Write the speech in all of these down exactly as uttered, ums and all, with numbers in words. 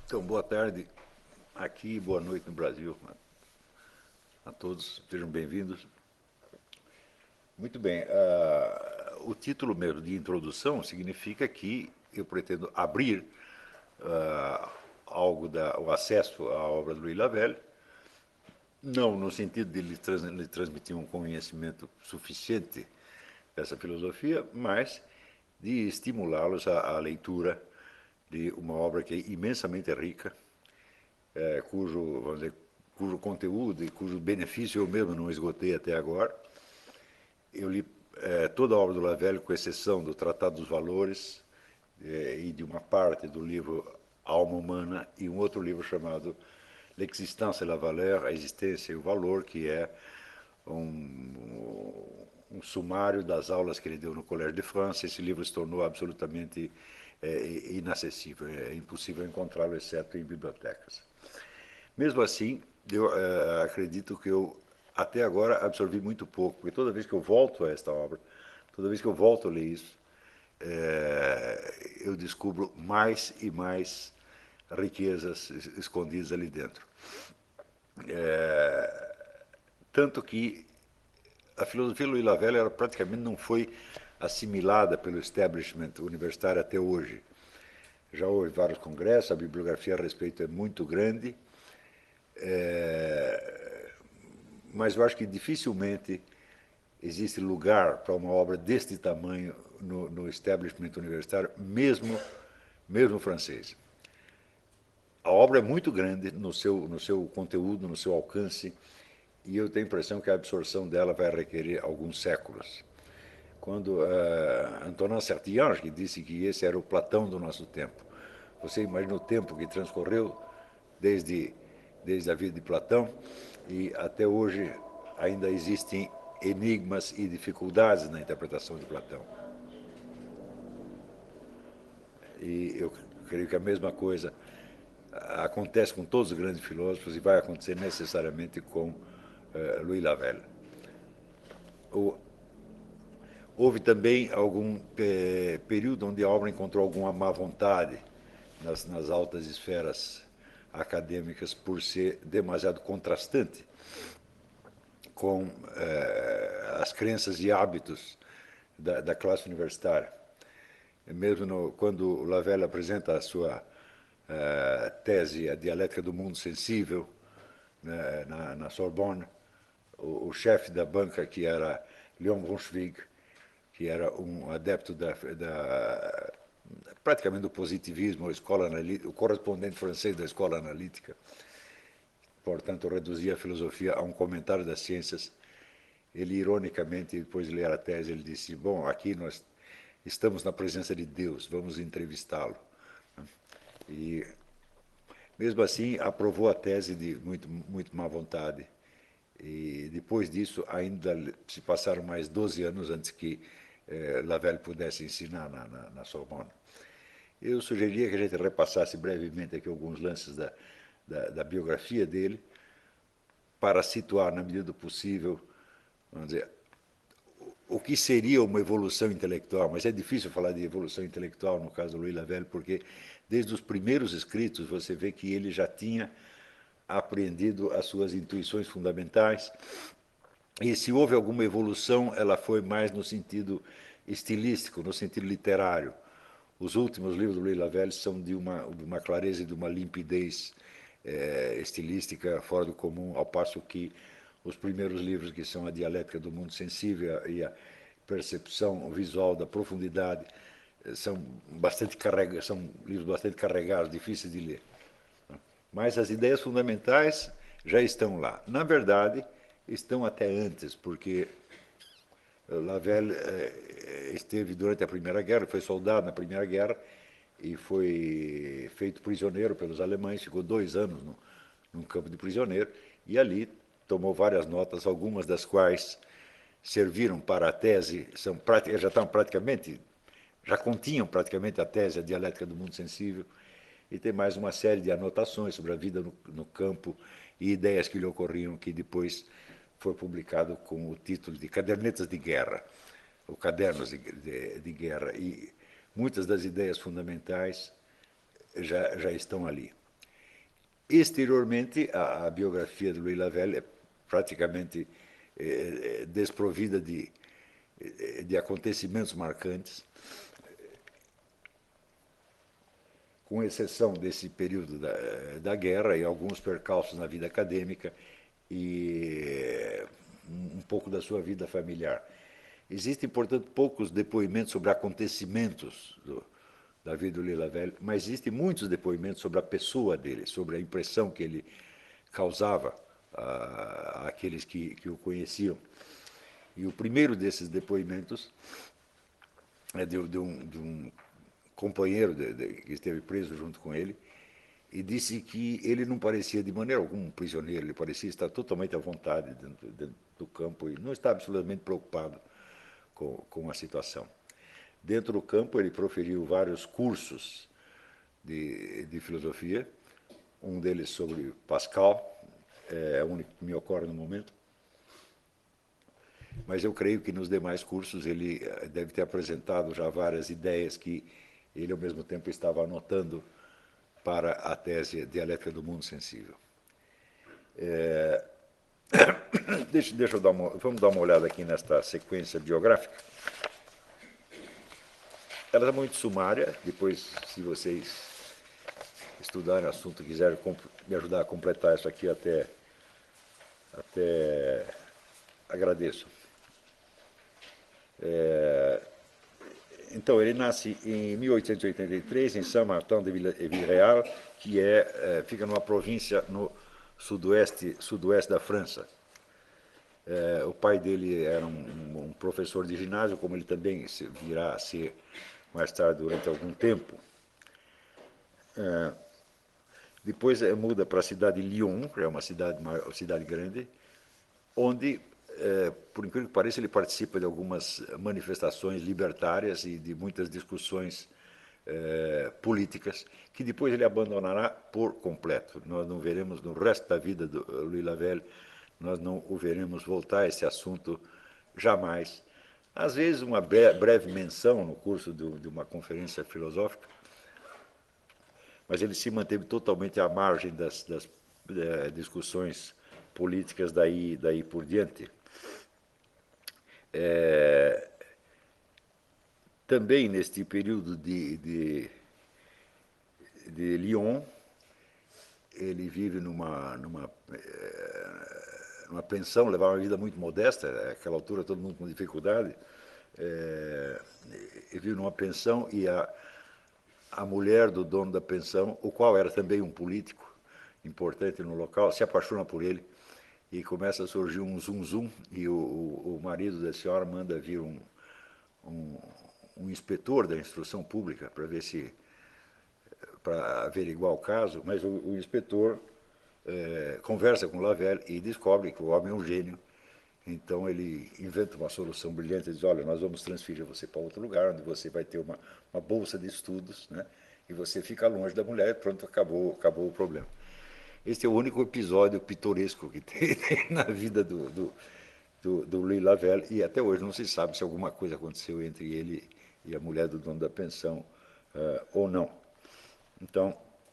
Então, boa tarde aqui e boa noite no Brasil a todos, sejam bem-vindos. Muito bem, uh, o título mesmo de introdução significa que eu pretendo abrir uh, algo da, o acesso à obra do Louis Lavelle, não no sentido de lhe, trans, lhe transmitir um conhecimento suficiente dessa filosofia, mas de estimulá-los à, à leitura de uma obra que é imensamente rica, é, cujo, vamos dizer, cujo conteúdo e cujo benefício eu mesmo não esgotei até agora. Eu li é, toda a obra do Lavelle, com exceção do Tratado dos Valores é, e de uma parte do livro Alma Humana e um outro livro chamado L'Existence et la Valeur, a Existência e o Valor, que é um, um sumário das aulas que ele deu no Collège de France. Esse livro se tornou absolutamente é, inacessível, é impossível encontrá-lo, exceto em bibliotecas. Mesmo assim, eu é, acredito que eu, até agora, absorvi muito pouco, porque toda vez que eu volto a esta obra, toda vez que eu volto a ler isso, é, eu descubro mais e mais riquezas escondidas ali dentro. É, tanto que a filosofia Louis Lavelle ela praticamente não foi assimilada pelo establishment universitário até hoje. Já houve vários congressos, a bibliografia a respeito é muito grande, é, mas eu acho que dificilmente existe lugar para uma obra deste tamanho no, no establishment universitário, mesmo, mesmo francês. A obra é muito grande no seu, no seu conteúdo, no seu alcance, e eu tenho a impressão que a absorção dela vai requerer alguns séculos. Quando uh, Antonin Sertillanges disse que esse era o Platão do nosso tempo, você imagina o tempo que transcorreu desde, desde a vida de Platão e até hoje ainda existem enigmas e dificuldades na interpretação de Platão. E eu creio que a mesma coisa acontece com todos os grandes filósofos e vai acontecer necessariamente com uh, Louis Lavelle. O, houve também algum eh, período onde a obra encontrou alguma má vontade nas, nas altas esferas acadêmicas por ser demasiado contrastante com eh, as crenças e hábitos da, da classe universitária. Mesmo no, quando Lavelle apresenta a sua uh, tese, A Dialética do Mundo Sensível, né, na, na Sorbonne, o, o chefe da banca, que era Léon Brunschwig, que era um adepto da, da praticamente do positivismo, a escola o correspondente francês da escola analítica, portanto reduzia a filosofia a um comentário das ciências. Ele, ironicamente, depois de ler a tese, ele disse, bom, aqui nós estamos na presença de Deus, vamos entrevistá-lo. E, mesmo assim, aprovou a tese de muito, muito má vontade. E, depois disso, ainda se passaram mais doze anos antes que eh, Lavelle pudesse ensinar na, na, na Sorbonne. Eu sugeriria que a gente repassasse brevemente aqui alguns lances da, da, da biografia dele, para situar, na medida do possível, vamos dizer, o que seria uma evolução intelectual, mas é difícil falar de evolução intelectual no caso do Louis Lavelle, porque desde os primeiros escritos você vê que ele já tinha apreendido as suas intuições fundamentais, e se houve alguma evolução, ela foi mais no sentido estilístico, no sentido literário. Os últimos livros do Louis Lavelle são de uma, de uma clareza e de uma limpidez é, estilística fora do comum, ao passo que os primeiros livros, que são A Dialética do Mundo Sensível e a Percepção Visual da Profundidade, são, bastante carrega, são livros bastante carregados, difíceis de ler. Mas as ideias fundamentais já estão lá. Na verdade, estão até antes, porque Lavelle esteve durante a Primeira Guerra, foi soldado na Primeira Guerra e foi feito prisioneiro pelos alemães, ficou dois anos no, num campo de prisioneiro, e ali tomou várias notas, algumas das quais serviram para a tese, são, já estão praticamente, já continham praticamente a tese, A Dialética do Mundo Sensível, e tem mais uma série de anotações sobre a vida no, no campo e ideias que lhe ocorriam, que depois foi publicado com o título de Cadernetas de Guerra, ou Cadernos de, de, de Guerra, e muitas das ideias fundamentais já, já estão ali. Exteriormente, a, a biografia de Louis Lavelle é praticamente é, desprovida de, de acontecimentos marcantes, com exceção desse período da, da guerra e alguns percalços na vida acadêmica e um pouco da sua vida familiar. Existem, portanto, poucos depoimentos sobre acontecimentos do, da vida do Louis Lavelle, mas existem muitos depoimentos sobre a pessoa dele, sobre a impressão que ele causava a, àqueles que, que o conheciam. E o primeiro desses depoimentos é de, de, um, de um companheiro de, de, que esteve preso junto com ele, e disse que ele não parecia de maneira alguma um prisioneiro, ele parecia estar totalmente à vontade dentro, dentro do campo e não estava absolutamente preocupado com, com a situação. Dentro do campo, ele proferiu vários cursos de, de filosofia, um deles sobre Pascal, é o único que me ocorre no momento, mas eu creio que nos demais cursos ele deve ter apresentado já várias ideias que ele, ao mesmo tempo, estava anotando para a tese Dialética do Mundo Sensível. É, deixa, deixa eu dar uma, vamos dar uma olhada aqui nesta sequência biográfica. Ela é muito sumária, depois, se vocês estudarem o assunto e quiserem me ajudar a completar isso aqui, até, até agradeço. É, então, ele nasce em mil oitocentos e oitenta e três, em Saint-Martin de Villereal, que é, é, fica numa província no sudoeste, sudoeste da França. É, o pai dele era um, um professor de ginásio, como ele também virá a ser mais tarde durante algum tempo. É, depois é, muda para a cidade de Lyon, que é uma cidade, uma cidade grande, onde, é, por incrível que pareça, ele participa de algumas manifestações libertárias e de muitas discussões é, políticas, que depois ele abandonará por completo. Nós não veremos no resto da vida do Louis Lavelle, nós não o veremos voltar a esse assunto jamais. Às vezes, uma breve menção no curso de uma conferência filosófica, mas ele se manteve totalmente à margem das, das é, discussões políticas daí, daí por diante. É, também neste período de, de, de Lyon, ele vive numa, numa, numa pensão, levava uma vida muito modesta, naquela altura todo mundo com dificuldade, é, ele vive numa pensão e a, a mulher do dono da pensão, o qual era também um político importante no local, se apaixona por ele e começa a surgir um zum-zum e o, o, o marido da senhora manda vir um, um, um inspetor da instrução pública para ver se para averiguar o caso, mas o, o inspetor é, conversa com Lavelle e descobre que o homem é um gênio. Então ele inventa uma solução brilhante e diz, olha, nós vamos transferir você para outro lugar, onde você vai ter uma, uma bolsa de estudos, né? E você fica longe da mulher e pronto, acabou, acabou o problema. Este é o único episódio pitoresco que tem na vida do, do, do, do Louis Lavelle, e até hoje não se sabe se alguma coisa aconteceu entre ele e a mulher do dono da pensão uh, ou não. Então,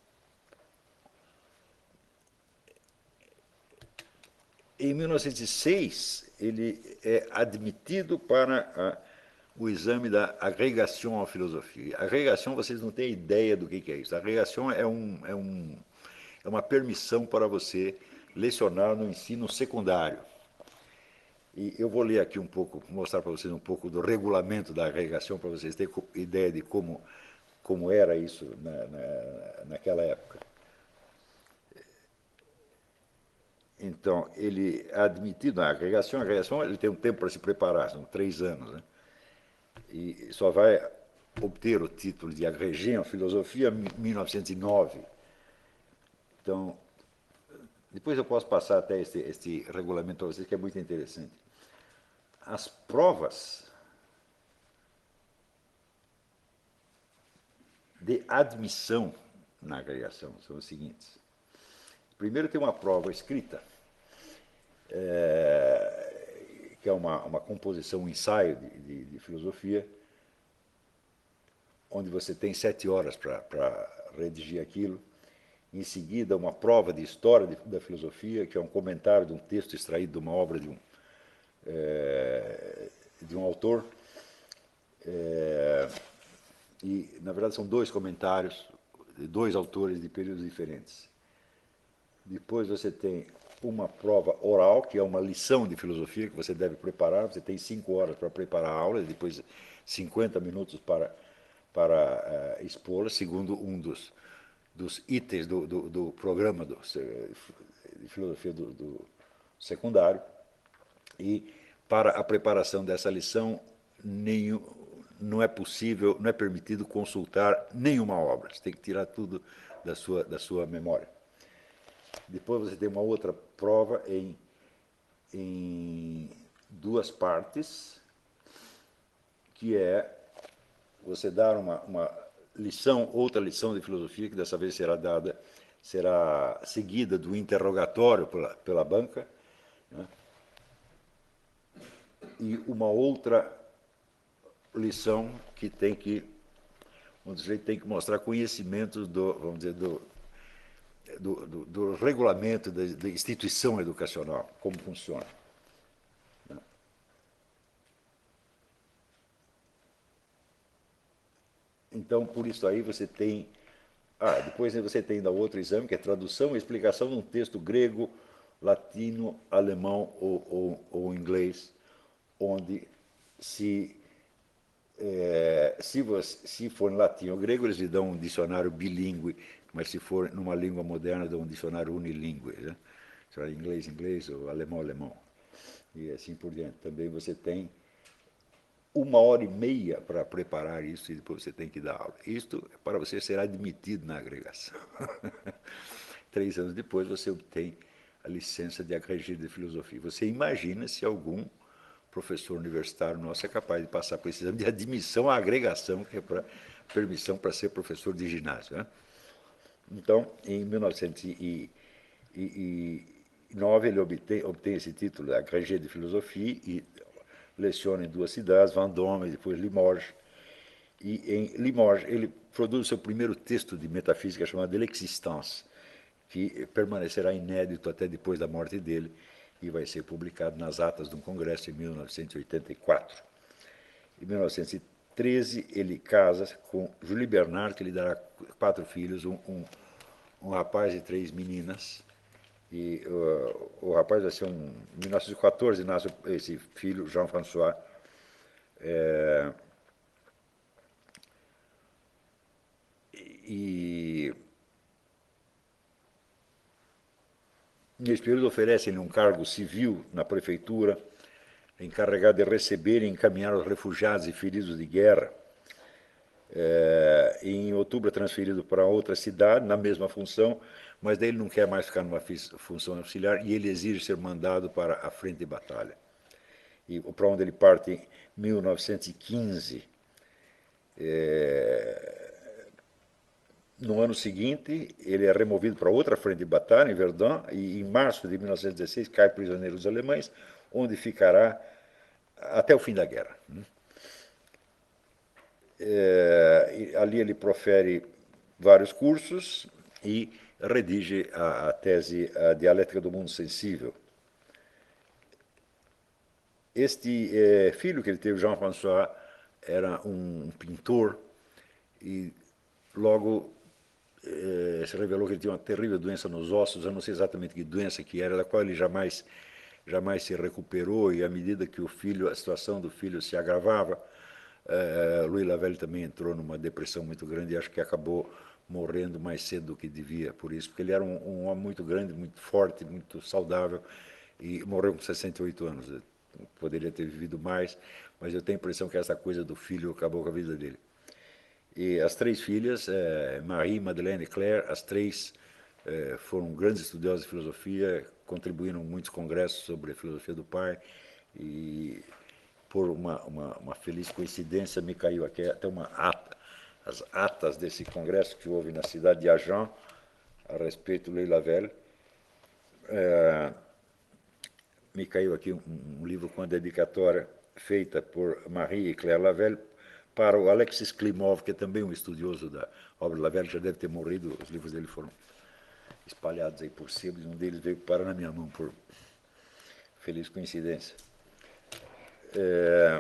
em mil novecentos e seis, ele é admitido para a, o exame da agregação à filosofia. Agregação, vocês não têm ideia do que é isso. A agregação é, um, é, um, é uma permissão para você lecionar no ensino secundário. E eu vou ler aqui um pouco, mostrar para vocês um pouco do regulamento da agregação, para vocês terem ideia de como, como era isso na, na, naquela época. Então, ele é admitido na agregação, a agregação ele tem um tempo para se preparar, são três anos, né? E só vai obter o título de agrégé em filosofia em mil novecentos e nove. Então, depois eu posso passar até este, este regulamento para vocês, que é muito interessante. As provas de admissão na agregação são os seguintes. Primeiro tem uma prova escrita, é, que é uma, uma composição, um ensaio de, de, de filosofia, onde você tem sete horas para redigir aquilo. em seguida uma prova de história de, da filosofia, que é um comentário de um texto extraído de uma obra de um, é, de um autor. É, e, na verdade, são dois comentários de dois autores de períodos diferentes. Depois você tem uma prova oral, que é uma lição de filosofia que você deve preparar. Você tem cinco horas para preparar a aula, e depois cinquenta minutos para, para uh, expô-la, segundo um dos, dos itens do, do, do programa do, de filosofia do, do secundário. E para a preparação dessa lição, nenhum, não é possível, não é permitido consultar nenhuma obra. Você tem que tirar tudo da sua, da sua memória. Depois você tem uma outra prova em, em duas partes, que é você dar uma, uma lição, outra lição de filosofia, que dessa vez será dada, será seguida do interrogatório pela, pela banca, né? E uma outra lição que tem que, vamos dizer, tem que mostrar conhecimento do, vamos dizer, do, do, do, do regulamento da, da instituição educacional, como funciona. Então, por isso aí você tem... Ah, depois você tem ainda outro exame, que é tradução e explicação de um texto grego, latino, alemão ou, ou, ou inglês, onde se, é, se, você, se for em latim ou grego, eles lhe dão um dicionário bilíngue, mas se for numa língua moderna, dão um dicionário unilíngue, né? Inglês, inglês, ou alemão, alemão. E assim por diante. Também você tem uma hora e meia para preparar isso e depois você tem que dar aula. Isto é para você ser admitido na agregação. Três anos depois você obtém a licença de agrégé de filosofia. Você imagina se algum professor universitário nosso é capaz de passar por esse exame de admissão à agregação, que é para permissão para ser professor de ginásio, né? Então, em mil novecentos e nove, ele obtém, obtém esse título de agrégé de filosofia e leciona em duas cidades, Vendôme e depois Limoges. E em Limoges ele produz o seu primeiro texto de metafísica chamado De l'Existence, que permanecerá inédito até depois da morte dele e vai ser publicado nas atas de um congresso em mil novecentos e oitenta e quatro. Em mil novecentos e treze, ele casa com Julie Bernard, que lhe dará quatro filhos, um, um, um rapaz e três meninas. E uh, o rapaz vai ser um... Em mil novecentos e quatorze nasce esse filho, Jean-François. É, e nesse período oferecem-lhe um cargo civil na prefeitura, encarregado de receber e encaminhar os refugiados e feridos de guerra. É, em outubro é transferido para outra cidade, na mesma função, mas daí ele não quer mais ficar numa função auxiliar e ele exige ser mandado para a frente de batalha. E para onde ele parte em mil novecentos e quinze. É, no ano seguinte, ele é removido para outra frente de batalha, em Verdun, e em março de mil novecentos e dezesseis cai prisioneiro dos alemães, onde ficará até o fim da guerra. É, ali ele profere vários cursos e redige a, a tese A Dialética do Mundo Sensível. Este é, filho que ele teve, Jean-François, era um pintor e logo é, se revelou que ele tinha uma terrível doença nos ossos. Eu não sei exatamente que doença que era, da qual ele jamais, jamais se recuperou, e à medida que o filho, a situação do filho se agravava, Uh, Louis Lavelle também entrou numa depressão muito grande e acho que acabou morrendo mais cedo do que devia por isso, porque ele era um, um homem muito grande, muito forte, muito saudável, e morreu com sessenta e oito anos. Poderia ter vivido mais, mas eu tenho a impressão que essa coisa do filho acabou com a vida dele. E as três filhas, eh, Marie, Madeleine e Claire, as três eh, foram grandes estudiosas de filosofia, contribuíram em muitos congressos sobre a filosofia do pai, e por uma, uma, uma feliz coincidência, me caiu aqui até uma ata, as atas desse congresso que houve na cidade de Agen, a respeito do Louis Lavelle. É, me caiu aqui um, um livro com a dedicatória feita por Marie e Claire Lavelle para o Alexis Klimov, que é também um estudioso da obra de Lavelle, já deve ter morrido, os livros dele foram espalhados aí por sebos, um deles veio parar na minha mão por feliz coincidência. É,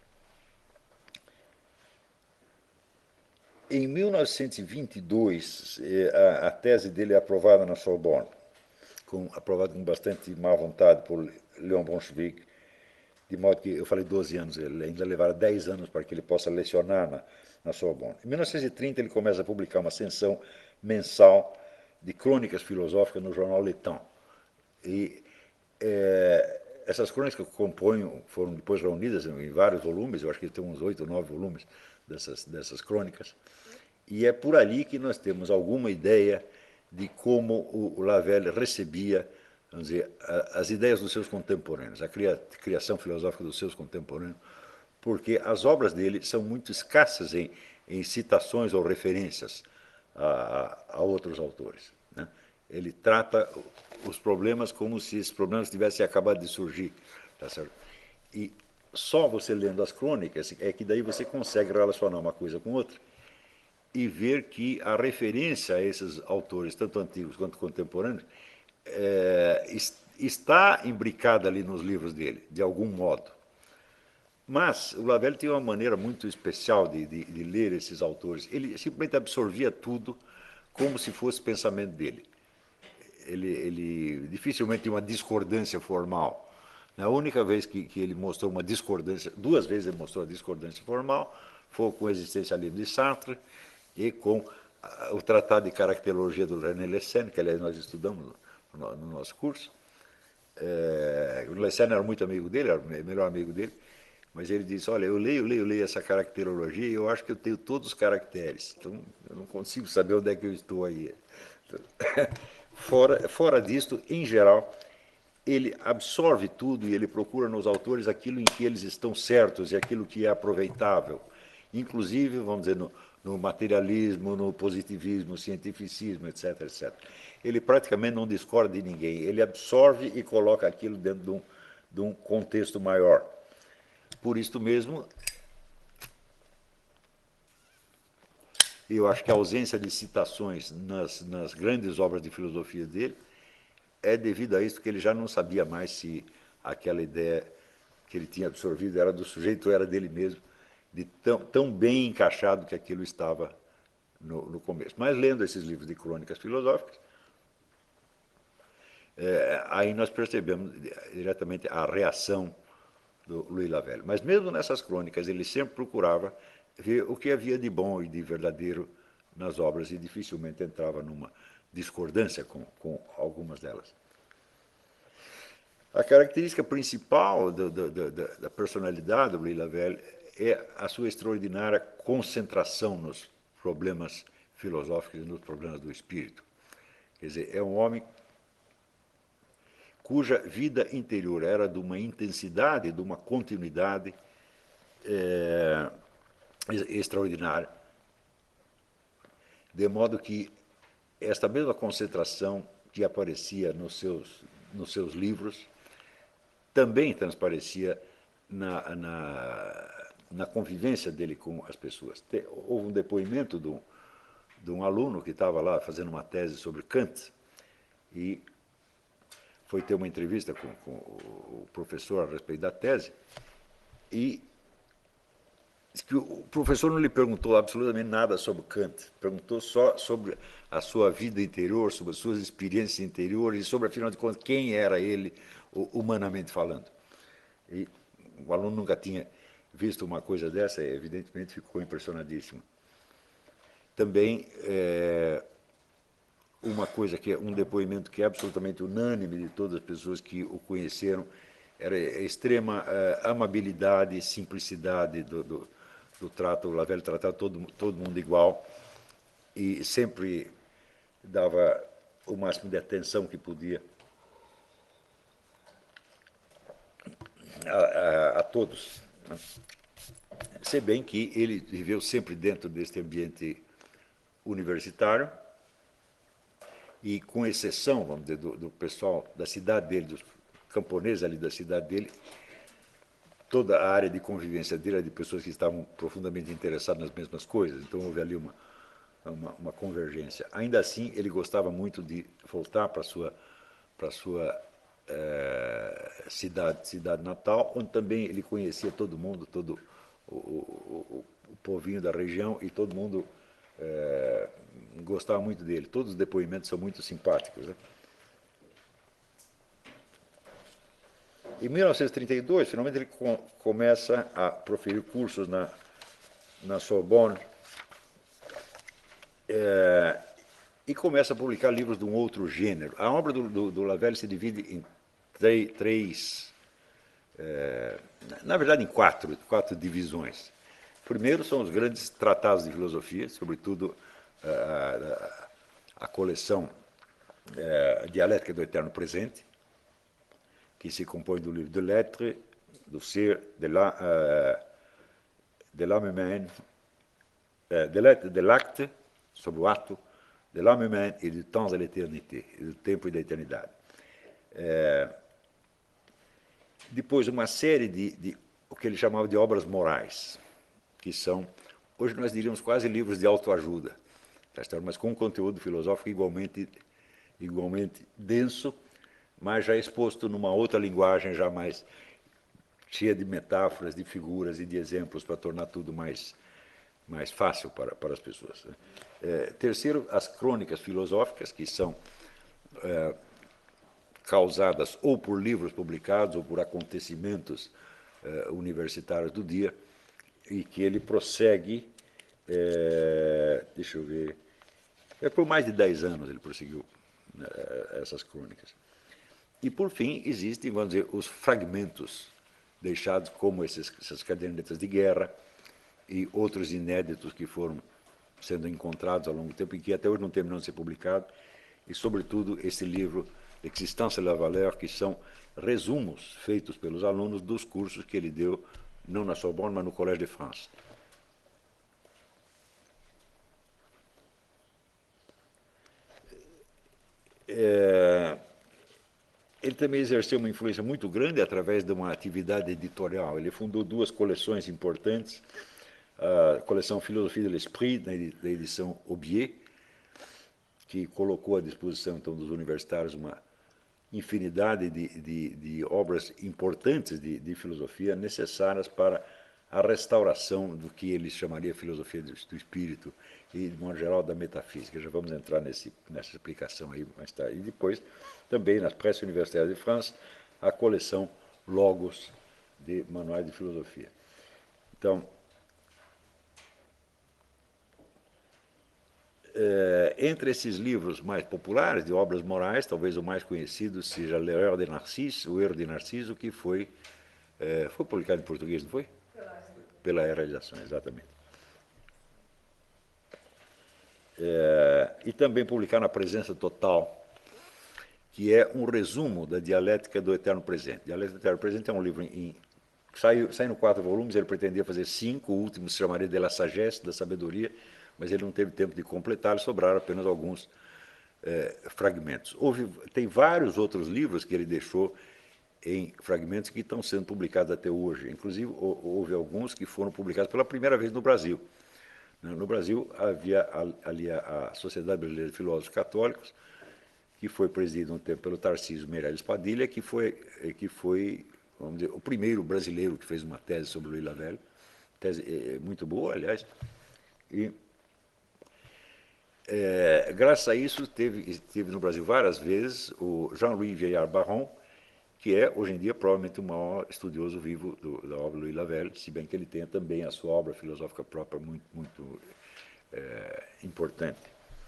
em mil novecentos e vinte e dois, a, a tese dele é aprovada na Sorbonne, com, aprovada com bastante má vontade por Leon Brunswick, de modo que, eu falei doze anos, ele ainda levará dez anos para que ele possa lecionar na, na Sorbonne. Em mil novecentos e trinta, ele começa a publicar uma seção mensal de crônicas filosóficas no jornal Le Temps. E é, essas crônicas que compõem foram depois reunidas em vários volumes, eu acho que tem uns oito ou nove volumes dessas, dessas crônicas, e é por ali que nós temos alguma ideia de como o Lavelle recebia, vamos dizer, as ideias dos seus contemporâneos, a criação filosófica dos seus contemporâneos, porque as obras dele são muito escassas em, em citações ou referências a, a outros autores, né? Ele trata os problemas como se esses problemas tivessem acabado de surgir. Tá certo? E só você lendo as crônicas é que daí você consegue relacionar uma coisa com outra e ver que a referência a esses autores, tanto antigos quanto contemporâneos, é, está imbricada ali nos livros dele, de algum modo. Mas o Lavelle tinha uma maneira muito especial de, de, de ler esses autores. Ele simplesmente absorvia tudo como se fosse pensamento dele. Ele, ele dificilmente tinha uma discordância formal. A única vez que, que ele mostrou uma discordância, duas vezes ele mostrou a discordância formal, foi com o Existencialismo de Sartre e com a, o Tratado de Caracterologia do René Lessene, que aliás nós estudamos no, no nosso curso. É, o Lessene era muito amigo dele, era o melhor amigo dele, mas ele disse, olha, eu leio, leio, leio essa caracterologia e eu acho que eu tenho todos os caracteres, então eu não consigo saber onde é que eu estou aí. Fora, fora disto, em geral, ele absorve tudo e ele procura nos autores aquilo em que eles estão certos e aquilo que é aproveitável. Inclusive, vamos dizer, no, no materialismo, no positivismo, no cientificismo, etc, etcétera. Ele praticamente não discorda de ninguém. Ele absorve e coloca aquilo dentro de um, de um contexto maior. Por isso mesmo, eu acho que a ausência de citações nas, nas grandes obras de filosofia dele é devido a isso que ele já não sabia mais se aquela ideia que ele tinha absorvido era do sujeito ou era dele mesmo, de tão, tão bem encaixado que aquilo estava no, no começo. Mas lendo esses livros de crônicas filosóficas, é, aí nós percebemos diretamente a reação do Louis Lavelle. Mas mesmo nessas crônicas, ele sempre procurava ver o que havia de bom e de verdadeiro nas obras e dificilmente entrava numa discordância com, com algumas delas. A característica principal do, do, do, da personalidade do Louis Lavelle é a sua extraordinária concentração nos problemas filosóficos e nos problemas do espírito. Quer dizer, é um homem cuja vida interior era de uma intensidade, de uma continuidade é, extraordinária, de modo que esta mesma concentração que aparecia nos seus, nos seus livros também transparecia na, na, na convivência dele com as pessoas. Houve um depoimento de um, de um aluno que estava lá fazendo uma tese sobre Kant e foi ter uma entrevista com, com o professor a respeito da tese e disse que o professor não lhe perguntou absolutamente nada sobre Kant, perguntou só sobre a sua vida interior, sobre as suas experiências interiores e sobre, afinal de contas, quem era ele, humanamente falando. E o aluno nunca tinha visto uma coisa dessa e, evidentemente, ficou impressionadíssimo. Também, é, uma coisa que é um depoimento que é absolutamente unânime de todas as pessoas que o conheceram era a extrema uh, amabilidade e simplicidade do, do, do trato. O Lavelle tratava todo, todo mundo igual e sempre dava o máximo de atenção que podia a, a, a todos. Se bem que ele viveu sempre dentro deste ambiente universitário, e com exceção, vamos dizer, do, do pessoal da cidade dele, dos camponeses ali da cidade dele, toda a área de convivência dele era de pessoas que estavam profundamente interessadas nas mesmas coisas. Então houve ali uma, uma, uma convergência. Ainda assim, ele gostava muito de voltar para a sua, para a sua é, cidade, cidade natal, onde também ele conhecia todo mundo, todo o, o, o, o povinho da região, e todo mundo é, gostava muito dele. Todos os depoimentos são muito simpáticos, né? Em mil novecentos e trinta e dois, finalmente, ele com, começa a proferir cursos na, na Sorbonne, é, e começa a publicar livros de um outro gênero. A obra do, do, do Lavelle se divide em três, três é, na verdade, em quatro, quatro divisões. Primeiro são os grandes tratados de filosofia, sobretudo a, a, a coleção é, Dialética do Eterno Presente, que se compõe do livro de Lettres, do Ser, de la, uh, de l'âme humaine, uh, de lettres, de l'acte, sobre o ato, de l'âme humaine e du temps et l'éternité, do tempo e da eternidade. É, depois, uma série de, de o que ele chamava de obras morais, que são, hoje nós diríamos quase livros de autoajuda, mas com um conteúdo filosófico igualmente, igualmente denso, mas já exposto numa outra linguagem, já mais cheia de metáforas, de figuras e de exemplos, para tornar tudo mais, mais fácil para, para as pessoas. É, terceiro, as crônicas filosóficas, que são é, causadas ou por livros publicados ou por acontecimentos é, universitários do dia, e que ele prossegue, é, deixa eu ver, é, por mais de dez anos ele prosseguiu é, essas crônicas. E, por fim, existem, vamos dizer, os fragmentos deixados, como esses, essas cadernetas de guerra e outros inéditos que foram sendo encontrados ao longo do tempo e que até hoje não terminaram de ser publicados, e, sobretudo, esse livro, Existence et la Valeur, que são resumos feitos pelos alunos dos cursos que ele deu, não na Sorbonne, mas no Collège de France. É... Ele também exerceu uma influência muito grande através de uma atividade editorial. Ele fundou duas coleções importantes, a coleção Philosophie de l'Esprit, da edição Aubier, que colocou à disposição então, dos universitários uma infinidade de, de, de obras importantes de, de filosofia necessárias para a restauração do que ele chamaria filosofia do, do espírito e, de modo geral, da metafísica. Já vamos entrar nesse, nessa explicação aí mais tarde. E depois, também, nas Presses Universitárias de França, a coleção Logos de manuais de filosofia. Então, é, entre esses livros mais populares, de obras morais, talvez o mais conhecido seja L'Erreur de Narcisse, O Erro de Narciso, que foi, é, foi publicado em português, não foi? Pela Realização, exatamente. É, e também publicar Na Presença Total, que é um resumo da Dialética do Eterno Presente. Dialética do Eterno Presente é um livro em... Saiu, saiu em quatro volumes, ele pretendia fazer cinco, o último se chamaria de la Sagesse, da Sabedoria, mas ele não teve tempo de completar, sobraram apenas alguns é, fragmentos. Houve, tem vários outros livros que ele deixou em fragmentos que estão sendo publicados até hoje. Inclusive, houve alguns que foram publicados pela primeira vez no Brasil. No Brasil, havia ali a Sociedade Brasileira de Filósofos Católicos, que foi presidida um tempo pelo Tarcísio Meirelles Padilha, que foi, que foi vamos dizer, o primeiro brasileiro que fez uma tese sobre o Louis Lavelle, tese muito boa, aliás, e é, graças a isso teve, teve no Brasil várias vezes o Jean-Louis Vieillard Barron, que é, hoje em dia, provavelmente o maior estudioso vivo do, da obra do Louis Lavelle, se bem que ele tenha também a sua obra filosófica própria muito, muito é, importante.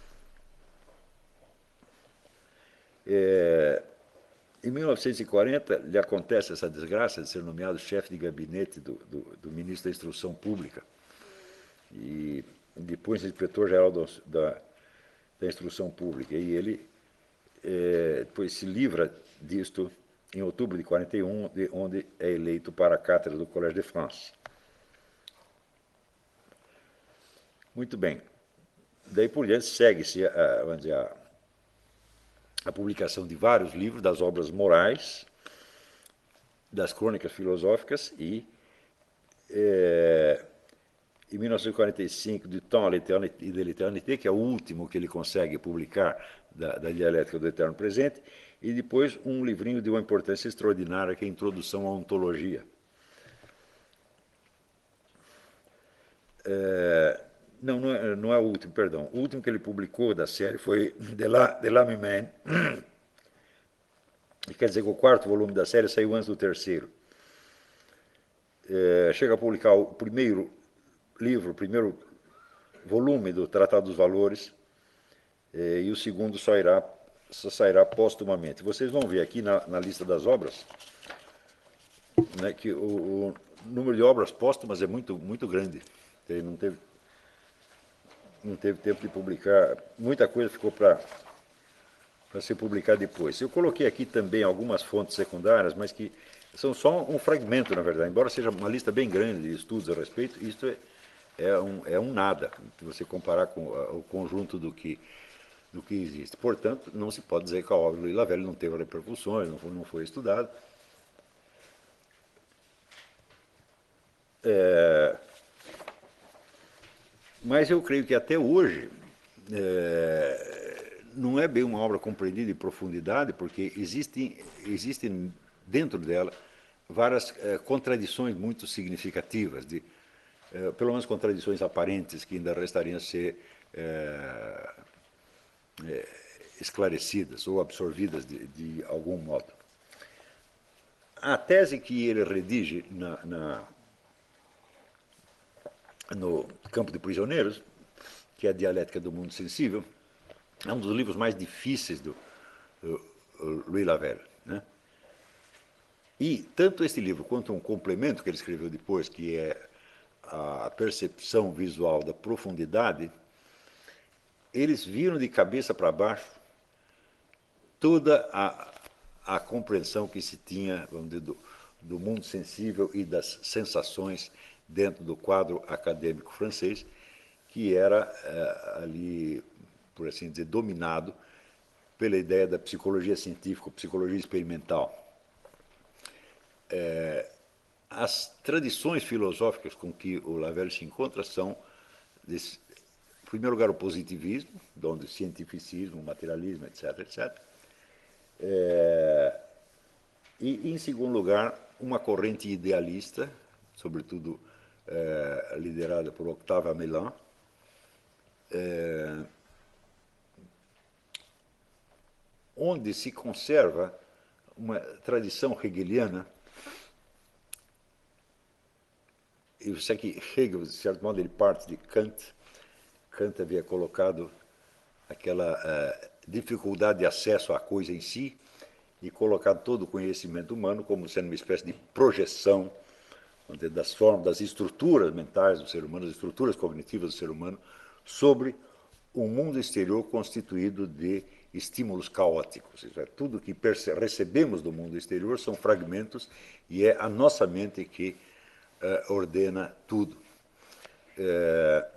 É, em mil novecentos e quarenta, lhe acontece essa desgraça de ser nomeado chefe de gabinete do, do, do ministro da Instrução Pública e depois inspetor-geral da, da Instrução Pública. E ele é, depois se livra disto em outubro de quarenta e um, de onde é eleito para a cátedra do Collège de France. Muito bem. Daí por diante segue-se a, vamos dizer, a, a publicação de vários livros, das obras morais, das crônicas filosóficas e, é, em mil novecentos e quarenta e cinco, Du Temps et de l'Éternité, que é o último que ele consegue publicar da, da dialética do eterno presente, e depois um livrinho de uma importância extraordinária, que é a Introdução à Ontologia. É, não, não é, não é o último, perdão. O último que ele publicou da série foi De l'Âme Humaine, quer dizer que o quarto volume da série saiu antes do terceiro. É, chega a publicar o primeiro livro, o primeiro volume do Tratado dos Valores, é, e o segundo só, irá, só sairá póstumamente. Vocês vão ver aqui na, na lista das obras, né, que o, o número de obras póstumas é muito, muito grande. Ele não teve, não teve tempo de publicar, muita coisa ficou para para ser publicada depois. Eu coloquei aqui também algumas fontes secundárias, mas que são só um fragmento, na verdade. Embora seja uma lista bem grande de estudos a respeito, isso é, é, um, é um nada, se você comparar com o conjunto do que, do que existe. Portanto, não se pode dizer que a obra do Louis Lavelle não teve repercussões, não foi, não foi estudada. É, mas eu creio que até hoje é, não é bem uma obra compreendida em profundidade, porque existem, existem dentro dela várias é, contradições muito significativas, de, é, pelo menos contradições aparentes, que ainda restariam a ser é, é, esclarecidas ou absorvidas de, de algum modo. A tese que ele redige na, na no Campo de Prisioneiros, que é a Dialética do Mundo Sensível, é um dos livros mais difíceis do, do, do Louis Lavelle, né? E tanto este livro quanto um complemento que ele escreveu depois, que é a percepção visual da profundidade, eles viram de cabeça para baixo toda a, a compreensão que se tinha, vamos dizer, do, do mundo sensível e das sensações dentro do quadro acadêmico francês, que era é, ali, por assim dizer, dominado pela ideia da psicologia científica, psicologia experimental. É, as tradições filosóficas com que o Lavelle se encontra são, desse, em primeiro lugar, o positivismo, onde o cientificismo, o materialismo, etc, etcétera. É, e, em segundo lugar, uma corrente idealista, sobretudo é, liderada por Octave Amelin, é, onde se conserva uma tradição hegeliana. Eu sei que Hegel, de certo modo, ele parte de Kant. Kant havia colocado aquela uh, dificuldade de acesso à coisa em si e colocado todo o conhecimento humano como sendo uma espécie de projeção das formas, das estruturas mentais do ser humano, das estruturas cognitivas do ser humano, sobre um mundo exterior constituído de estímulos caóticos. Isso é, tudo que recebemos do mundo exterior são fragmentos e é a nossa mente que uh, ordena tudo. Uh,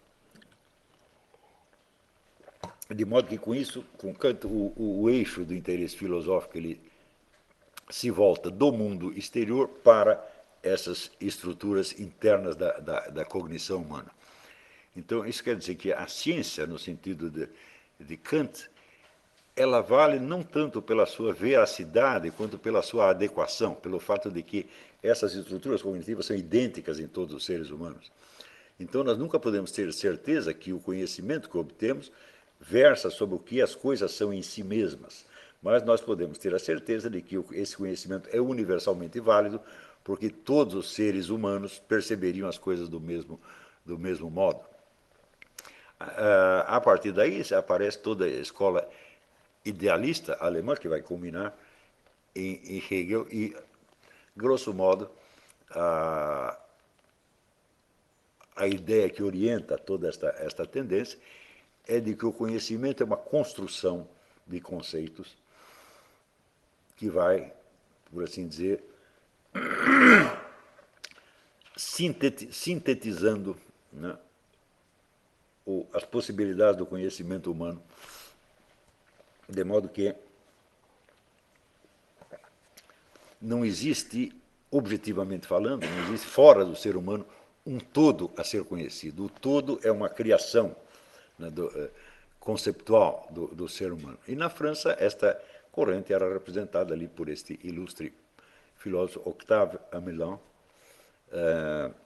de modo que, com isso, com Kant, o, o, o eixo do interesse filosófico ele se volta do mundo exterior para essas estruturas internas da, da, da cognição humana. Então, isso quer dizer que a ciência, no sentido de, de Kant, ela vale não tanto pela sua veracidade, quanto pela sua adequação, pelo fato de que essas estruturas cognitivas são idênticas em todos os seres humanos. Então, nós nunca podemos ter certeza que o conhecimento que obtemos versa sobre o que as coisas são em si mesmas, mas nós podemos ter a certeza de que esse conhecimento é universalmente válido, porque todos os seres humanos perceberiam as coisas do mesmo, do mesmo modo. A partir daí aparece toda a escola idealista alemã, que vai culminar em, em Hegel, e, grosso modo, a, a ideia que orienta toda esta, esta tendência é de que o conhecimento é uma construção de conceitos que vai, por assim dizer, sintetizando, né, o, as possibilidades do conhecimento humano, de modo que não existe, objetivamente falando, não existe fora do ser humano um todo a ser conhecido. O todo é uma criação, né, do, uh, conceptual do, do ser humano. E na França, esta corrente era representada ali por este ilustre filósofo Octave Amelin, uh,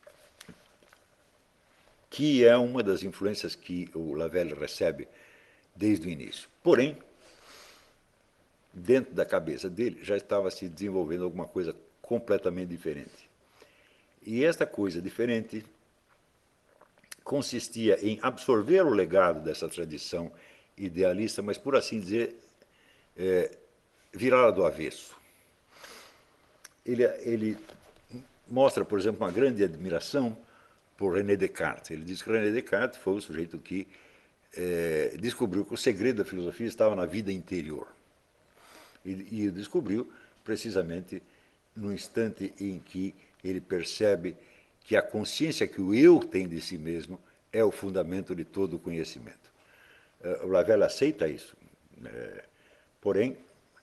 que é uma das influências que o Lavelle recebe desde o início. Porém, dentro da cabeça dele já estava se desenvolvendo alguma coisa completamente diferente. E esta coisa diferente consistia em absorver o legado dessa tradição idealista, mas, por assim dizer, é, virá-la do avesso. Ele, ele mostra, por exemplo, uma grande admiração por René Descartes. Ele diz que René Descartes foi o sujeito que é, descobriu que o segredo da filosofia estava na vida interior. E, e descobriu precisamente no instante em que ele percebe que a consciência que o eu tem de si mesmo é o fundamento de todo o conhecimento. O Lavelle aceita isso. Porém,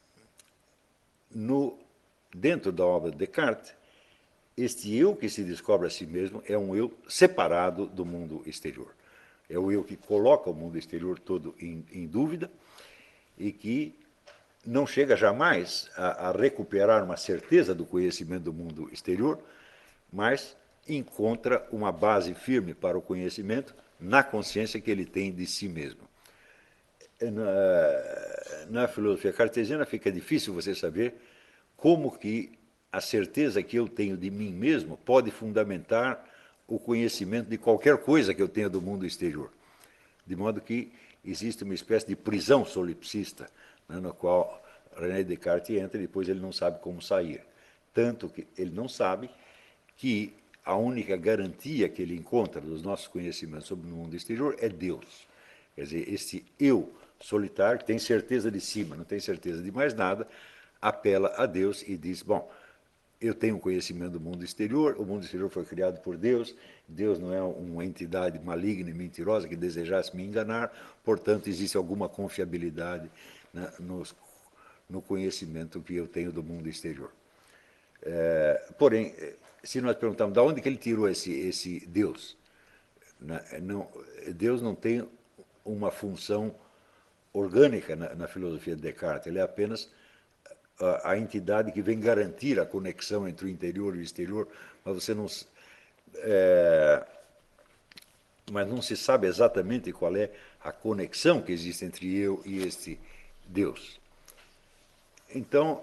no, dentro da obra de Descartes, este eu que se descobre a si mesmo é um eu separado do mundo exterior. É o eu que coloca o mundo exterior todo em, em dúvida e que não chega jamais a, a recuperar uma certeza do conhecimento do mundo exterior, mas encontra uma base firme para o conhecimento na consciência que ele tem de si mesmo. Na, na filosofia cartesiana fica difícil você saber como que a certeza que eu tenho de mim mesmo pode fundamentar o conhecimento de qualquer coisa que eu tenha do mundo exterior. De modo que existe uma espécie de prisão solipsista, né, na qual René Descartes entra e depois ele não sabe como sair. Tanto que ele não sabe que a única garantia que ele encontra dos nossos conhecimentos sobre o mundo exterior é Deus. Quer dizer, esse eu solitário, que tem certeza de si, mas não tem certeza de mais nada, apela a Deus e diz, bom, eu tenho conhecimento do mundo exterior, o mundo exterior foi criado por Deus, Deus não é uma entidade maligna e mentirosa que desejasse me enganar, portanto, existe alguma confiabilidade, né, nos, no conhecimento que eu tenho do mundo exterior. É, porém, se nós perguntarmos de onde que ele tirou esse, esse Deus, né, não, Deus não tem uma função orgânica na, na filosofia de Descartes, ele é apenas a, a entidade que vem garantir a conexão entre o interior e o exterior, mas você não, é, mas não se sabe exatamente qual é a conexão que existe entre eu e este Deus. Então,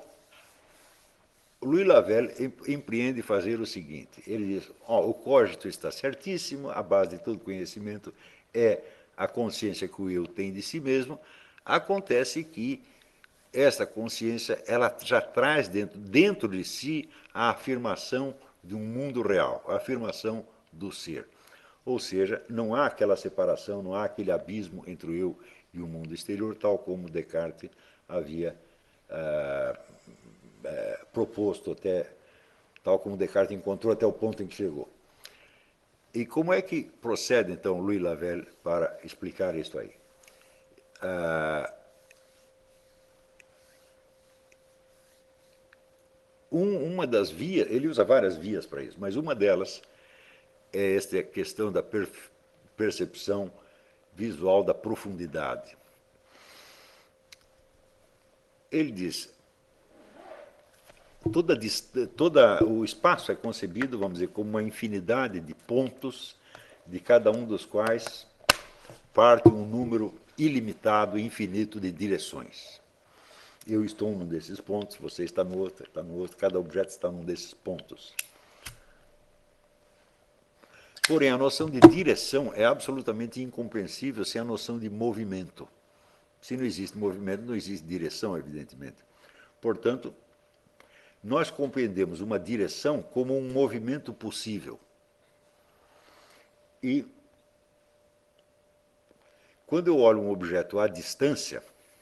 Louis Lavelle empreende fazer o seguinte, ele diz, oh, o cogito está certíssimo, a base de todo conhecimento é a consciência que o eu tem de si mesmo, acontece que essa consciência ela já traz dentro, dentro de si a afirmação de um mundo real, a afirmação do ser. Ou seja, não há aquela separação, não há aquele abismo entre o eu e o mundo exterior, tal como Descartes havia ah, ah, proposto, até, tal como Descartes encontrou até o ponto em que chegou. E como é que procede, então, Louis Lavelle para explicar isso aí? Ah, um, uma das vias, ele usa várias vias para isso, mas uma delas é esta questão da per, percepção visual da profundidade. Ele diz, toda, toda o espaço é concebido, vamos dizer, como uma infinidade de pontos, de cada um dos quais parte um número ilimitado, infinito de direções. Eu estou num desses pontos, você está no outro, está no outro, cada objeto está num desses pontos. Porém, a noção de direção é absolutamente incompreensível sem a noção de movimento. Se não existe movimento, não existe direção, evidentemente. Portanto, nós compreendemos uma direção como um movimento possível. E, quando eu olho um objeto à distância,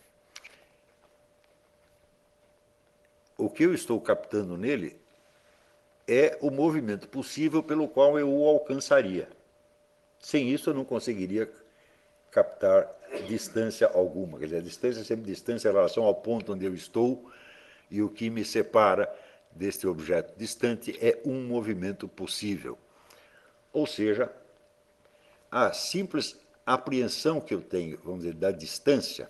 o que eu estou captando nele é o movimento possível pelo qual eu o alcançaria. Sem isso, eu não conseguiria captar distância alguma. Quer dizer, a distância é sempre distância em relação ao ponto onde eu estou, e o que me separa deste objeto distante é um movimento possível. Ou seja, a simples apreensão que eu tenho, vamos dizer, da distância,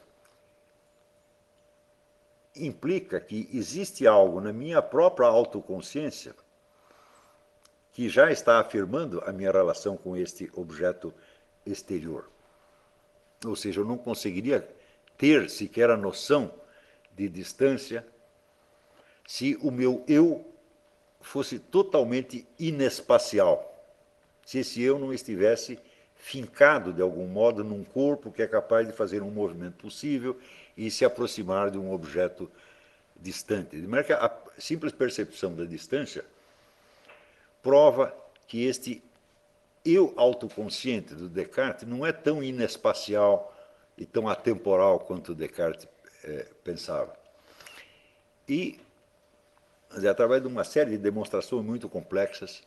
implica que existe algo na minha própria autoconsciência que já está afirmando a minha relação com este objeto exterior. Ou seja, eu não conseguiria ter sequer a noção de distância se o meu eu fosse totalmente inespacial, se esse eu não estivesse fincado de algum modo num corpo que é capaz de fazer um movimento possível e se aproximar de um objeto distante. De maneira que a simples percepção da distância prova que este eu autoconsciente do Descartes não é tão inespacial e tão atemporal quanto Descartes eh, pensava. E, através de uma série de demonstrações muito complexas,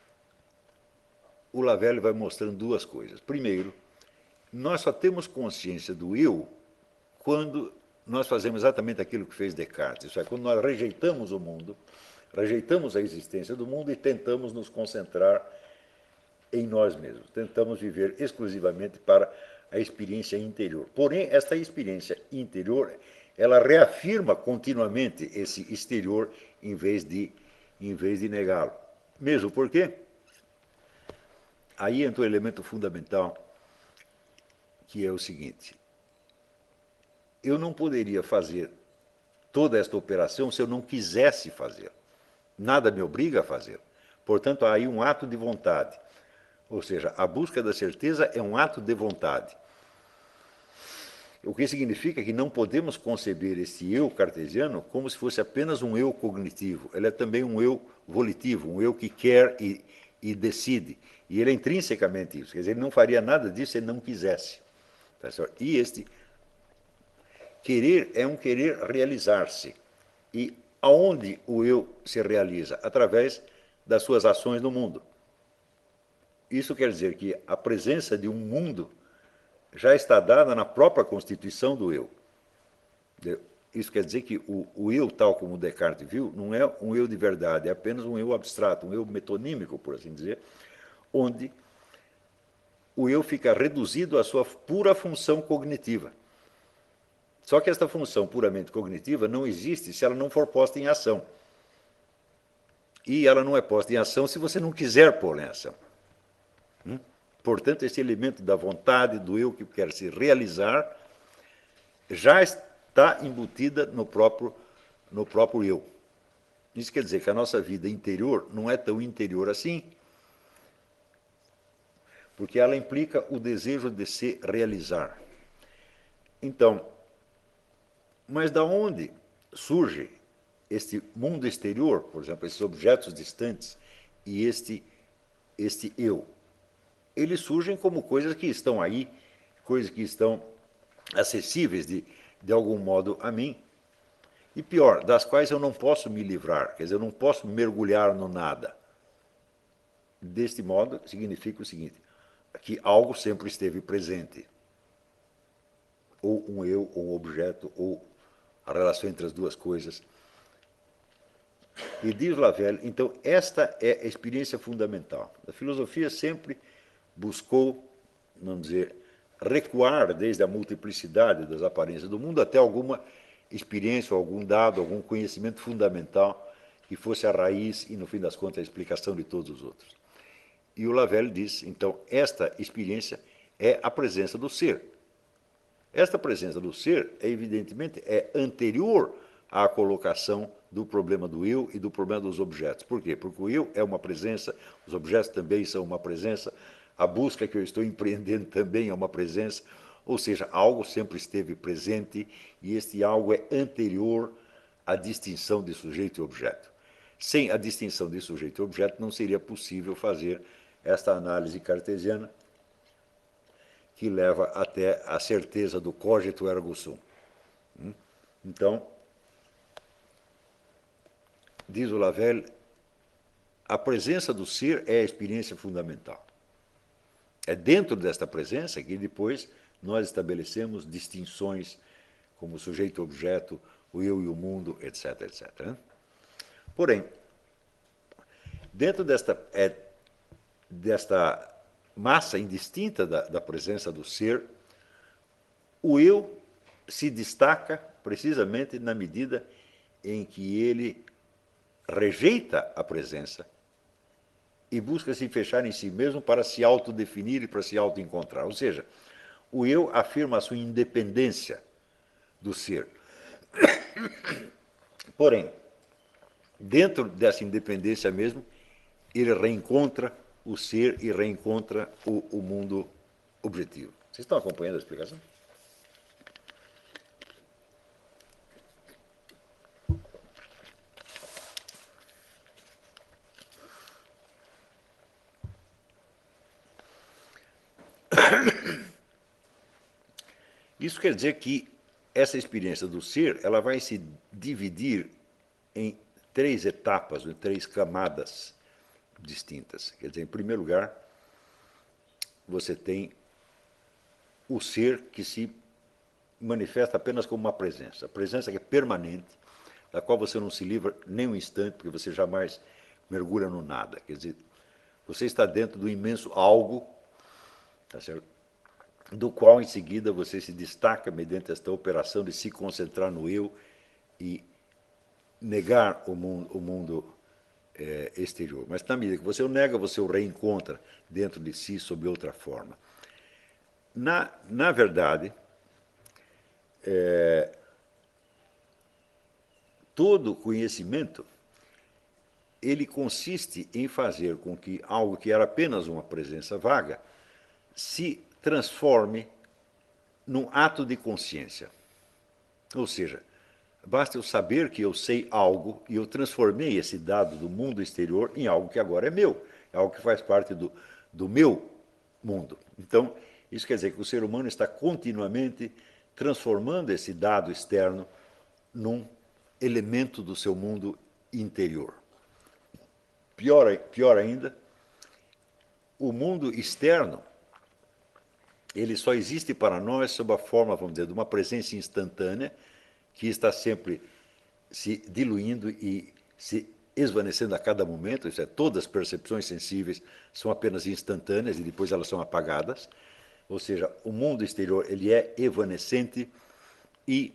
o Lavelle vai mostrando duas coisas. Primeiro, nós só temos consciência do eu quando nós fazemos exatamente aquilo que fez Descartes, isso é, quando nós rejeitamos o mundo, rejeitamos a existência do mundo e tentamos nos concentrar em nós mesmos, tentamos viver exclusivamente para a experiência interior. Porém, esta experiência interior, ela reafirma continuamente esse exterior em vez de, em vez de negá-lo. Mesmo porque aí entra o elemento fundamental, que é o seguinte: eu não poderia fazer toda esta operação se eu não quisesse fazer. Nada me obriga a fazer. Portanto, há aí um ato de vontade. Ou seja, a busca da certeza é um ato de vontade. O que significa que não podemos conceber esse eu cartesiano como se fosse apenas um eu cognitivo. Ele é também um eu volitivo, um eu que quer e, e decide. E ele é intrinsecamente isso. Quer dizer, ele não faria nada disso se ele não quisesse. Tá certo? E este querer é um querer realizar-se. E aonde o eu se realiza? Através das suas ações no mundo. Isso quer dizer que a presença de um mundo já está dada na própria constituição do eu. Isso quer dizer que o, o eu, tal como Descartes viu, não é um eu de verdade, é apenas um eu abstrato, um eu metonímico, por assim dizer, onde o eu fica reduzido à sua pura função cognitiva. Só que esta função puramente cognitiva não existe se ela não for posta em ação. E ela não é posta em ação se você não quiser pôr em ação. Hum? Portanto, esse elemento da vontade, do eu que quer se realizar, já está embutida no próprio, no próprio eu. Isso quer dizer que a nossa vida interior não é tão interior assim, porque ela implica o desejo de se realizar. Então, mas da onde surge este mundo exterior, por exemplo, esses objetos distantes e este, este eu? Eles surgem como coisas que estão aí, coisas que estão acessíveis de, de algum modo a mim, e pior, das quais eu não posso me livrar, quer dizer, eu não posso mergulhar no nada. Deste modo, significa o seguinte, que algo sempre esteve presente, ou um eu, ou um objeto, ou a relação entre as duas coisas. E diz Lavelle, então, esta é a experiência fundamental. A filosofia sempre buscou, vamos dizer, recuar desde a multiplicidade das aparências do mundo até alguma experiência, algum dado, algum conhecimento fundamental que fosse a raiz e, no fim das contas, a explicação de todos os outros. E o Lavelle diz, então, esta experiência é a presença do ser. Esta presença do ser, é, evidentemente, é anterior à colocação do problema do eu e do problema dos objetos. Por quê? Porque o eu é uma presença, os objetos também são uma presença, a busca que eu estou empreendendo também é uma presença, ou seja, algo sempre esteve presente e este algo é anterior à distinção de sujeito e objeto. Sem a distinção de sujeito e objeto, não seria possível fazer esta análise cartesiana que leva até a certeza do cogito ergo sum. Então, diz o Lavelle, a presença do ser é a experiência fundamental. É dentro desta presença que depois nós estabelecemos distinções como sujeito-objeto, o eu e o mundo, etc, etcétera. Porém, dentro desta, é, desta massa indistinta da, da presença do ser, o eu se destaca precisamente na medida em que ele rejeita a presença e busca se fechar em si mesmo para se autodefinir e para se autoencontrar. Ou seja, o eu afirma a sua independência do ser. Porém, dentro dessa independência mesmo, ele reencontra o ser e reencontra o, o mundo objetivo. Vocês estão acompanhando a explicação? Isso quer dizer que essa experiência do ser, ela vai se dividir em três etapas, em três camadas distintas. Quer dizer, em primeiro lugar, você tem o ser que se manifesta apenas como uma presença. A presença que é permanente, da qual você não se livra nem um instante, porque você jamais mergulha no nada. Quer dizer, você está dentro do imenso algo, tá certo? Do qual, em seguida, você se destaca mediante esta operação de se concentrar no eu e negar o mundo, o mundo é, exterior. Mas, na medida que você o nega, você o reencontra dentro de si sob outra forma. Na, na verdade, é, todo conhecimento ele consiste em fazer com que algo que era apenas uma presença vaga se transforme num ato de consciência. Ou seja, basta eu saber que eu sei algo e eu transformei esse dado do mundo exterior em algo que agora é meu, é algo que faz parte do, do meu mundo. Então, isso quer dizer que o ser humano está continuamente transformando esse dado externo num elemento do seu mundo interior. Pior, pior ainda, o mundo externo ele só existe para nós sob a forma, vamos dizer, de uma presença instantânea que está sempre se diluindo e se esvanecendo a cada momento, isso é, todas as percepções sensíveis são apenas instantâneas e depois elas são apagadas. Ou seja, o mundo exterior ele é evanescente e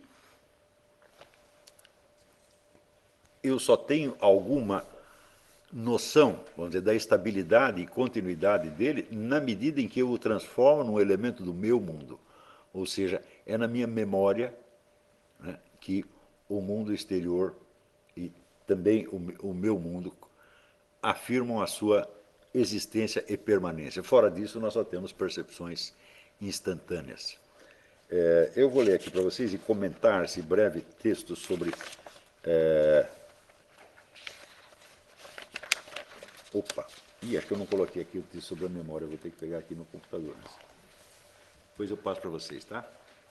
eu só tenho alguma noção, vamos dizer, da estabilidade e continuidade dele na medida em que eu o transformo num elemento do meu mundo. Ou seja, é na minha memória, né, que o mundo exterior e também o, o meu mundo afirmam a sua existência e permanência. Fora disso, nós só temos percepções instantâneas. É, eu vou ler aqui para vocês e comentar esse breve texto sobre... É, Opa, e acho que eu não coloquei aqui o texto sobre a memória, eu vou ter que pegar aqui no computador. Depois eu passo para vocês, tá?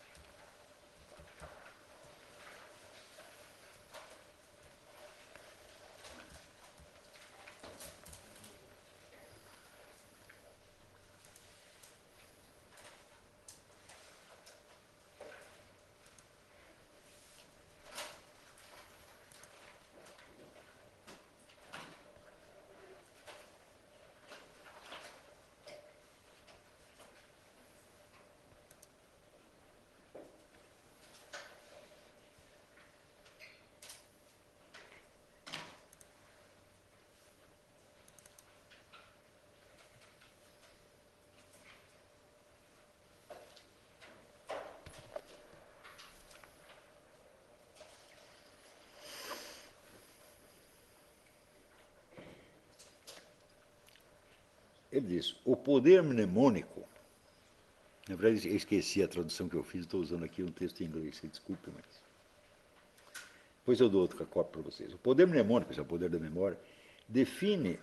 Ele diz, o poder mnemônico, na verdade eu esqueci a tradução que eu fiz, estou usando aqui um texto em inglês, desculpe, mas... Depois eu dou outra cópia para vocês. O poder mnemônico, esse é o poder da memória, define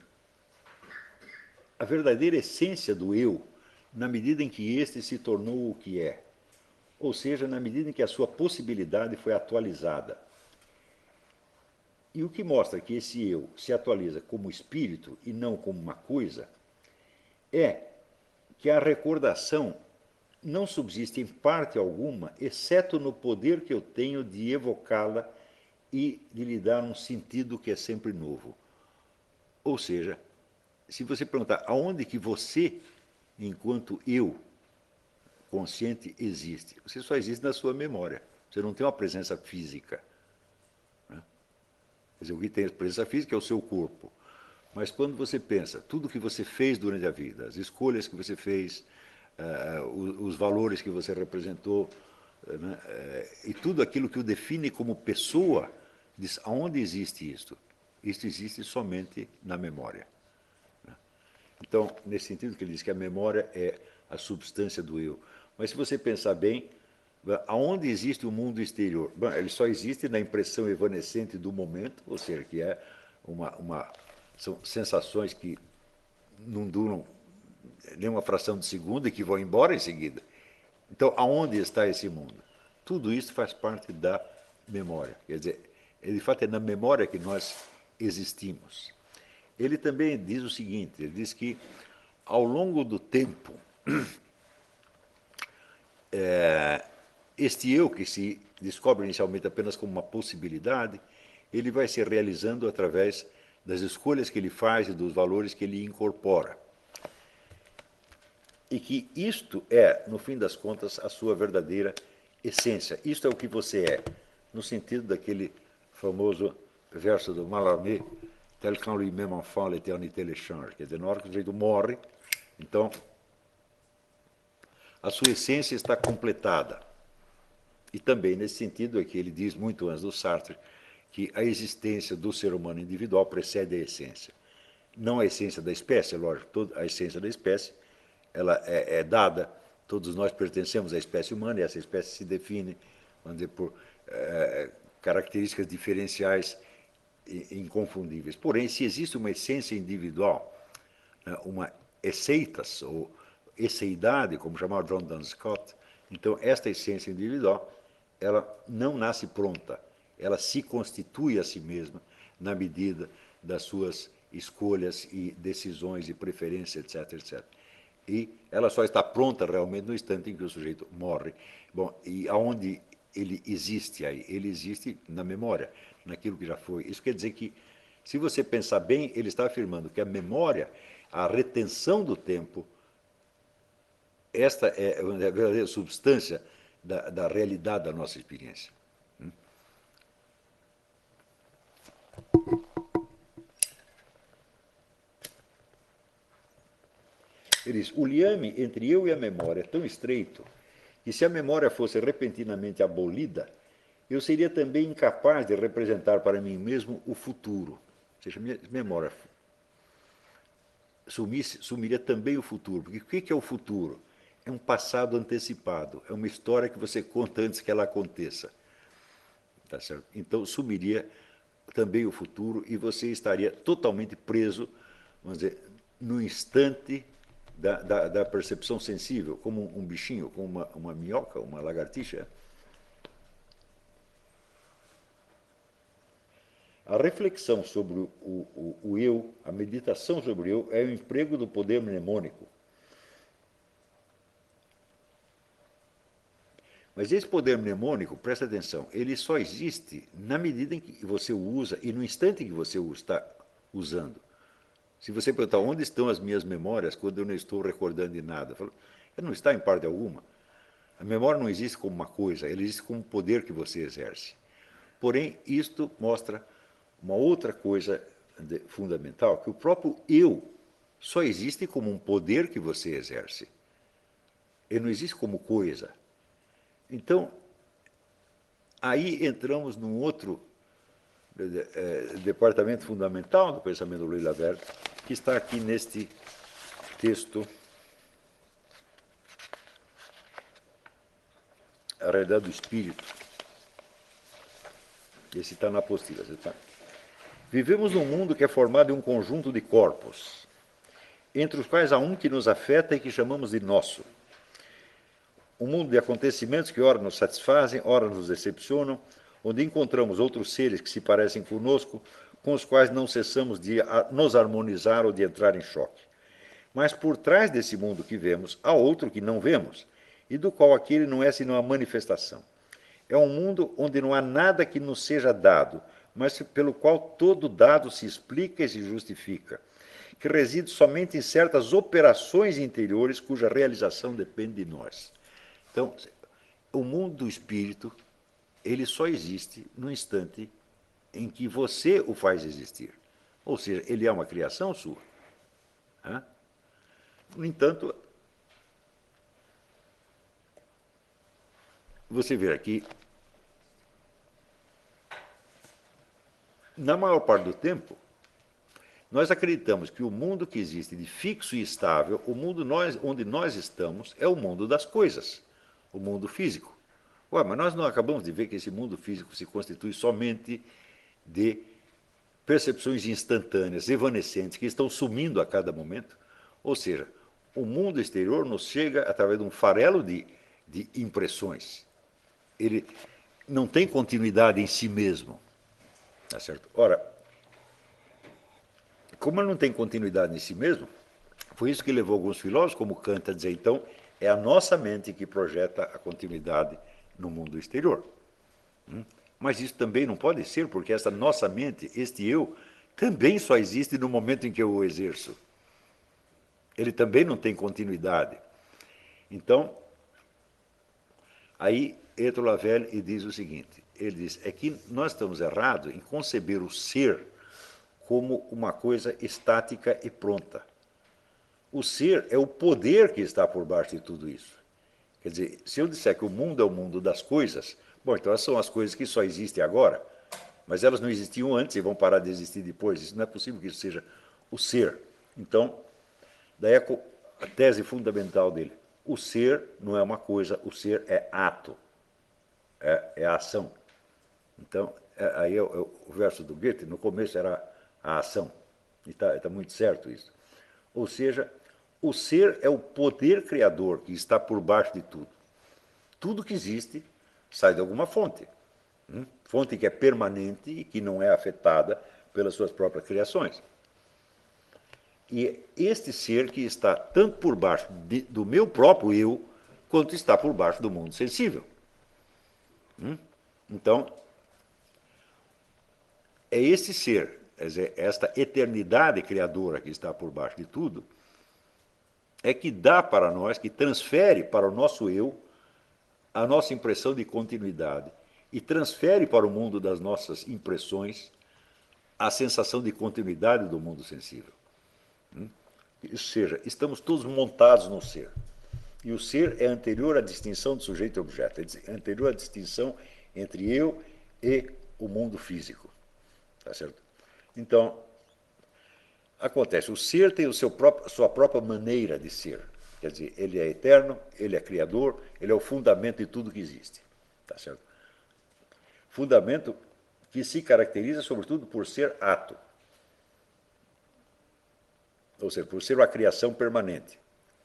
a verdadeira essência do eu na medida em que este se tornou o que é. Ou seja, na medida em que a sua possibilidade foi atualizada. E o que mostra que esse eu se atualiza como espírito e não como uma coisa é que a recordação não subsiste em parte alguma, exceto no poder que eu tenho de evocá-la e de lhe dar um sentido que é sempre novo. Ou seja, se você perguntar aonde que você, enquanto eu, consciente, existe, você só existe na sua memória. Você não tem uma presença física. Né? Quer dizer, o que tem a presença física é o seu corpo. Mas quando você pensa, tudo que você fez durante a vida, as escolhas que você fez, uh, os, os valores que você representou, uh, né, uh, e tudo aquilo que o define como pessoa, diz, aonde existe isto? Isto existe somente na memória. Né? Então, nesse sentido que ele diz que a memória é a substância do eu. Mas se você pensar bem, aonde existe o mundo exterior? Bom, ele só existe na impressão evanescente do momento, ou seja, que é uma... uma são sensações que não duram nem uma fração de segundo e que vão embora em seguida. Então, aonde está esse mundo? Tudo isso faz parte da memória. Quer dizer, de fato, é na memória que nós existimos. Ele também diz o seguinte, ele diz que, ao longo do tempo, é, este eu que se descobre inicialmente apenas como uma possibilidade, ele vai se realizando através das escolhas que ele faz e dos valores que ele incorpora. E que isto é, no fim das contas, a sua verdadeira essência. Isto é o que você é, no sentido daquele famoso verso do Mallarmé, tel qu'en lui-même enfant l'éternité le change. Quer dizer, na hora que o sujeito morre, então, a sua essência está completada. E também, nesse sentido, é que ele diz muito antes do Sartre, que a existência do ser humano individual precede a essência. Não a essência da espécie, lógico, toda a essência da espécie ela é, é dada, todos nós pertencemos à espécie humana, e essa espécie se define, vamos dizer, por é, características diferenciais e inconfundíveis. Porém, se existe uma essência individual, né, uma esseitas, ou esseidade, como chamava John Duns Scott, então esta essência individual, ela não nasce pronta, ela se constitui a si mesma na medida das suas escolhas e decisões e preferências, etc, etcétera. E ela só está pronta realmente no instante em que o sujeito morre. Bom, e aonde ele existe aí? Ele existe na memória, naquilo que já foi. Isso quer dizer que, se você pensar bem, ele está afirmando que a memória, a retenção do tempo, esta é a verdadeira substância da, da realidade da nossa experiência. Ele diz, o liame entre eu e a memória é tão estreito que, se a memória fosse repentinamente abolida, eu seria também incapaz de representar para mim mesmo o futuro. Ou seja, minha memória sumisse, sumiria também o futuro. Porque o que é o futuro? É um passado antecipado, é uma história que você conta antes que ela aconteça. Tá certo? Então, sumiria também o futuro e você estaria totalmente preso, vamos dizer, no instante Da, da, da percepção sensível, como um bichinho, como uma, uma minhoca, uma lagartixa. A reflexão sobre o, o, o eu, a meditação sobre o eu, é o emprego do poder mnemônico. Mas esse poder mnemônico, presta atenção, ele só existe na medida em que você o usa e no instante em que você o está usando. Se você perguntar onde estão as minhas memórias quando eu não estou recordando de nada, eu falo, ela não está em parte alguma. A memória não existe como uma coisa, ela existe como um poder que você exerce. Porém, isto mostra uma outra coisa fundamental, que o próprio eu só existe como um poder que você exerce. Ele não existe como coisa. Então, aí entramos num outro departamento fundamental do pensamento do Louis Laverne, que está aqui neste texto, A Realidade do Espírito. Esse está na apostila. Tá? Vivemos num mundo que é formado em um conjunto de corpos, entre os quais há um que nos afeta e que chamamos de nosso. Um mundo de acontecimentos que ora nos satisfazem, ora nos decepcionam, onde encontramos outros seres que se parecem conosco, com os quais não cessamos de nos harmonizar ou de entrar em choque. Mas por trás desse mundo que vemos, há outro que não vemos, e do qual aquele não é senão a manifestação. É um mundo onde não há nada que nos seja dado, mas pelo qual todo dado se explica e se justifica, que reside somente em certas operações interiores cuja realização depende de nós. Então, o mundo do espírito, ele só existe no instante em que você o faz existir. Ou seja, ele é uma criação sua. Né? No entanto, você vê aqui, na maior parte do tempo, nós acreditamos que o mundo que existe de fixo e estável, o mundo nós, onde nós estamos, é o mundo das coisas, o mundo físico. Ué, mas nós não acabamos de ver que esse mundo físico se constitui somente de percepções instantâneas, evanescentes, que estão sumindo a cada momento? Ou seja, o mundo exterior nos chega através de um farelo de, de impressões. Ele não tem continuidade em si mesmo. Tá certo? Ora, como ele não tem continuidade em si mesmo, foi isso que levou alguns filósofos, como Kant, a dizer, então, é a nossa mente que projeta a continuidade no mundo exterior. Mas isso também não pode ser, porque essa nossa mente, este eu, também só existe no momento em que eu o exerço. Ele também não tem continuidade. Então, aí entra o Lavelle e diz o seguinte, ele diz, é que nós estamos errados em conceber o ser como uma coisa estática e pronta. O ser é o poder que está por baixo de tudo isso. Quer dizer, se eu disser que o mundo é o mundo das coisas, bom, então elas são as coisas que só existem agora, mas elas não existiam antes e vão parar de existir depois. Isso não é possível que isso seja o ser. Então, daí a tese fundamental dele. O ser não é uma coisa, o ser é ato, é, é a ação. Então, é, aí é o, é o verso do Goethe, no começo era a ação, e está tá muito certo isso. Ou seja, o ser é o poder criador que está por baixo de tudo. Tudo que existe sai de alguma fonte. Hum? Fonte que é permanente e que não é afetada pelas suas próprias criações. E este ser que está tanto por baixo de, do meu próprio eu, quanto está por baixo do mundo sensível. Hum? Então, é esse ser, quer dizer, esta eternidade criadora que está por baixo de tudo, é que dá para nós, que transfere para o nosso eu a nossa impressão de continuidade e transfere para o mundo das nossas impressões a sensação de continuidade do mundo sensível. Ou seja, estamos todos montados no ser. E o ser é anterior à distinção de sujeito e objeto, é anterior à distinção entre eu e o mundo físico. Tá certo? Então, acontece, o ser tem o seu próprio, a sua própria maneira de ser. Quer dizer, ele é eterno, ele é criador, ele é o fundamento de tudo que existe. Tá certo? Fundamento que se caracteriza, sobretudo, por ser ato. Ou seja, por ser uma criação permanente.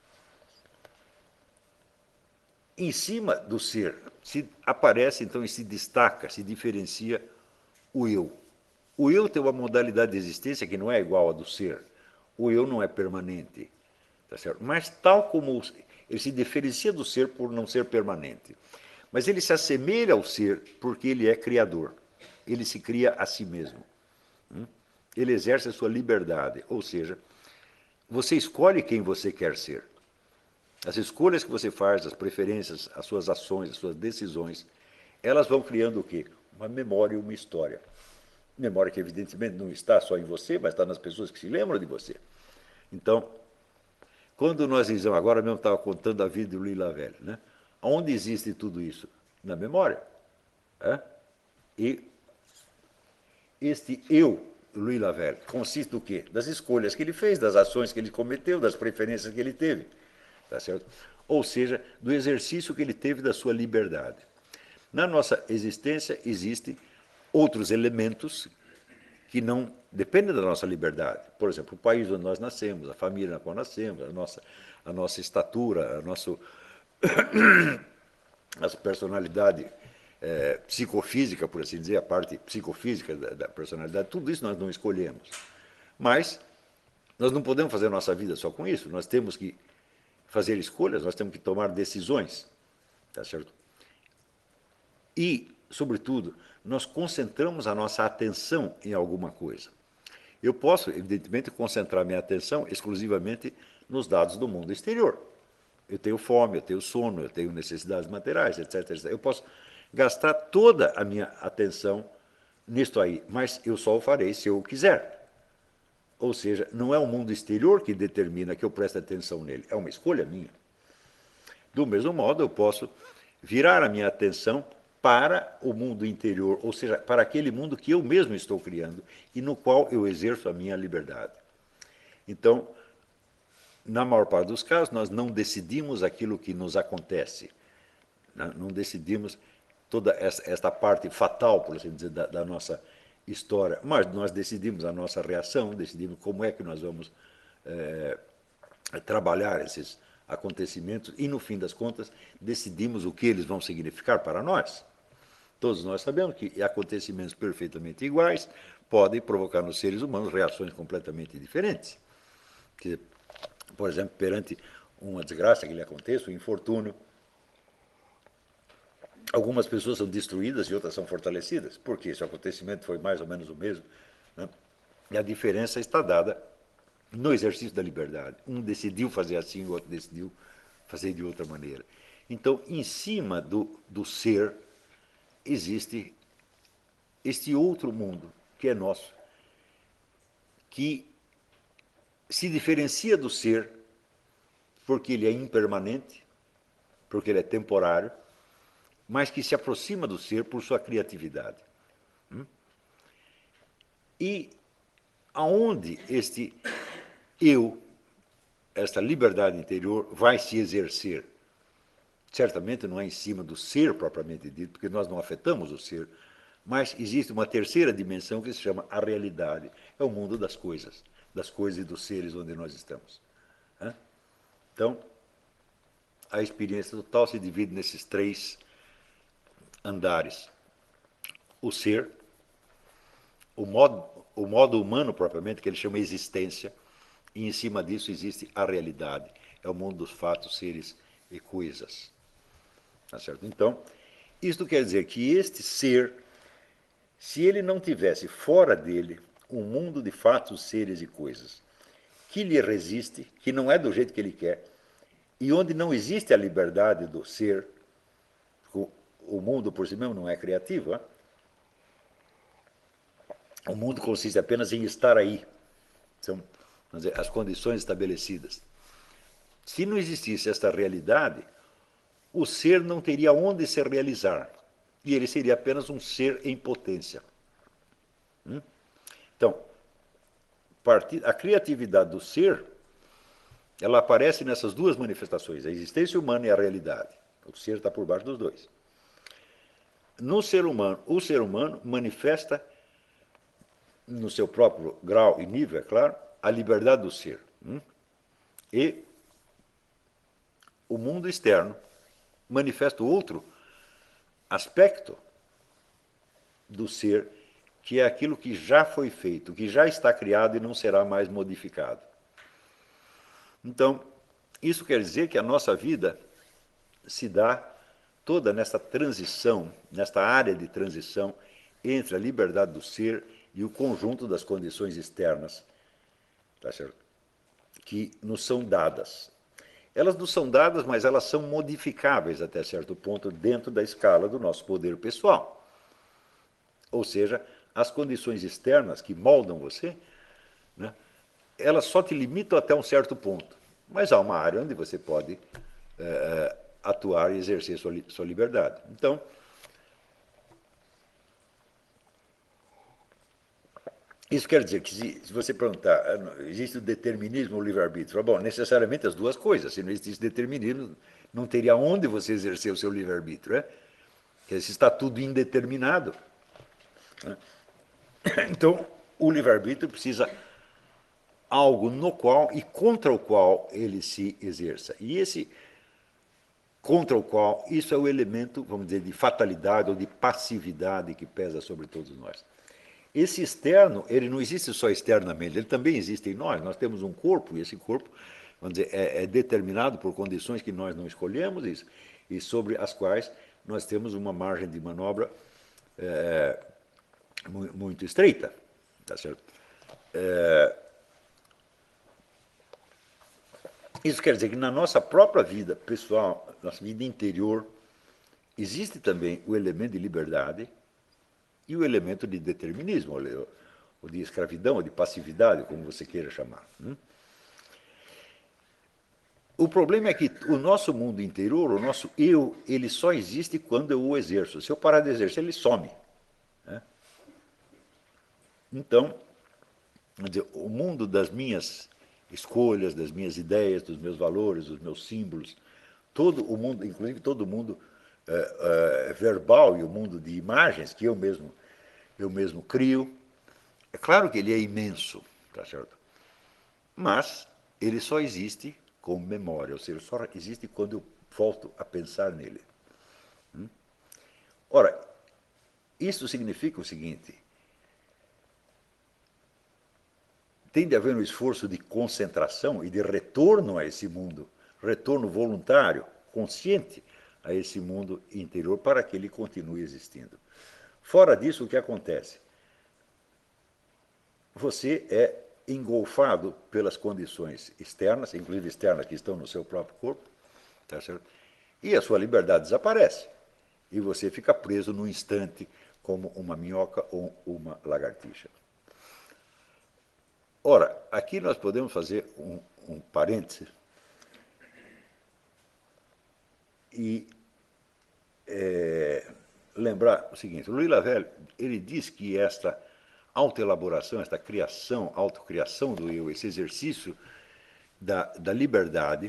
Em cima do ser, se aparece, então, e se destaca, se diferencia o eu. O eu tem uma modalidade de existência que não é igual à do ser. O eu não é permanente. Tá certo? Mas tal como ele se diferencia do ser por não ser permanente. Mas ele se assemelha ao ser porque ele é criador. Ele se cria a si mesmo. Ele exerce a sua liberdade. Ou seja, você escolhe quem você quer ser. As escolhas que você faz, as preferências, as suas ações, as suas decisões, elas vão criando o quê? Uma memória e uma história. Memória que, evidentemente, não está só em você, mas está nas pessoas que se lembram de você. Então, quando nós dizemos, agora mesmo estava contando a vida do Louis Lavelle, né? Onde existe tudo isso? Na memória. É? E este eu, Louis Lavelle, consiste do quê? Das escolhas que ele fez, das ações que ele cometeu, das preferências que ele teve. Tá certo? Ou seja, do exercício que ele teve da sua liberdade. Na nossa existência existem outros elementos que não dependem da nossa liberdade. Por exemplo, o país onde nós nascemos, a família na qual nascemos, a nossa, a nossa estatura, a nossa a personalidade é, psicofísica, por assim dizer, a parte psicofísica da, da personalidade, tudo isso nós não escolhemos. Mas nós não podemos fazer a nossa vida só com isso, nós temos que fazer escolhas, nós temos que tomar decisões, tá certo? E, sobretudo, nós concentramos a nossa atenção em alguma coisa. eu posso, evidentemente, concentrar minha atenção exclusivamente nos dados do mundo exterior. Eu tenho fome, eu tenho sono, eu tenho necessidades materiais, etc, etcétera. Eu posso gastar toda a minha atenção nisto aí, mas eu só o farei se eu quiser. Ou seja, não é o mundo exterior que determina que eu preste atenção nele, é uma escolha minha. Do mesmo modo, eu posso virar a minha atenção para o mundo interior, ou seja, para aquele mundo que eu mesmo estou criando e no qual eu exerço a minha liberdade. Então, na maior parte dos casos, nós não decidimos aquilo que nos acontece, não decidimos toda esta parte fatal, por assim dizer, da, da nossa história, mas nós decidimos a nossa reação, decidimos como é que nós vamos é, trabalhar esses acontecimentos e, no fim das contas, decidimos o que eles vão significar para nós. Todos nós sabemos que acontecimentos perfeitamente iguais podem provocar nos seres humanos reações completamente diferentes. Que, por exemplo, perante uma desgraça que lhe aconteça, um infortúnio, algumas pessoas são destruídas e outras são fortalecidas, porque esse acontecimento foi mais ou menos o mesmo, né? E a diferença está dada no exercício da liberdade. Um decidiu fazer assim, o outro decidiu fazer de outra maneira. Então, em cima do, do ser, existe este outro mundo, que é nosso, que se diferencia do ser porque ele é impermanente, porque ele é temporário, mas que se aproxima do ser por sua criatividade. E aonde este eu, esta liberdade interior, vai se exercer? Certamente não é em cima do ser propriamente dito, porque nós não afetamos o ser, mas existe uma terceira dimensão que se chama a realidade. É o mundo das coisas, das coisas e dos seres onde nós estamos. Então, a experiência total se divide nesses três andares. O ser, o modo, o modo humano propriamente, que ele chama existência, e em cima disso existe a realidade. É o mundo dos fatos, seres e coisas. Tá certo? Então, isto quer dizer que este ser, se ele não tivesse fora dele um mundo de fatos, seres e coisas, que lhe resiste, que não é do jeito que ele quer, e onde não existe a liberdade do ser, o mundo por si mesmo não é criativo, hein? O mundo consiste apenas em estar aí. São, vamos dizer, as condições estabelecidas. Se não existisse esta realidade, o ser não teria onde se realizar. E ele seria apenas um ser em potência. Então, a criatividade do ser, ela aparece nessas duas manifestações, a existência humana e a realidade. O ser está por baixo dos dois. No ser humano, o ser humano manifesta, no seu próprio grau e nível, é claro, a liberdade do ser. E o mundo externo manifesta outro aspecto do ser, que é aquilo que já foi feito, que já está criado e não será mais modificado. Então, isso quer dizer que a nossa vida se dá toda nesta transição, nesta área de transição entre a liberdade do ser e o conjunto das condições externas, tá certo? Que nos são dadas. Elas nos são dadas, mas elas são modificáveis até certo ponto dentro da escala do nosso poder pessoal. Ou seja, as condições externas que moldam você, né, elas só te limitam até um certo ponto. Mas há uma área onde você pode é, atuar e exercer sua, sua liberdade. Então, isso quer dizer que se, se você perguntar, existe o determinismo ou o livre-arbítrio? Bom, necessariamente as duas coisas. Se não existisse determinismo, não teria onde você exercer o seu livre-arbítrio. Né? Porque se está tudo indeterminado. Né? Então, o livre-arbítrio precisa algo no qual e contra o qual ele se exerça. E esse contra o qual, isso é o elemento, vamos dizer, de fatalidade ou de passividade que pesa sobre todos nós. Esse externo, ele não existe só externamente, ele também existe em nós. Nós temos um corpo, e esse corpo, vamos dizer, é, é determinado por condições que nós não escolhemos isso, e sobre as quais nós temos uma margem de manobra é, muito estreita. Tá certo? É, isso quer dizer que na nossa própria vida pessoal, nossa vida interior, existe também o elemento de liberdade e o elemento de determinismo, ou de escravidão, ou de passividade, como você queira chamar. O problema é que o nosso mundo interior, o nosso eu, ele só existe quando eu o exerço. Se eu parar de exercer, ele some. Né? Então, quer dizer, o mundo das minhas escolhas, das minhas ideias, dos meus valores, dos meus símbolos, todo o mundo, inclusive todo o mundo é, é, verbal e o mundo de imagens que eu mesmo, eu mesmo crio, é claro que ele é imenso, tá certo? Mas ele só existe como memória, ou seja, só existe quando eu volto a pensar nele. Ora, isso significa o seguinte: tem de haver um esforço de concentração e de retorno a esse mundo, retorno voluntário, consciente a esse mundo interior para que ele continue existindo. Fora disso, o que acontece? Você é engolfado pelas condições externas, inclusive externas que estão no seu próprio corpo, tá certo? E a sua liberdade desaparece. E você fica preso num instante como uma minhoca ou uma lagartixa. Ora, aqui nós podemos fazer um, um parêntese e é, lembrar o seguinte: o Louis Lavelle, ele diz que esta autoelaboração, esta criação, autocriação do eu, esse exercício da, da liberdade,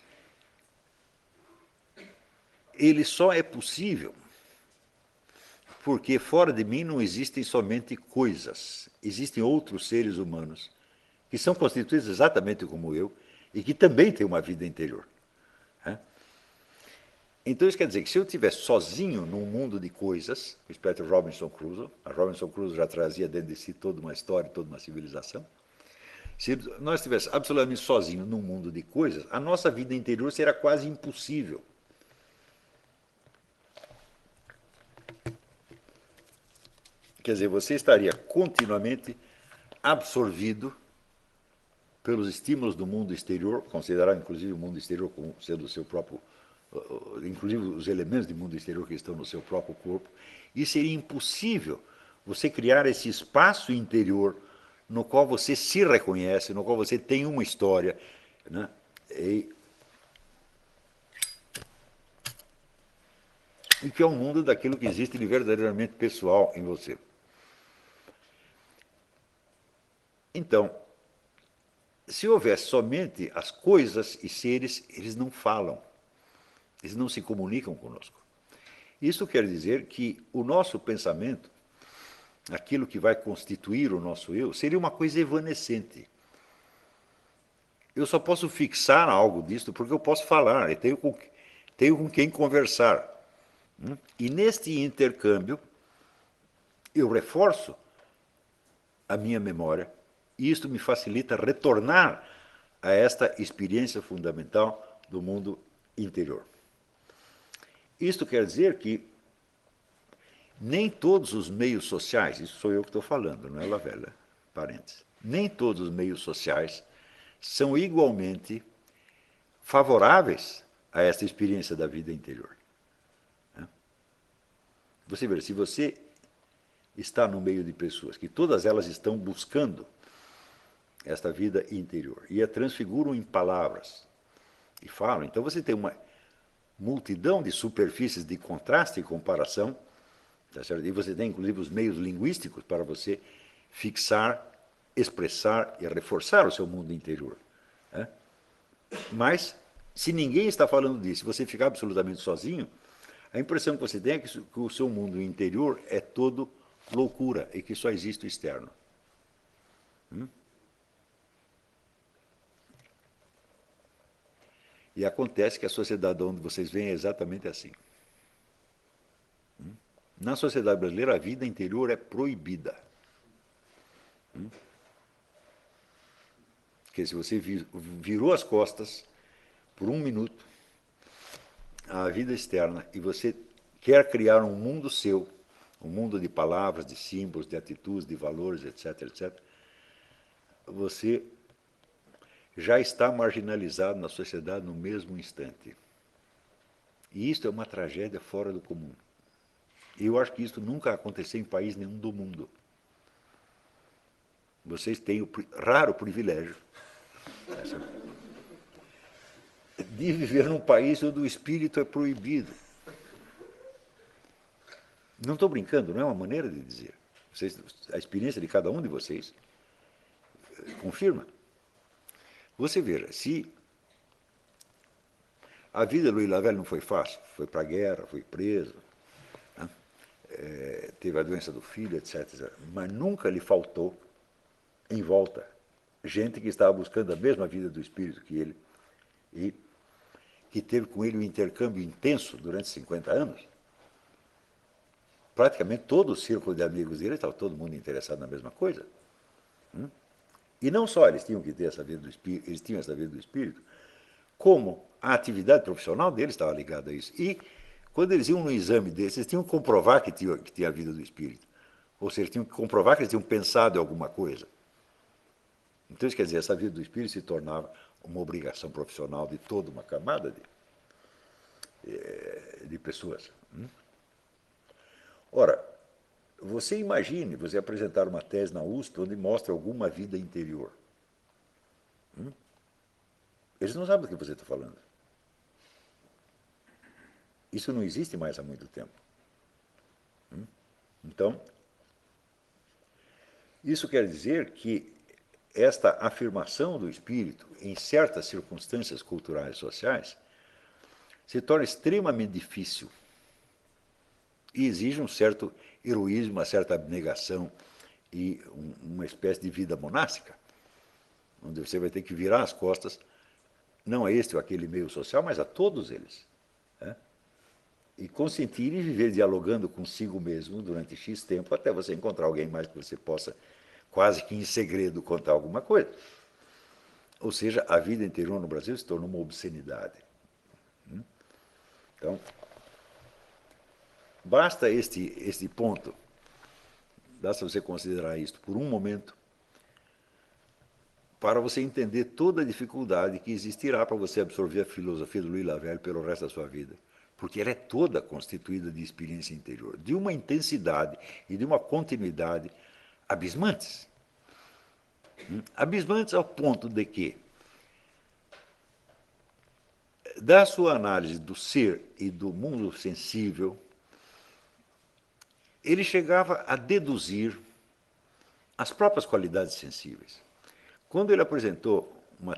ele só é possível porque fora de mim não existem somente coisas, existem outros seres humanos que são constituídos exatamente como eu e que também têm uma vida interior. Né? Então isso quer dizer que se eu estiver sozinho num mundo de coisas, respeito a Robinson Crusoe, a Robinson Crusoe já trazia dentro de si toda uma história, toda uma civilização, se nós estivéssemos absolutamente sozinhos num mundo de coisas, a nossa vida interior será quase impossível. Quer dizer, você estaria continuamente absorvido pelos estímulos do mundo exterior, considerar inclusive o mundo exterior como sendo o seu próprio, inclusive os elementos do mundo exterior que estão no seu próprio corpo, e seria impossível você criar esse espaço interior no qual você se reconhece, no qual você tem uma história, né? E, e que é um mundo daquilo que existe de verdadeiramente pessoal em você. Então, se houvesse somente as coisas e seres, eles não falam, eles não se comunicam conosco. Isso quer dizer que o nosso pensamento, aquilo que vai constituir o nosso eu, seria uma coisa evanescente. Eu só posso fixar algo disso porque eu posso falar, eu tenho com, tenho com quem conversar. E neste intercâmbio, eu reforço a minha memória, e isto me facilita retornar a esta experiência fundamental do mundo interior. Isto quer dizer que nem todos os meios sociais, isso sou eu que estou falando, não é Lavelle, parênteses, nem todos os meios sociais são igualmente favoráveis a esta experiência da vida interior. Você vê, se você está no meio de pessoas que todas elas estão buscando esta vida interior e a transfiguram em palavras e falam, então você tem uma multidão de superfícies de contraste e comparação, tá certo? E você tem inclusive os meios linguísticos para você fixar, expressar e reforçar o seu mundo interior. Né? Mas, se ninguém está falando disso, você ficar absolutamente sozinho, a impressão que você tem é que o seu mundo interior é todo loucura e que só existe o externo. Hum? E acontece que a sociedade onde vocês vêm é exatamente assim. Hum? Na sociedade brasileira, a vida interior é proibida. Hum? Porque se você virou as costas por um minuto à vida externa e você quer criar um mundo seu, um mundo de palavras, de símbolos, de atitudes, de valores, etc, etcétera, você já está marginalizado na sociedade no mesmo instante. E isso é uma tragédia fora do comum. E eu acho que isso nunca aconteceu em país nenhum do mundo. Vocês têm o raro privilégio de viver num país onde o espírito é proibido. Não estou brincando, não é uma maneira de dizer. Vocês, a experiência de cada um de vocês confirma. Você veja, se a vida do Louis Lavelle não foi fácil, foi para a guerra, foi preso, né? É, teve a doença do filho, etc, etcétera, mas nunca lhe faltou em volta gente que estava buscando a mesma vida do espírito que ele e que teve com ele um intercâmbio intenso durante cinquenta anos. Praticamente todo o círculo de amigos dele estava todo mundo interessado na mesma coisa. E não só eles tinham que ter essa vida do espírito, eles tinham essa vida do espírito, como a atividade profissional deles estava ligada a isso. E quando eles iam no exame desses, eles tinham que comprovar que tinha, que tinha a vida do espírito. Ou seja, tinham que comprovar que eles tinham pensado em alguma coisa. Então, isso quer dizer, essa vida do espírito se tornava uma obrigação profissional de toda uma camada de, de pessoas. Ora, você imagine você apresentar uma tese na U S P onde mostra alguma vida interior. Eles não sabem do que você está falando. Isso não existe mais há muito tempo. Então, isso quer dizer que esta afirmação do espírito, em certas circunstâncias culturais e sociais, se torna extremamente difícil e exige um certo heroísmo, uma certa abnegação e uma espécie de vida monástica, onde você vai ter que virar as costas, não a este ou aquele meio social, mas a todos eles. Né? E consentir e viver dialogando consigo mesmo durante X tempo, até você encontrar alguém mais que você possa, quase que em segredo, contar alguma coisa. Ou seja, a vida interior no Brasil se tornou uma obscenidade. Então, basta este, este ponto, basta você considerar isto por um momento, para você entender toda a dificuldade que existirá para você absorver a filosofia do Louis Lavelle pelo resto da sua vida. Porque ela é toda constituída de experiência interior, de uma intensidade e de uma continuidade abismantes. Abismantes ao ponto de que, da sua análise do ser e do mundo sensível, ele chegava a deduzir as próprias qualidades sensíveis. Quando ele apresentou uma,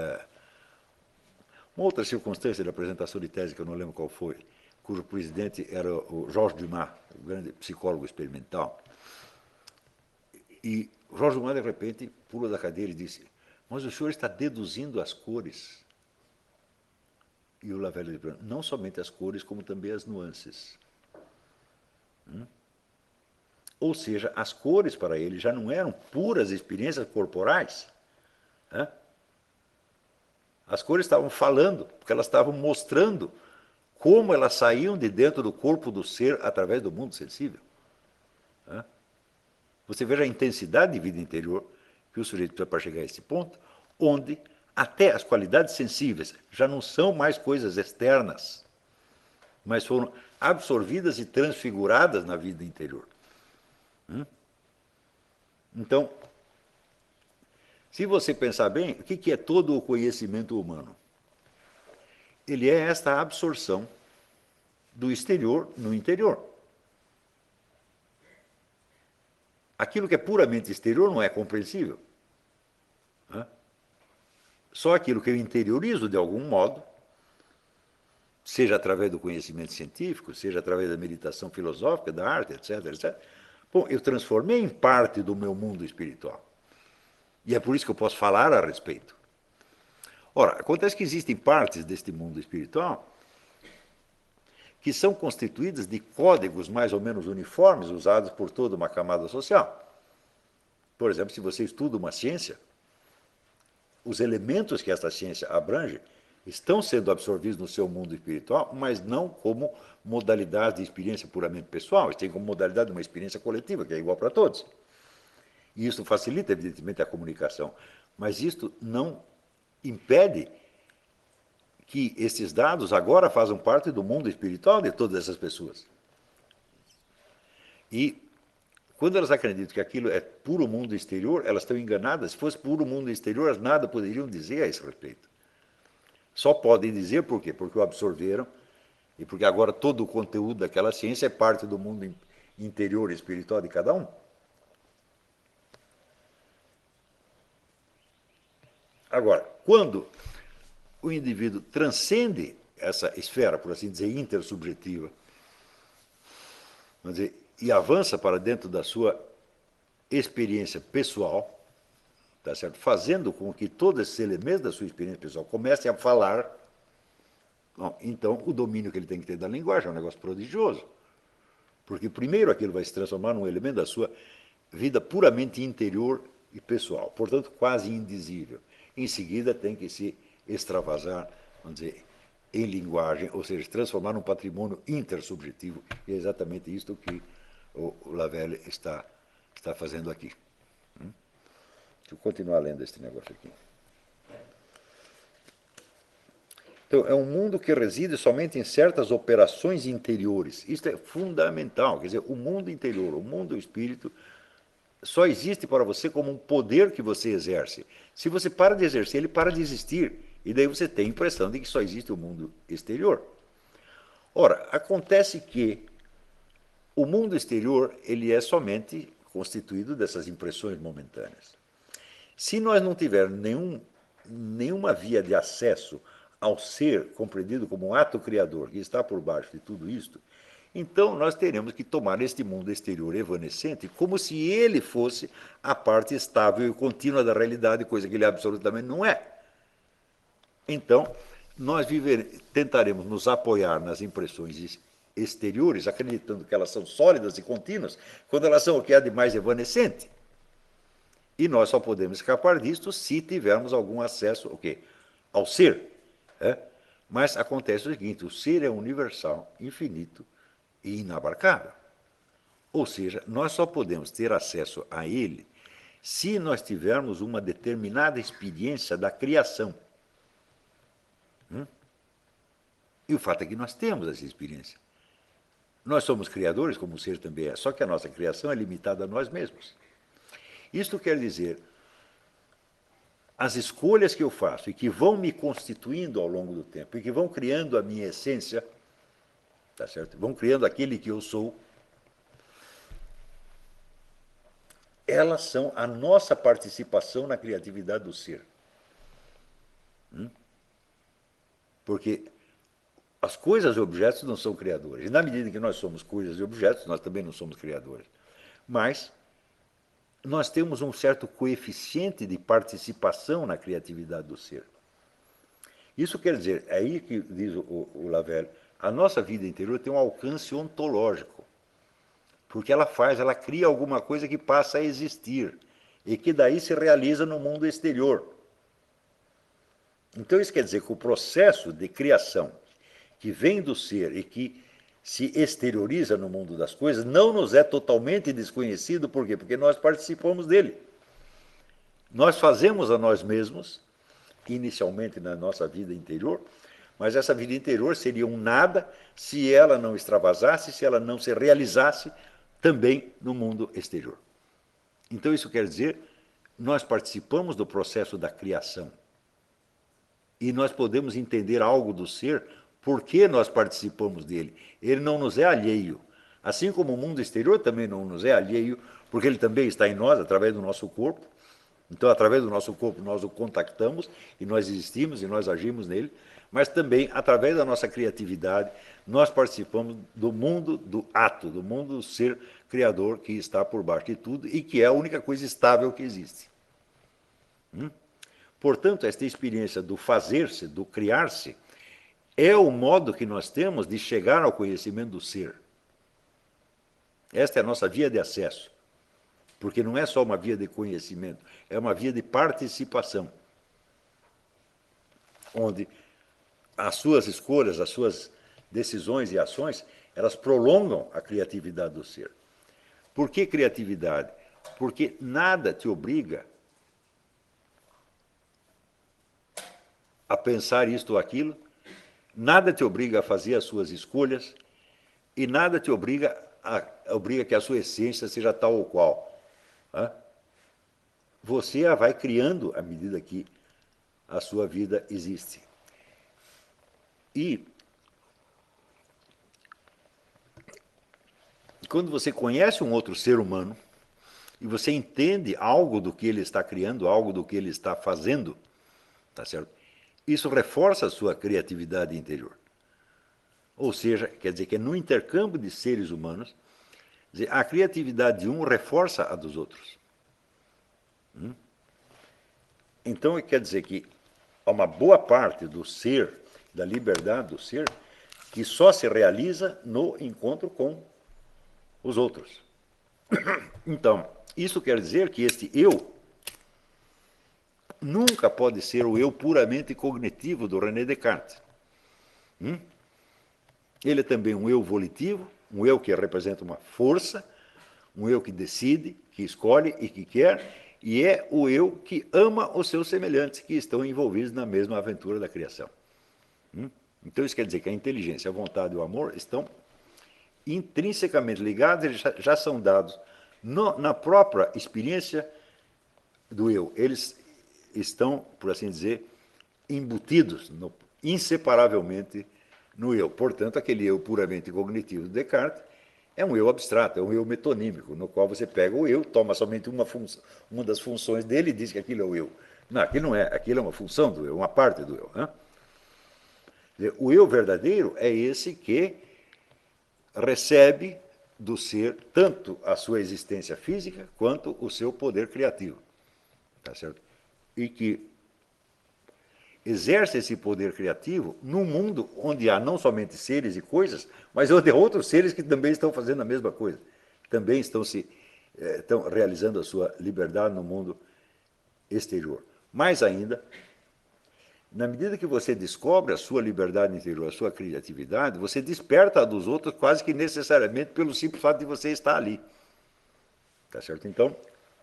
uma outra circunstância da apresentação de tese, que eu não lembro qual foi, cujo presidente era o Georges Dumas, o grande psicólogo experimental, e Georges Dumas, de repente, pula da cadeira e disse: mas o senhor está deduzindo as cores. E o Lavelle disse: não somente as cores, como também as nuances. Hum? Ou seja, as cores para ele já não eram puras experiências corporais. Né? As cores estavam falando, porque elas estavam mostrando como elas saíam de dentro do corpo do ser através do mundo sensível. Né? Você veja a intensidade de vida interior que o sujeito precisa para chegar a esse ponto, onde até as qualidades sensíveis já não são mais coisas externas, mas foram absorvidas e transfiguradas na vida interior. Então, se você pensar bem, o que é todo o conhecimento humano? Ele é esta absorção do exterior no interior. Aquilo que é puramente exterior não é compreensível. Só aquilo que eu interiorizo de algum modo, seja através do conhecimento científico, seja através da meditação filosófica, da arte, etc, etcétera, bom, eu transformei em parte do meu mundo espiritual. E é por isso que eu posso falar a respeito. Ora, acontece que existem partes deste mundo espiritual que são constituídas de códigos mais ou menos uniformes usados por toda uma camada social. Por exemplo, se você estuda uma ciência, os elementos que essa ciência abrange estão sendo absorvidos no seu mundo espiritual, mas não como modalidade de experiência puramente pessoal, eles têm como modalidade uma experiência coletiva, que é igual para todos. E isso facilita, evidentemente, a comunicação. Mas isto não impede que esses dados agora façam parte do mundo espiritual de todas essas pessoas. E quando elas acreditam que aquilo é puro mundo exterior, elas estão enganadas. Se fosse puro mundo exterior, elas nada poderiam dizer a esse respeito. Só podem dizer por quê? Porque o absorveram e porque agora todo o conteúdo daquela ciência é parte do mundo interior espiritual de cada um. Agora, quando o indivíduo transcende essa esfera, por assim dizer, intersubjetiva, vamos dizer, e avança para dentro da sua experiência pessoal, tá certo? Fazendo com que todos esses elementos da sua experiência pessoal comecem a falar, bom, então o domínio que ele tem que ter da linguagem é um negócio prodigioso. Porque primeiro aquilo vai se transformar num elemento da sua vida puramente interior e pessoal, portanto quase indizível. Em seguida tem que se extravasar, vamos dizer, em linguagem, ou seja, transformar num patrimônio intersubjetivo, e é exatamente isto que o Lavelle está, está fazendo aqui. Deixa eu continuar lendo este negócio aqui. Então, é um mundo que reside somente em certas operações interiores. Isto é fundamental. Quer dizer, o mundo interior, o mundo do espírito, só existe para você como um poder que você exerce. Se você para de exercer, ele para de existir. E daí você tem a impressão de que só existe o mundo exterior. Ora, acontece que o mundo exterior ele é somente constituído dessas impressões momentâneas. Se nós não tivermos nenhum, nenhuma via de acesso ao ser compreendido como um ato criador que está por baixo de tudo isto, então nós teremos que tomar este mundo exterior evanescente como se ele fosse a parte estável e contínua da realidade, coisa que ele absolutamente não é. Então, nós viver, tentaremos nos apoiar nas impressões exteriores, acreditando que elas são sólidas e contínuas, quando elas são o que há de mais evanescente. E nós só podemos escapar disto se tivermos algum acesso o quê? Ao ser. É? Mas acontece o seguinte, o ser é universal, infinito e inabarcável. Ou seja, nós só podemos ter acesso a ele se nós tivermos uma determinada experiência da criação. Hum? E o fato é que nós temos essa experiência. Nós somos criadores, como o ser também é, só que a nossa criação é limitada a nós mesmos. Isto quer dizer, as escolhas que eu faço e que vão me constituindo ao longo do tempo e que vão criando a minha essência, tá certo? Vão criando aquele que eu sou, elas são a nossa participação na criatividade do ser. Hum? Porque as coisas e objetos não são criadores. E na medida em que nós somos coisas e objetos, nós também não somos criadores. Mas nós temos um certo coeficiente de participação na criatividade do ser. Isso quer dizer, é aí que diz o, o Lavelle, a nossa vida interior tem um alcance ontológico, porque ela faz, ela cria alguma coisa que passa a existir e que daí se realiza no mundo exterior. Então isso quer dizer que o processo de criação que vem do ser e que se exterioriza no mundo das coisas, não nos é totalmente desconhecido. Por quê? Porque nós participamos dele. Nós fazemos a nós mesmos, inicialmente na nossa vida interior, mas essa vida interior seria um nada se ela não extravasasse, se ela não se realizasse também no mundo exterior. Então isso quer dizer, nós participamos do processo da criação. E nós podemos entender algo do ser porque nós participamos dele. Ele não nos é alheio. Assim como o mundo exterior também não nos é alheio, porque ele também está em nós, através do nosso corpo. Então, através do nosso corpo, nós o contactamos, e nós existimos, e nós agimos nele. Mas também, através da nossa criatividade, nós participamos do mundo do ato, do mundo do ser criador que está por baixo de tudo e que é a única coisa estável que existe. Hum? Portanto, esta experiência do fazer-se, do criar-se, é o modo que nós temos de chegar ao conhecimento do ser. Esta é a nossa via de acesso, porque não é só uma via de conhecimento, é uma via de participação, onde as suas escolhas, as suas decisões e ações, elas prolongam a criatividade do ser. Por que criatividade? porque nada te obriga a pensar isto ou aquilo, nada te obriga a fazer as suas escolhas e nada te obriga a, obriga que a sua essência seja tal ou qual. Né? Você a vai criando à medida que a sua vida existe. E quando você conhece um outro ser humano e você entende algo do que ele está criando, algo do que ele está fazendo, tá certo? Isso reforça a sua criatividade interior. Ou seja, quer dizer que no intercâmbio de seres humanos, dizer, a criatividade de um reforça a dos outros. Hum? Então, quer dizer que há uma boa parte do ser, da liberdade do ser, que só se realiza no encontro com os outros. Então, isso quer dizer que este eu nunca pode ser o eu puramente cognitivo do René Descartes. Hum? Ele é também um eu volitivo, um eu que representa uma força, um eu que decide, que escolhe e que quer, e é o eu que ama os seus semelhantes, que estão envolvidos na mesma aventura da criação. Hum? Então isso quer dizer que a inteligência, a vontade e o amor estão intrinsecamente ligados, eles já, já são dados no, na própria experiência do eu. Eles estão, por assim dizer, embutidos no, inseparavelmente no eu. Portanto, aquele eu puramente cognitivo de Descartes é um eu abstrato, é um eu metonímico, no qual você pega o eu, toma somente uma, uma das funções dele e diz que aquilo é o eu. Não, aquilo não é, aquilo é uma função do eu, uma parte do eu. Né? O eu verdadeiro é esse que recebe do ser tanto a sua existência física quanto o seu poder criativo. Tá certo? E que exerce esse poder criativo num mundo onde há não somente seres e coisas, mas onde há outros seres que também estão fazendo a mesma coisa, também estão se eh, estão realizando a sua liberdade no mundo exterior. Mais ainda, na medida que você descobre a sua liberdade interior, a sua criatividade, você desperta a dos outros quase que necessariamente pelo simples fato de você estar ali. Tá certo? Então,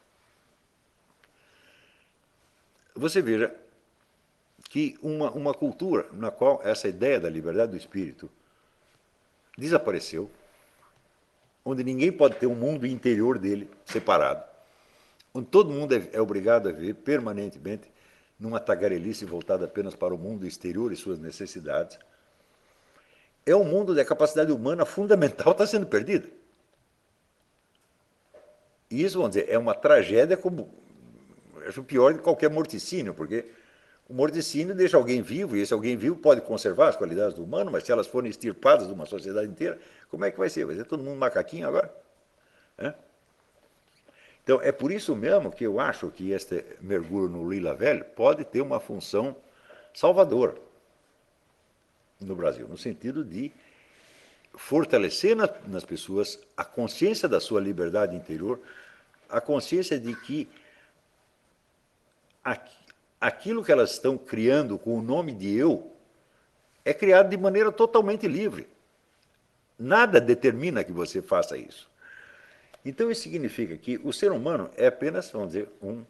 você veja que uma, uma cultura na qual essa ideia da liberdade do espírito desapareceu, onde ninguém pode ter um mundo interior dele separado, onde todo mundo é, é obrigado a viver permanentemente numa tagarelice voltada apenas para o mundo exterior e suas necessidades, é um mundo onde a capacidade humana fundamental está sendo perdida. E isso, vamos dizer, é uma tragédia como, acho pior de qualquer morticínio, porque o morticínio deixa alguém vivo, e esse alguém vivo pode conservar as qualidades do humano, mas se elas forem extirpadas de uma sociedade inteira, como é que vai ser? Vai ser todo mundo macaquinho agora? É? Então, é por isso mesmo que eu acho que este mergulho no Lila Velho pode ter uma função salvadora no Brasil, no sentido de fortalecer nas pessoas a consciência da sua liberdade interior, a consciência de que aquilo que elas estão criando com o nome de eu é criado de maneira totalmente livre. Nada determina que você faça isso. Então, isso significa que o ser humano é apenas, vamos dizer, um,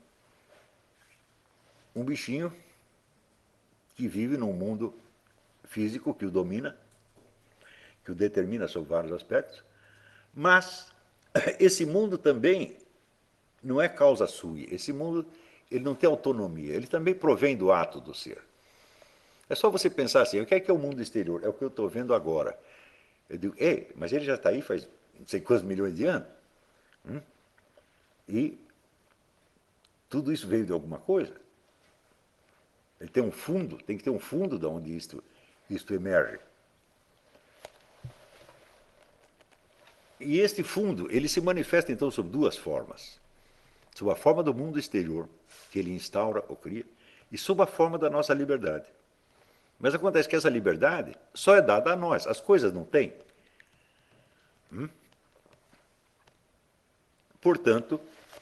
um bichinho que vive num mundo físico que o domina, que o determina sob vários aspectos, mas esse mundo também não é causa sua. Esse mundo ele não tem autonomia, ele também provém do ato do ser. É só você pensar assim, o que é que é o mundo exterior? É o que eu estou vendo agora. Eu digo, ei, mas ele já está aí faz não sei quantos milhões de anos. Hum? E tudo isso veio de alguma coisa. Ele tem um fundo, tem que ter um fundo de onde isto, isto emerge. E este fundo, ele se manifesta então sob duas formas. Sob a forma do mundo exterior, que ele instaura ou cria, e sob a forma da nossa liberdade. Mas acontece que essa liberdade só é dada a nós, as coisas não têm. Hum? Portanto,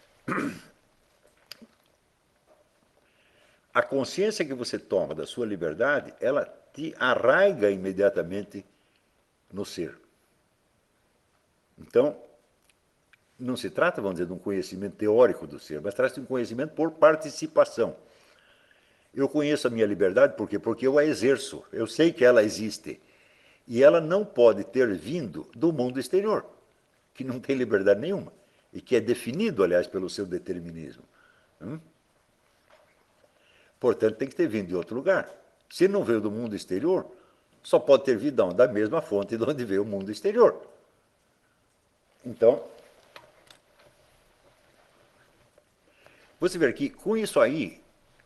a consciência que você toma da sua liberdade, ela te arraiga imediatamente no ser. Então, não se trata, vamos dizer, de um conhecimento teórico do ser, mas trata-se de um conhecimento por participação. Eu conheço a minha liberdade por quê? Porque eu a exerço, eu sei que ela existe. E ela não pode ter vindo do mundo exterior, que não tem liberdade nenhuma, e que é definido, aliás, pelo seu determinismo. Hum? Portanto, tem que ter vindo de outro lugar. Se não veio do mundo exterior, só pode ter vindo da mesma fonte de onde veio o mundo exterior. Então, você vê que com isso aí,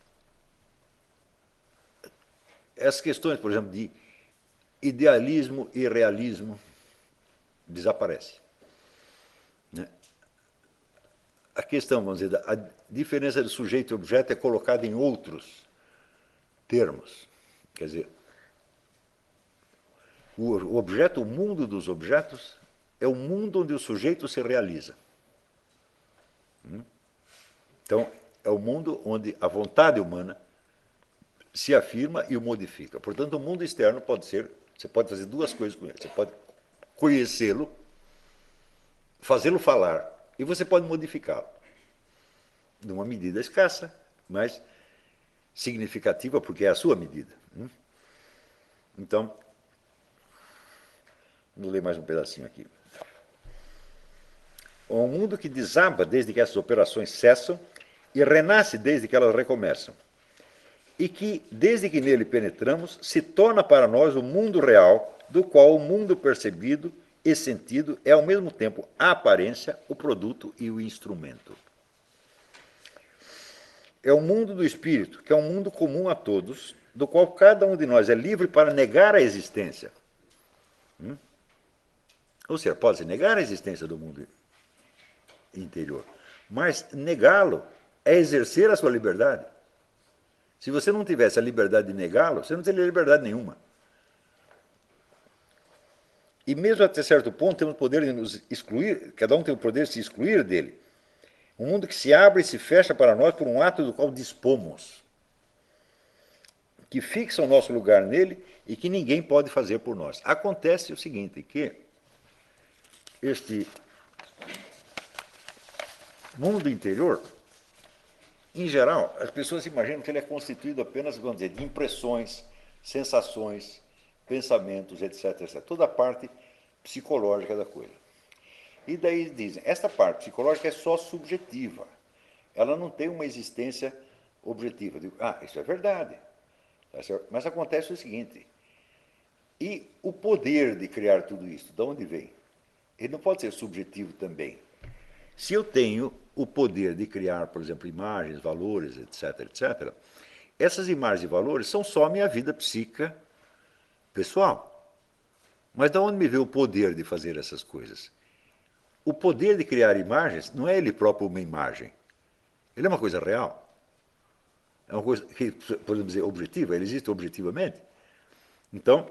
essas questões, por exemplo, de idealismo e realismo desaparecem. Né? A questão, vamos dizer, a diferença de sujeito e objeto é colocada em outros termos. Quer dizer, o objeto, o mundo dos objetos, é o mundo onde o sujeito se realiza. Então, é o mundo onde a vontade humana se afirma e o modifica. Portanto, o mundo externo pode ser, você pode fazer duas coisas com ele. Você pode conhecê-lo, fazê-lo falar, e você pode modificá-lo. Numa medida escassa, mas significativa, porque é a sua medida. Então, vou ler mais um pedacinho aqui. É um mundo que desaba desde que essas operações cessam e renasce desde que elas recomeçam. E que, desde que nele penetramos, se torna para nós o mundo real, do qual o mundo percebido e sentido é, ao mesmo tempo, a aparência, o produto e o instrumento. É o mundo do espírito, que é um mundo comum a todos, do qual cada um de nós é livre para negar a existência. Hum? Ou seja, pode-se negar a existência do mundo interior, mas negá-lo é exercer a sua liberdade. Se você não tivesse a liberdade de negá-lo, você não teria liberdade nenhuma. E mesmo até certo ponto temos o poder de nos excluir, cada um tem o poder de se excluir dele. Um mundo que se abre e se fecha para nós por um ato do qual dispomos, que fixa o nosso lugar nele e que ninguém pode fazer por nós. Acontece o seguinte, que este mundo interior, em geral, as pessoas imaginam que ele é constituído apenas, vamos dizer, de impressões, sensações, pensamentos, etc, etcétera. Toda a parte psicológica da coisa. E daí dizem, esta parte psicológica é só subjetiva. Ela não tem uma existência objetiva. Eu digo, ah, isso é verdade. Mas acontece o seguinte, e o poder de criar tudo isso, de onde vem? Ele não pode ser subjetivo também. Se eu tenho o poder de criar, por exemplo, imagens, valores, etc, etcétera, essas imagens e valores são só a minha vida psíquica pessoal. Mas de onde me veio o poder de fazer essas coisas? O poder de criar imagens não é ele próprio uma imagem. Ele é uma coisa real. É uma coisa que, podemos dizer, objetiva, ele existe objetivamente. Então,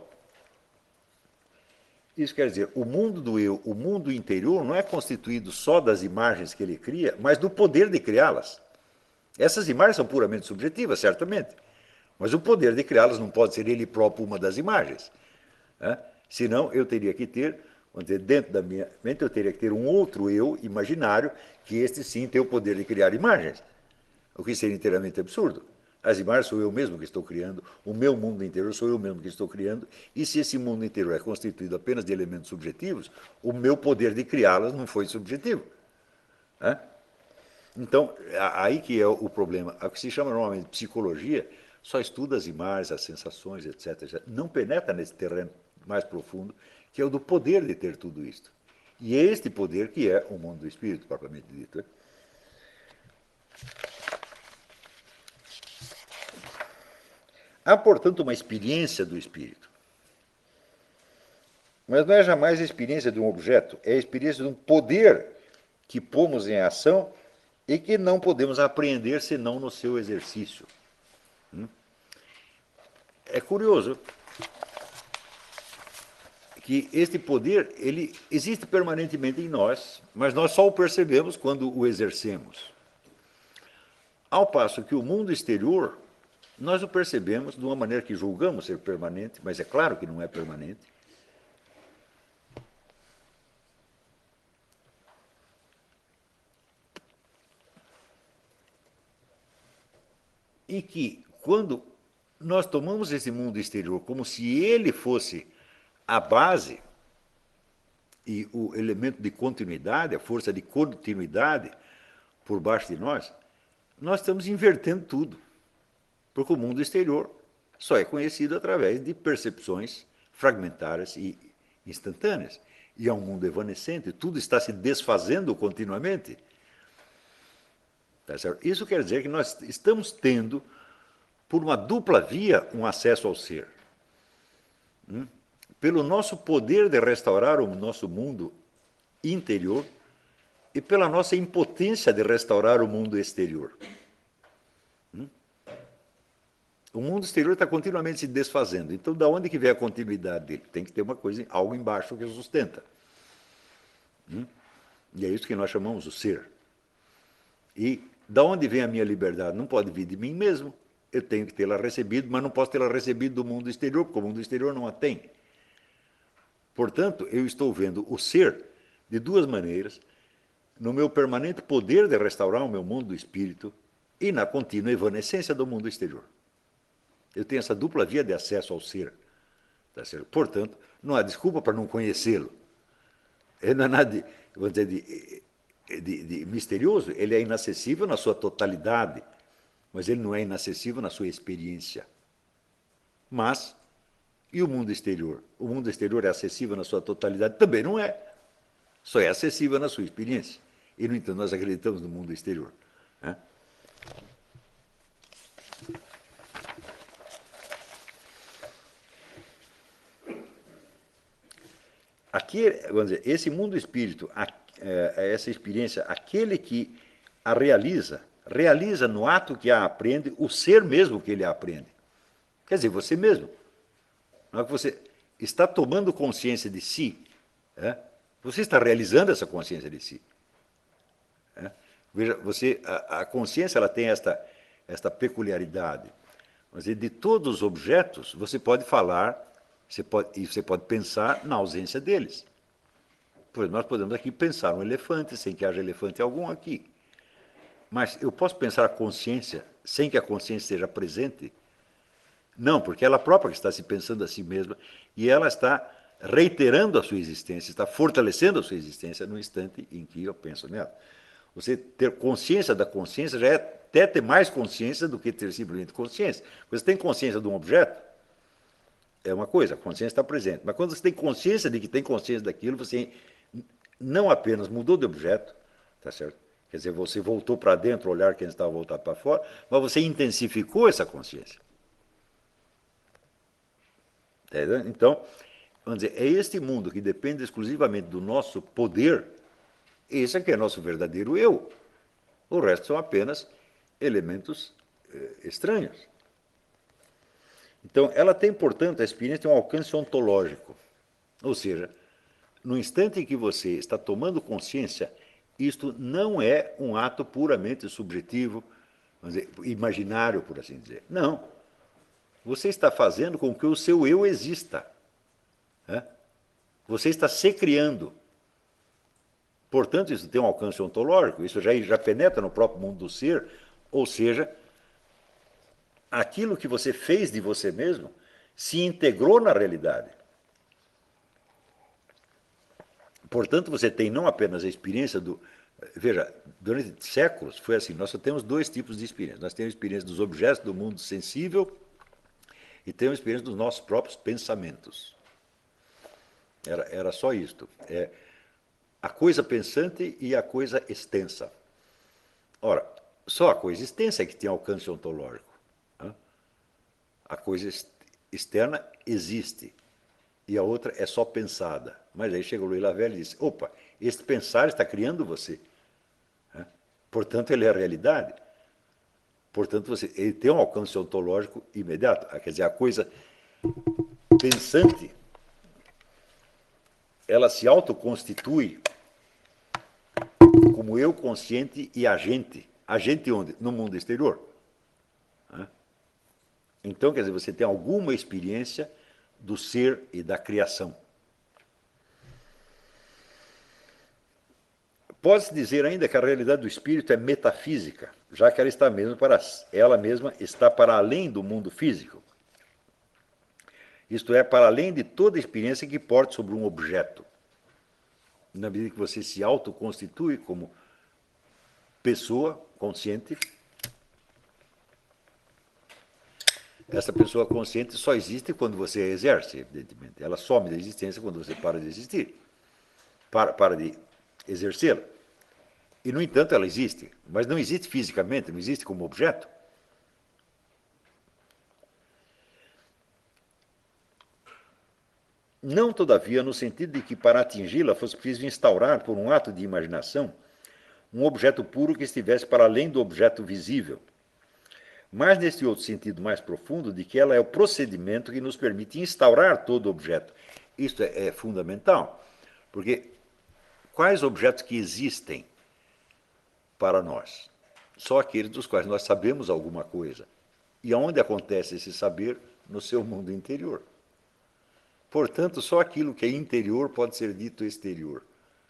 isso quer dizer, o mundo do eu, o mundo interior, não é constituído só das imagens que ele cria, mas do poder de criá-las. Essas imagens são puramente subjetivas, certamente, mas o poder de criá-las não pode ser ele próprio uma das imagens. Né? Senão, eu teria que ter, vamos dizer, dentro da minha mente, eu teria que ter um outro eu imaginário, que este sim tem o poder de criar imagens, o que seria inteiramente absurdo. As imagens sou eu mesmo que estou criando, o meu mundo interior sou eu mesmo que estou criando, e se esse mundo interior é constituído apenas de elementos subjetivos, o meu poder de criá-las não foi subjetivo. Né? Então, aí que é o problema. O que se chama normalmente de psicologia só estuda as imagens, as sensações, etc, etcétera. Não penetra nesse terreno mais profundo, que é o do poder de ter tudo isto. E é este poder que é o mundo do espírito, propriamente dito. Né? Há, portanto, uma experiência do espírito. Mas não é jamais a experiência de um objeto, é a experiência de um poder que pomos em ação e que não podemos apreender senão no seu exercício. É curioso que este poder ele existe permanentemente em nós, mas nós só o percebemos quando o exercemos. Ao passo que o mundo exterior nós o percebemos de uma maneira que julgamos ser permanente, mas é claro que não é permanente. e que, quando nós tomamos esse mundo exterior como se ele fosse a base e o elemento de continuidade, a força de continuidade por baixo de nós, nós estamos invertendo tudo. Porque o mundo exterior só é conhecido através de percepções fragmentárias e instantâneas. E é um mundo evanescente, tudo está se desfazendo continuamente. Tá certo? Isso quer dizer que nós estamos tendo, por uma dupla via, um acesso ao ser. Hum? Pelo nosso poder de restaurar o nosso mundo interior e pela nossa impotência de restaurar o mundo exterior. Hum? O mundo exterior está continuamente se desfazendo. Então, da onde que vem a continuidade dele? Tem que ter uma coisa, algo embaixo que sustenta. Hum? E é isso que nós chamamos o ser. E da onde vem a minha liberdade? Não pode vir de mim mesmo. Eu tenho que tê-la recebido, mas não posso tê-la recebido do mundo exterior, porque o mundo exterior não a tem. Portanto, eu estou vendo o ser de duas maneiras, no meu permanente poder de restaurar o meu mundo do espírito e na contínua evanescência do mundo exterior. Eu tenho essa dupla via de acesso ao ser. Tá certo? Portanto, não há desculpa para não conhecê-lo. Ele não é nada de, vamos dizer, de, de, de misterioso, ele é inacessível na sua totalidade, mas ele não é inacessível na sua experiência. Mas, e o mundo exterior? O mundo exterior é acessível na sua totalidade? Também não é. Só é acessível na sua experiência. E, no entanto, nós acreditamos no mundo exterior. Né? Aqui, vamos dizer, esse mundo espírito, essa experiência, aquele que a realiza, realiza no ato que a aprende o ser mesmo que ele a aprende. Quer dizer, você mesmo. Na hora que você está tomando consciência de si, é, você está realizando essa consciência de si. É. Veja, você, a, a consciência ela tem esta, esta peculiaridade. Mas de todos os objetos, você pode falar, você pode, e você pode pensar na ausência deles. Por exemplo, nós podemos aqui pensar um elefante, sem que haja elefante algum aqui. Mas eu posso pensar a consciência sem que a consciência esteja presente? Não, porque ela própria está se pensando a si mesma e ela está reiterando a sua existência, está fortalecendo a sua existência no instante em que eu penso nela. Você ter consciência da consciência já é até ter mais consciência do que ter simplesmente consciência. Você tem consciência de um objeto, é uma coisa, a consciência está presente. Mas quando você tem consciência de que tem consciência daquilo, você não apenas mudou de objeto, tá certo? Quer dizer, você voltou para dentro, o olhar que estava voltado para fora, mas você intensificou essa consciência. Então, vamos dizer, é este mundo que depende exclusivamente do nosso poder, esse aqui é nosso verdadeiro eu. O resto são apenas elementos eh, estranhos. Então, ela tem, portanto, a experiência tem um alcance ontológico. Ou seja, no instante em que você está tomando consciência, isto não é um ato puramente subjetivo, vamos dizer, imaginário, por assim dizer. Não. Você está fazendo com que o seu eu exista. Né? Você está se criando. Portanto, isso tem um alcance ontológico, isso já, já penetra no próprio mundo do ser, ou seja, aquilo que você fez de você mesmo se integrou na realidade. Portanto, você tem não apenas a experiência do... Veja, durante séculos foi assim, nós só temos dois tipos de experiência. Nós temos a experiência dos objetos do mundo sensível e temos a experiência dos nossos próprios pensamentos. Era, era só isto. É a coisa pensante e a coisa extensa. Ora, só a coisa extensa é que tem alcance ontológico. Né? A coisa externa existe e a outra é só pensada. Mas aí chega o Louis Lavelle e diz, opa, este pensar está criando você. Né? Portanto, ele é a realidade. Portanto, você, ele tem um alcance ontológico imediato. Quer dizer, a coisa pensante, ela se autoconstitui como eu consciente e agente. Agente onde? No mundo exterior. Então, quer dizer, você tem alguma experiência do ser e da criação. Pode-se dizer ainda que a realidade do espírito é metafísica, já que ela está mesmo para ela mesma está para além do mundo físico. Isto é, para além de toda experiência que porte sobre um objeto. Na medida que você se autoconstitui como pessoa consciente, essa pessoa consciente só existe quando você a exerce, evidentemente. Ela some da existência quando você para de existir, para, para de exercê-la. E, no entanto, ela existe, mas não existe fisicamente, não existe como objeto. Não, todavia, no sentido de que, para atingi-la, fosse preciso instaurar, por um ato de imaginação, um objeto puro que estivesse para além do objeto visível. Mas nesse outro sentido mais profundo, de que ela é o procedimento que nos permite instaurar todo objeto. Isto é, é fundamental, porque quais objetos que existem para nós? Só aqueles dos quais nós sabemos alguma coisa. E aonde acontece esse saber? No seu mundo interior. Portanto, só aquilo que é interior pode ser dito exterior.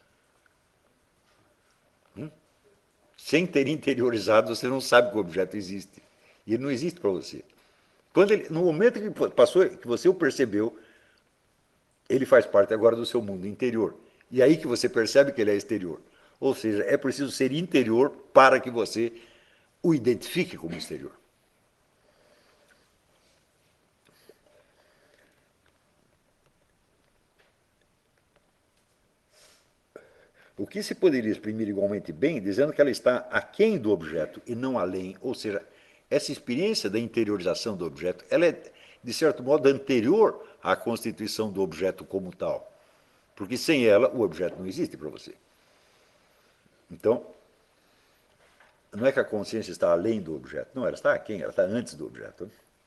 Hum? Sem ter interiorizado, você não sabe que o objeto existe. E ele não existe para você. Quando ele, no momento que passou, que você o percebeu, ele faz parte agora do seu mundo interior. E aí que você percebe que ele é exterior. Ou seja, é preciso ser interior para que você o identifique como exterior. O que se poderia exprimir igualmente bem, dizendo que ela está aquém do objeto e não além, ou seja, essa experiência da interiorização do objeto, ela é, de certo modo, anterior à constituição do objeto como tal. Porque sem ela, o objeto não existe para você. Então, não é que a consciência está além do objeto, não, ela está aquém, ela está antes do objeto.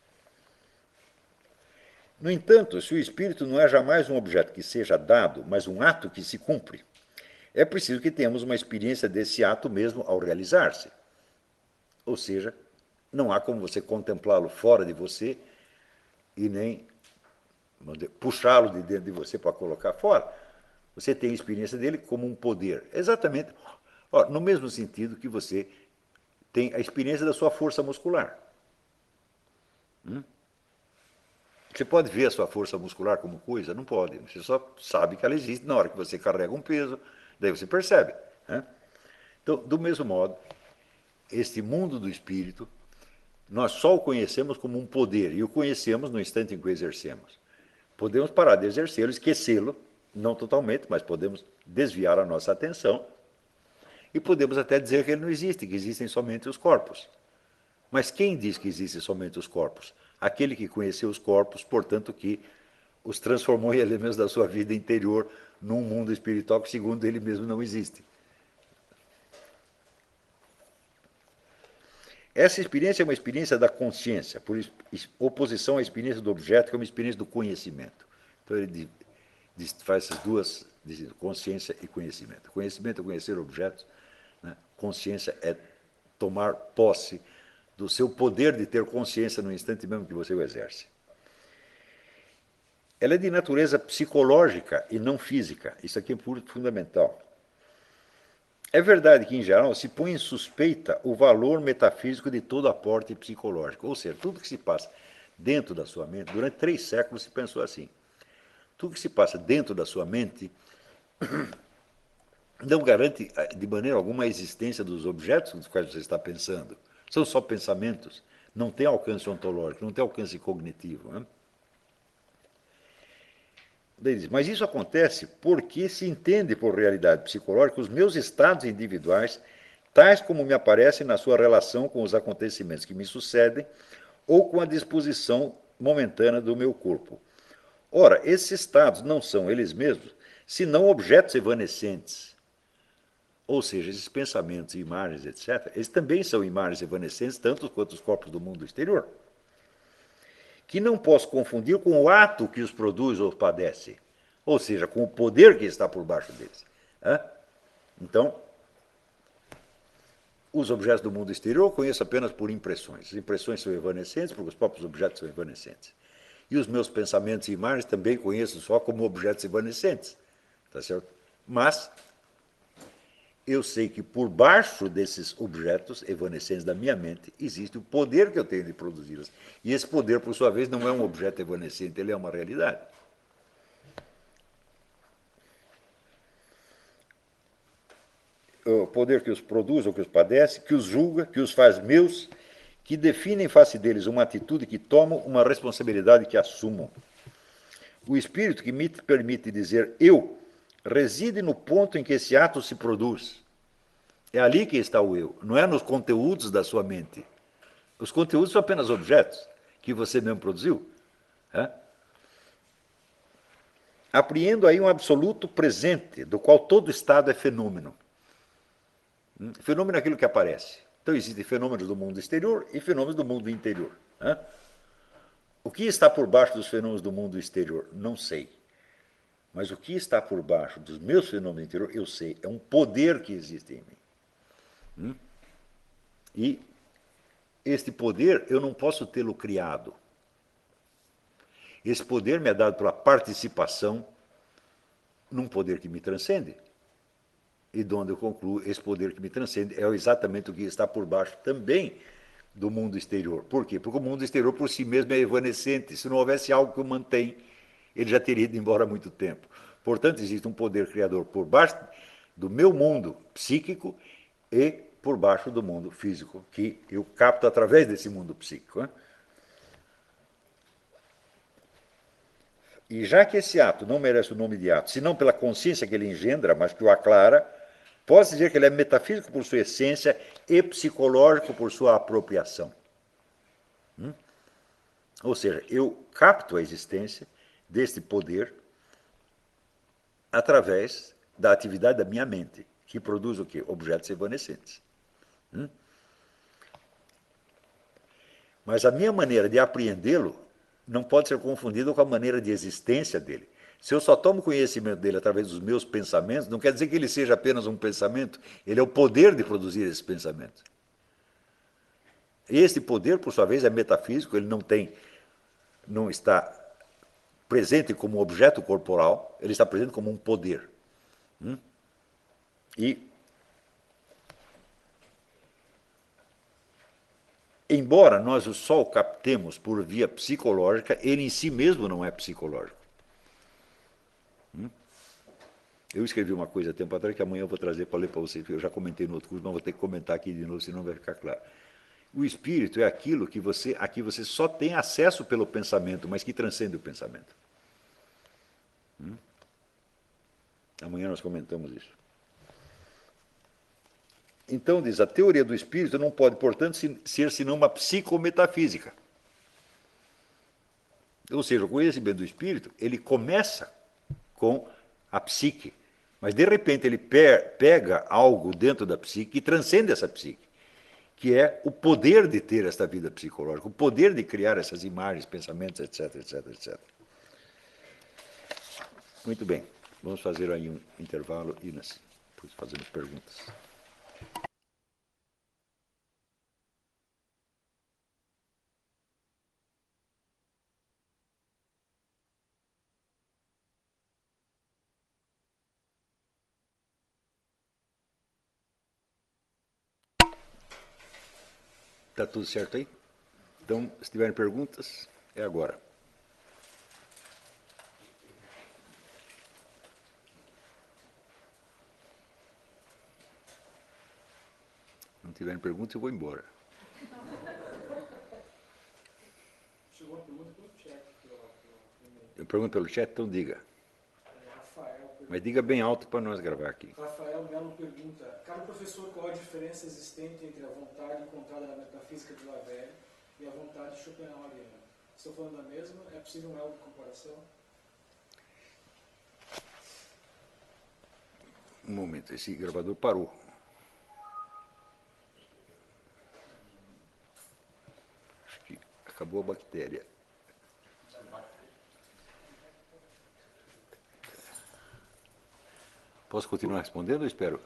No entanto, se o espírito não é jamais um objeto que seja dado, mas um ato que se cumpre, é preciso que tenhamos uma experiência desse ato mesmo ao realizar-se. Ou seja, não há como você contemplá-lo fora de você e nem puxá-lo de dentro de você para colocar fora. Você tem a experiência dele como um poder. Exatamente ó, no mesmo sentido que você tem a experiência da sua força muscular. Hum? Você pode ver a sua força muscular como coisa? Não pode. Você só sabe que ela existe na hora que você carrega um peso, daí você percebe. Né? Então, do mesmo modo, este mundo do espírito, nós só o conhecemos como um poder, e o conhecemos no instante em que o exercemos. Podemos parar de exercê-lo, esquecê-lo, não totalmente, mas podemos desviar a nossa atenção, e podemos até dizer que ele não existe, que existem somente os corpos. Mas quem diz que existem somente os corpos? Aquele que conheceu os corpos, portanto, que os transformou em elementos da sua vida interior num mundo espiritual que, segundo ele mesmo, não existe. Essa experiência é uma experiência da consciência, por oposição à experiência do objeto, que é uma experiência do conhecimento. Então, ele faz essas duas, consciência e conhecimento. Conhecimento é conhecer objetos, né? Consciência é tomar posse do seu poder de ter consciência no instante mesmo que você o exerce. Ela é de natureza psicológica e não física. Isso aqui é fundamental. É verdade que, em geral, se põe em suspeita o valor metafísico de todo aporte psicológico. Ou seja, tudo que se passa dentro da sua mente, durante três séculos se pensou assim. Tudo que se passa dentro da sua mente não garante, de maneira alguma, a existência dos objetos dos quais você está pensando. São só pensamentos, não tem alcance ontológico, não tem alcance cognitivo. Né? Mas isso acontece porque se entende por realidade psicológica os meus estados individuais, tais como me aparecem na sua relação com os acontecimentos que me sucedem ou com a disposição momentânea do meu corpo. Ora, esses estados não são eles mesmos, senão objetos evanescentes. Ou seja, esses pensamentos, imagens, etcétera, eles também são imagens evanescentes, tanto quanto os corpos do mundo exterior, que não posso confundir com o ato que os produz ou padece, ou seja, com o poder que está por baixo deles. Então, os objetos do mundo exterior eu conheço apenas por impressões. As impressões são evanescentes, porque os próprios objetos são evanescentes. E os meus pensamentos e imagens também conheço só como objetos evanescentes. Tá certo? Mas eu sei que por baixo desses objetos evanescentes da minha mente existe o poder que eu tenho de produzi-los. E esse poder, por sua vez, não é um objeto evanescente, ele é uma realidade. O poder que os produz ou que os padece, que os julga, que os faz meus, que define em face deles uma atitude que tomam, uma responsabilidade que assumam. O espírito que me permite dizer eu reside no ponto em que esse ato se produz. É ali que está o eu, não é nos conteúdos da sua mente. Os conteúdos são apenas objetos que você mesmo produziu. É? Apreendo aí um absoluto presente, do qual todo estado é fenômeno. Fenômeno é aquilo que aparece. Então, existem fenômenos do mundo exterior e fenômenos do mundo interior. É? O que está por baixo dos fenômenos do mundo exterior? Não sei. Mas o que está por baixo dos meus fenômenos interiores, eu sei. É um poder que existe em mim. Hum? E este poder eu não posso tê-lo criado. Esse poder me é dado pela participação num poder que me transcende. E de onde eu concluo, esse poder que me transcende é exatamente o que está por baixo também do mundo exterior. Por quê? Porque o mundo exterior por si mesmo é evanescente. Se não houvesse algo que o mantém, ele já teria ido embora há muito tempo. Portanto, existe um poder criador por baixo do meu mundo psíquico e por baixo do mundo físico, que eu capto através desse mundo psíquico. Né? E já que esse ato não merece o nome de ato, senão pela consciência que ele engendra, mas que o aclara, posso dizer que ele é metafísico por sua essência e psicológico por sua apropriação. Hum? Ou seja, eu capto a existência deste poder através da atividade da minha mente, que produz o quê? Objetos evanescentes. Hum? Mas a minha maneira de apreendê-lo não pode ser confundida com a maneira de existência dele. Se eu só tomo conhecimento dele através dos meus pensamentos, não quer dizer que ele seja apenas um pensamento, ele é o poder de produzir esse pensamento. Este poder, por sua vez, é metafísico, ele não tem, não está presente como um objeto corporal, ele está presente como um poder. Hum? E, embora nós só o captemos por via psicológica, ele em si mesmo não é psicológico. Hum? Eu escrevi uma coisa há tempo atrás que amanhã eu vou trazer para ler para vocês, porque eu já comentei no outro curso, mas vou ter que comentar aqui de novo, senão vai ficar claro. O espírito é aquilo que você, a que você só tem acesso pelo pensamento, mas que transcende o pensamento. Hum? Amanhã nós comentamos isso. Então, diz, a teoria do espírito não pode, portanto, ser senão uma psicometafísica. Ou seja, o conhecimento do espírito, ele começa com a psique, mas de repente ele pega algo dentro da psique que transcende essa psique, que é o poder de ter esta vida psicológica, o poder de criar essas imagens, pensamentos, etc, etc, etcétera. Muito bem, vamos fazer aí um intervalo e nós fazemos perguntas. Está tudo certo aí? Então, se tiverem perguntas, é agora. Se não tiverem perguntas, eu vou embora. Chegou uma pergunta pelo chat. Eu pergunto pelo chat, então diga. Rafael, Mas diga bem alto para nós gravar aqui. Rafael Melo pergunta: caro professor, qual a diferença existente entre a vontade encontrada na metafísica de Lavelle e a vontade schopenhaueriana? Estou falando da mesma? É possível um elo de comparação? Um momento, esse gravador parou. Acho que acabou a bactéria. Posso continuar respondendo ou espero?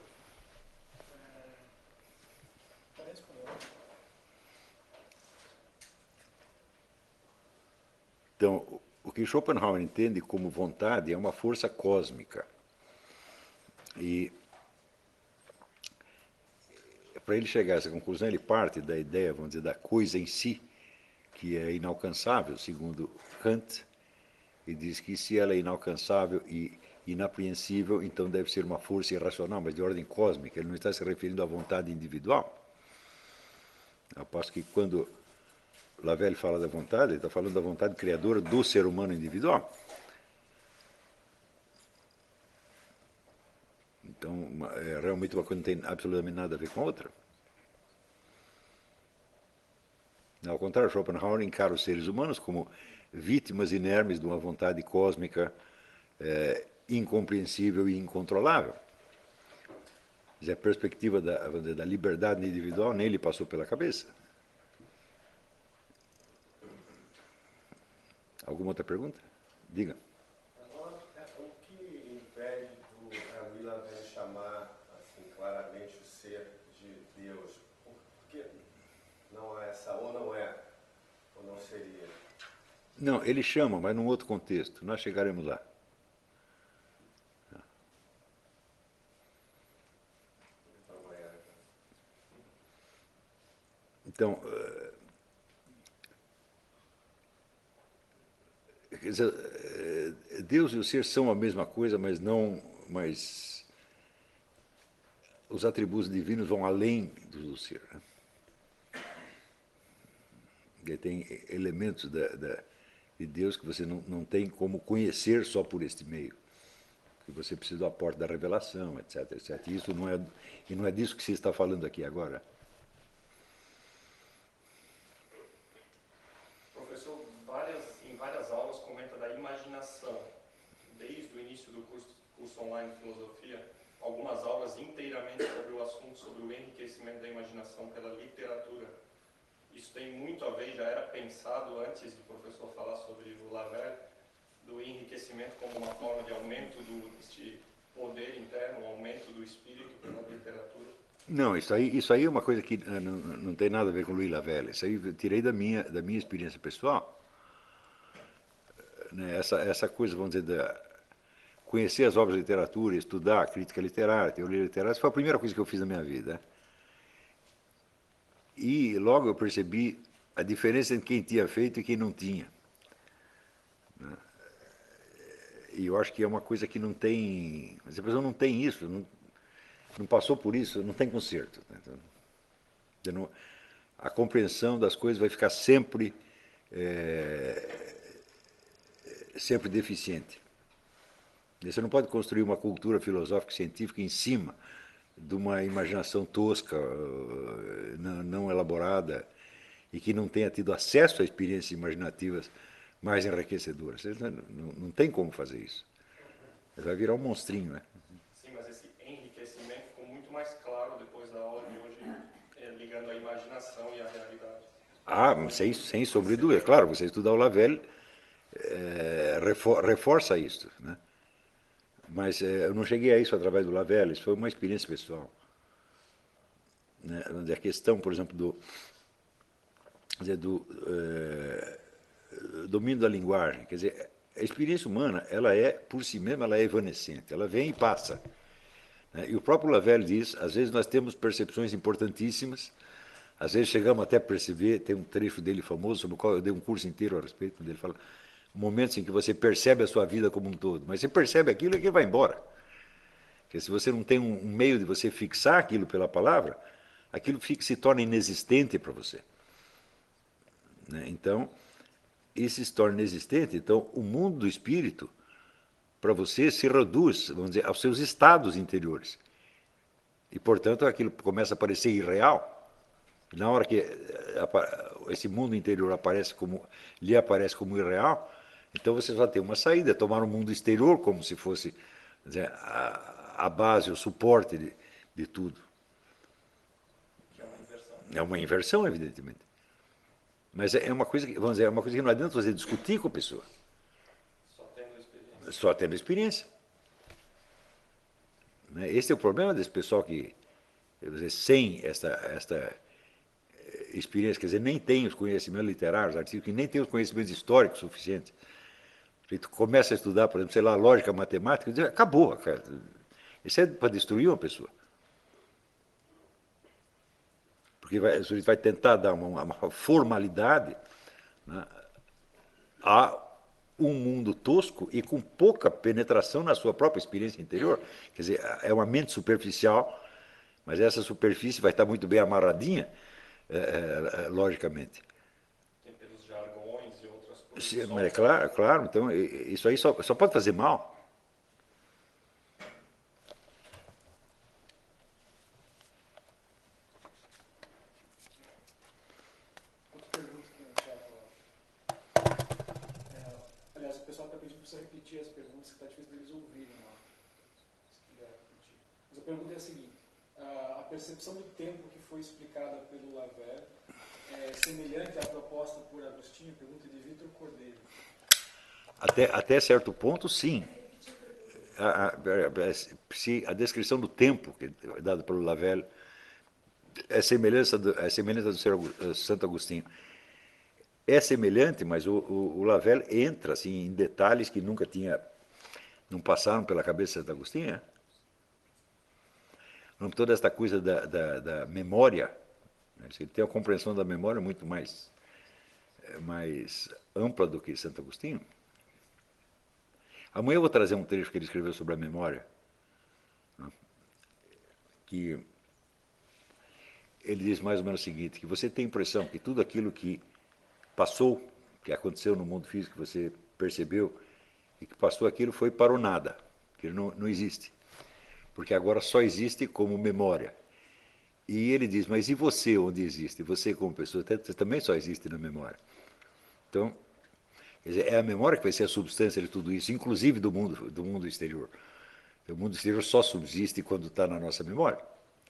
Então, o que Schopenhauer entende como vontade é uma força cósmica. E para ele chegar a essa conclusão, ele parte da ideia, vamos dizer, da coisa em si, que é inalcançável, segundo Kant, e diz que se ela é inalcançável e inapreensível, então deve ser uma força irracional, mas de ordem cósmica. Ele não está se referindo à vontade individual. Eu aposto que quando Lavelle fala da vontade, ele está falando da vontade criadora do ser humano individual. Então, uma, é, realmente uma coisa não tem absolutamente nada a ver com a outra. Ao contrário, Schopenhauer encara os seres humanos como vítimas inermes de uma vontade cósmica é, incompreensível e incontrolável. A perspectiva da, da liberdade individual nem lhe passou pela cabeça. Alguma outra pergunta? Diga. Agora, o que impede do Camille Lavelle chamar assim, claramente o ser de Deus? Porque não é essa, ou não é, ou não seria? Não, ele chama, mas num outro contexto. Nós chegaremos lá. Então, quer dizer, Deus e o ser são a mesma coisa, mas não, mas os atributos divinos vão além do ser. Né? Tem elementos da, da, de Deus que você não, não tem como conhecer só por este meio. Que você precisa do aporte da revelação, etc, etcétera. E isso não é, e não é disso que se está falando aqui agora. Professor, várias, em várias aulas comenta da imaginação. Desde o início do curso, curso online de filosofia, algumas aulas inteiramente sobre o assunto, sobre o enriquecimento da imaginação pela literatura. Isso tem muito a ver, já era pensado antes do professor falar sobre o Lavelle, do enriquecimento como uma forma de aumento do, deste poder interno, um aumento do espírito pela literatura. Não, isso aí, isso aí é uma coisa que não, não tem nada a ver com Louis Lavelle. Isso aí eu tirei da minha, da minha experiência pessoal. Né, essa, essa coisa, vamos dizer, da, conhecer as obras de literatura, estudar crítica literária, teoria literária, isso foi a primeira coisa que eu fiz na minha vida. E logo eu percebi a diferença entre quem tinha feito e quem não tinha. E eu acho que é uma coisa que não tem... Se a pessoa não tem isso, não, não passou por isso, não tem conserto. Então, a compreensão das coisas vai ficar sempre, é, sempre deficiente. Você não pode construir uma cultura filosófica e científica em cima de uma imaginação tosca, não, não elaborada, e que não tenha tido acesso a experiências imaginativas mais enriquecedoras. Não, não, não tem como fazer isso. Vai virar um monstrinho, né? Sim, mas esse enriquecimento ficou muito mais claro depois da aula de hoje, é, ligando a imaginação e a realidade. Ah, sem, sem sombra de dúvida. Claro, você estudar o Lavelle é, refor, reforça isso, né? Mas é, eu não cheguei a isso através do Lavelle, isso foi uma experiência pessoal. Né? A questão, por exemplo, do, dizer, do é, domínio da linguagem, quer dizer, a experiência humana, ela é, por si mesma, ela é evanescente, ela vem e passa. Né? E o próprio Lavelle diz, às vezes nós temos percepções importantíssimas, às vezes chegamos até a perceber, tem um trecho dele famoso, sobre o qual eu dei um curso inteiro a respeito, onde ele fala, momentos em que você percebe a sua vida como um todo, mas você percebe aquilo e que vai embora. Porque se você não tem um meio de você fixar aquilo pela palavra, aquilo fica, se torna inexistente para você. Né? Então, isso se torna inexistente, então o mundo do espírito, para você, se reduz, vamos dizer, aos seus estados interiores. E, portanto, aquilo começa a parecer irreal. Na hora que esse mundo interior aparece como, lhe aparece como irreal, então você só tem uma saída, tomar o mundo exterior como se fosse dizer, a, a base, o suporte de, de tudo. Que é uma inversão. É uma inversão, evidentemente. Mas é uma coisa que, vamos dizer, é uma coisa que não adianta você discutir com a pessoa. Só tendo experiência. Só tendo experiência. Esse é o problema desse pessoal que, dizer, sem esta, esta experiência, quer dizer, nem tem os conhecimentos literários, artísticos, nem tem os conhecimentos históricos suficientes. Tu começa a estudar, por exemplo, sei lá, lógica matemática, e diz, acabou, cara. Isso é para destruir uma pessoa. porque vai, a gente vai tentar dar uma, uma formalidade, né, a um mundo tosco e com pouca penetração na sua própria experiência interior. Quer dizer, é uma mente superficial, mas essa superfície vai estar muito bem amarradinha, é, é, logicamente. Tem pelos jargões e outras coisas. Sim, só- mas é claro, claro, então isso aí só, só pode fazer mal. Outra pergunta aqui no chat. Ó. É, aliás, o pessoal está pedindo para você repetir as perguntas, que está difícil deles ouvirem lá. Se quiser repetir. Mas a pergunta é a seguinte: a percepção do tempo que foi explicada pelo Lavelle é semelhante à proposta por Agostinho? Pergunta de Vitor Cordeiro. Até, até certo ponto, sim. A, a, se a descrição do tempo que é dada pelo Lavelle é semelhança do, é semelhante ao do Ser- Santo Agostinho. É semelhante, mas o, o, o Lavelle entra assim, em detalhes que nunca tinha, não passaram pela cabeça de Santo Agostinho. Né? Toda esta coisa da, da, da memória, né? Ele tem a compreensão da memória muito mais, mais ampla do que Santo Agostinho. Amanhã eu vou trazer um trecho que ele escreveu sobre a memória, né? Que ele diz mais ou menos o seguinte, que você tem a impressão que tudo aquilo que passou, que aconteceu no mundo físico, que você percebeu, e que passou aquilo foi para o nada, que ele não, não existe, porque agora só existe como memória. E ele diz, mas e você onde existe? Você como pessoa, você também só existe na memória. Então, quer dizer, é a memória que vai ser a substância de tudo isso, inclusive do mundo, do mundo exterior. O mundo exterior só subsiste quando está na nossa memória.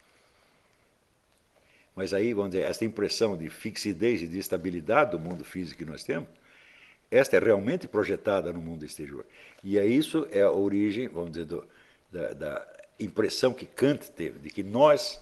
Mas aí, vamos dizer, essa impressão de fixidez e de estabilidade do mundo físico que nós temos, esta é realmente projetada no mundo exterior. E é isso é a origem, vamos dizer, do, da, da impressão que Kant teve, de que nós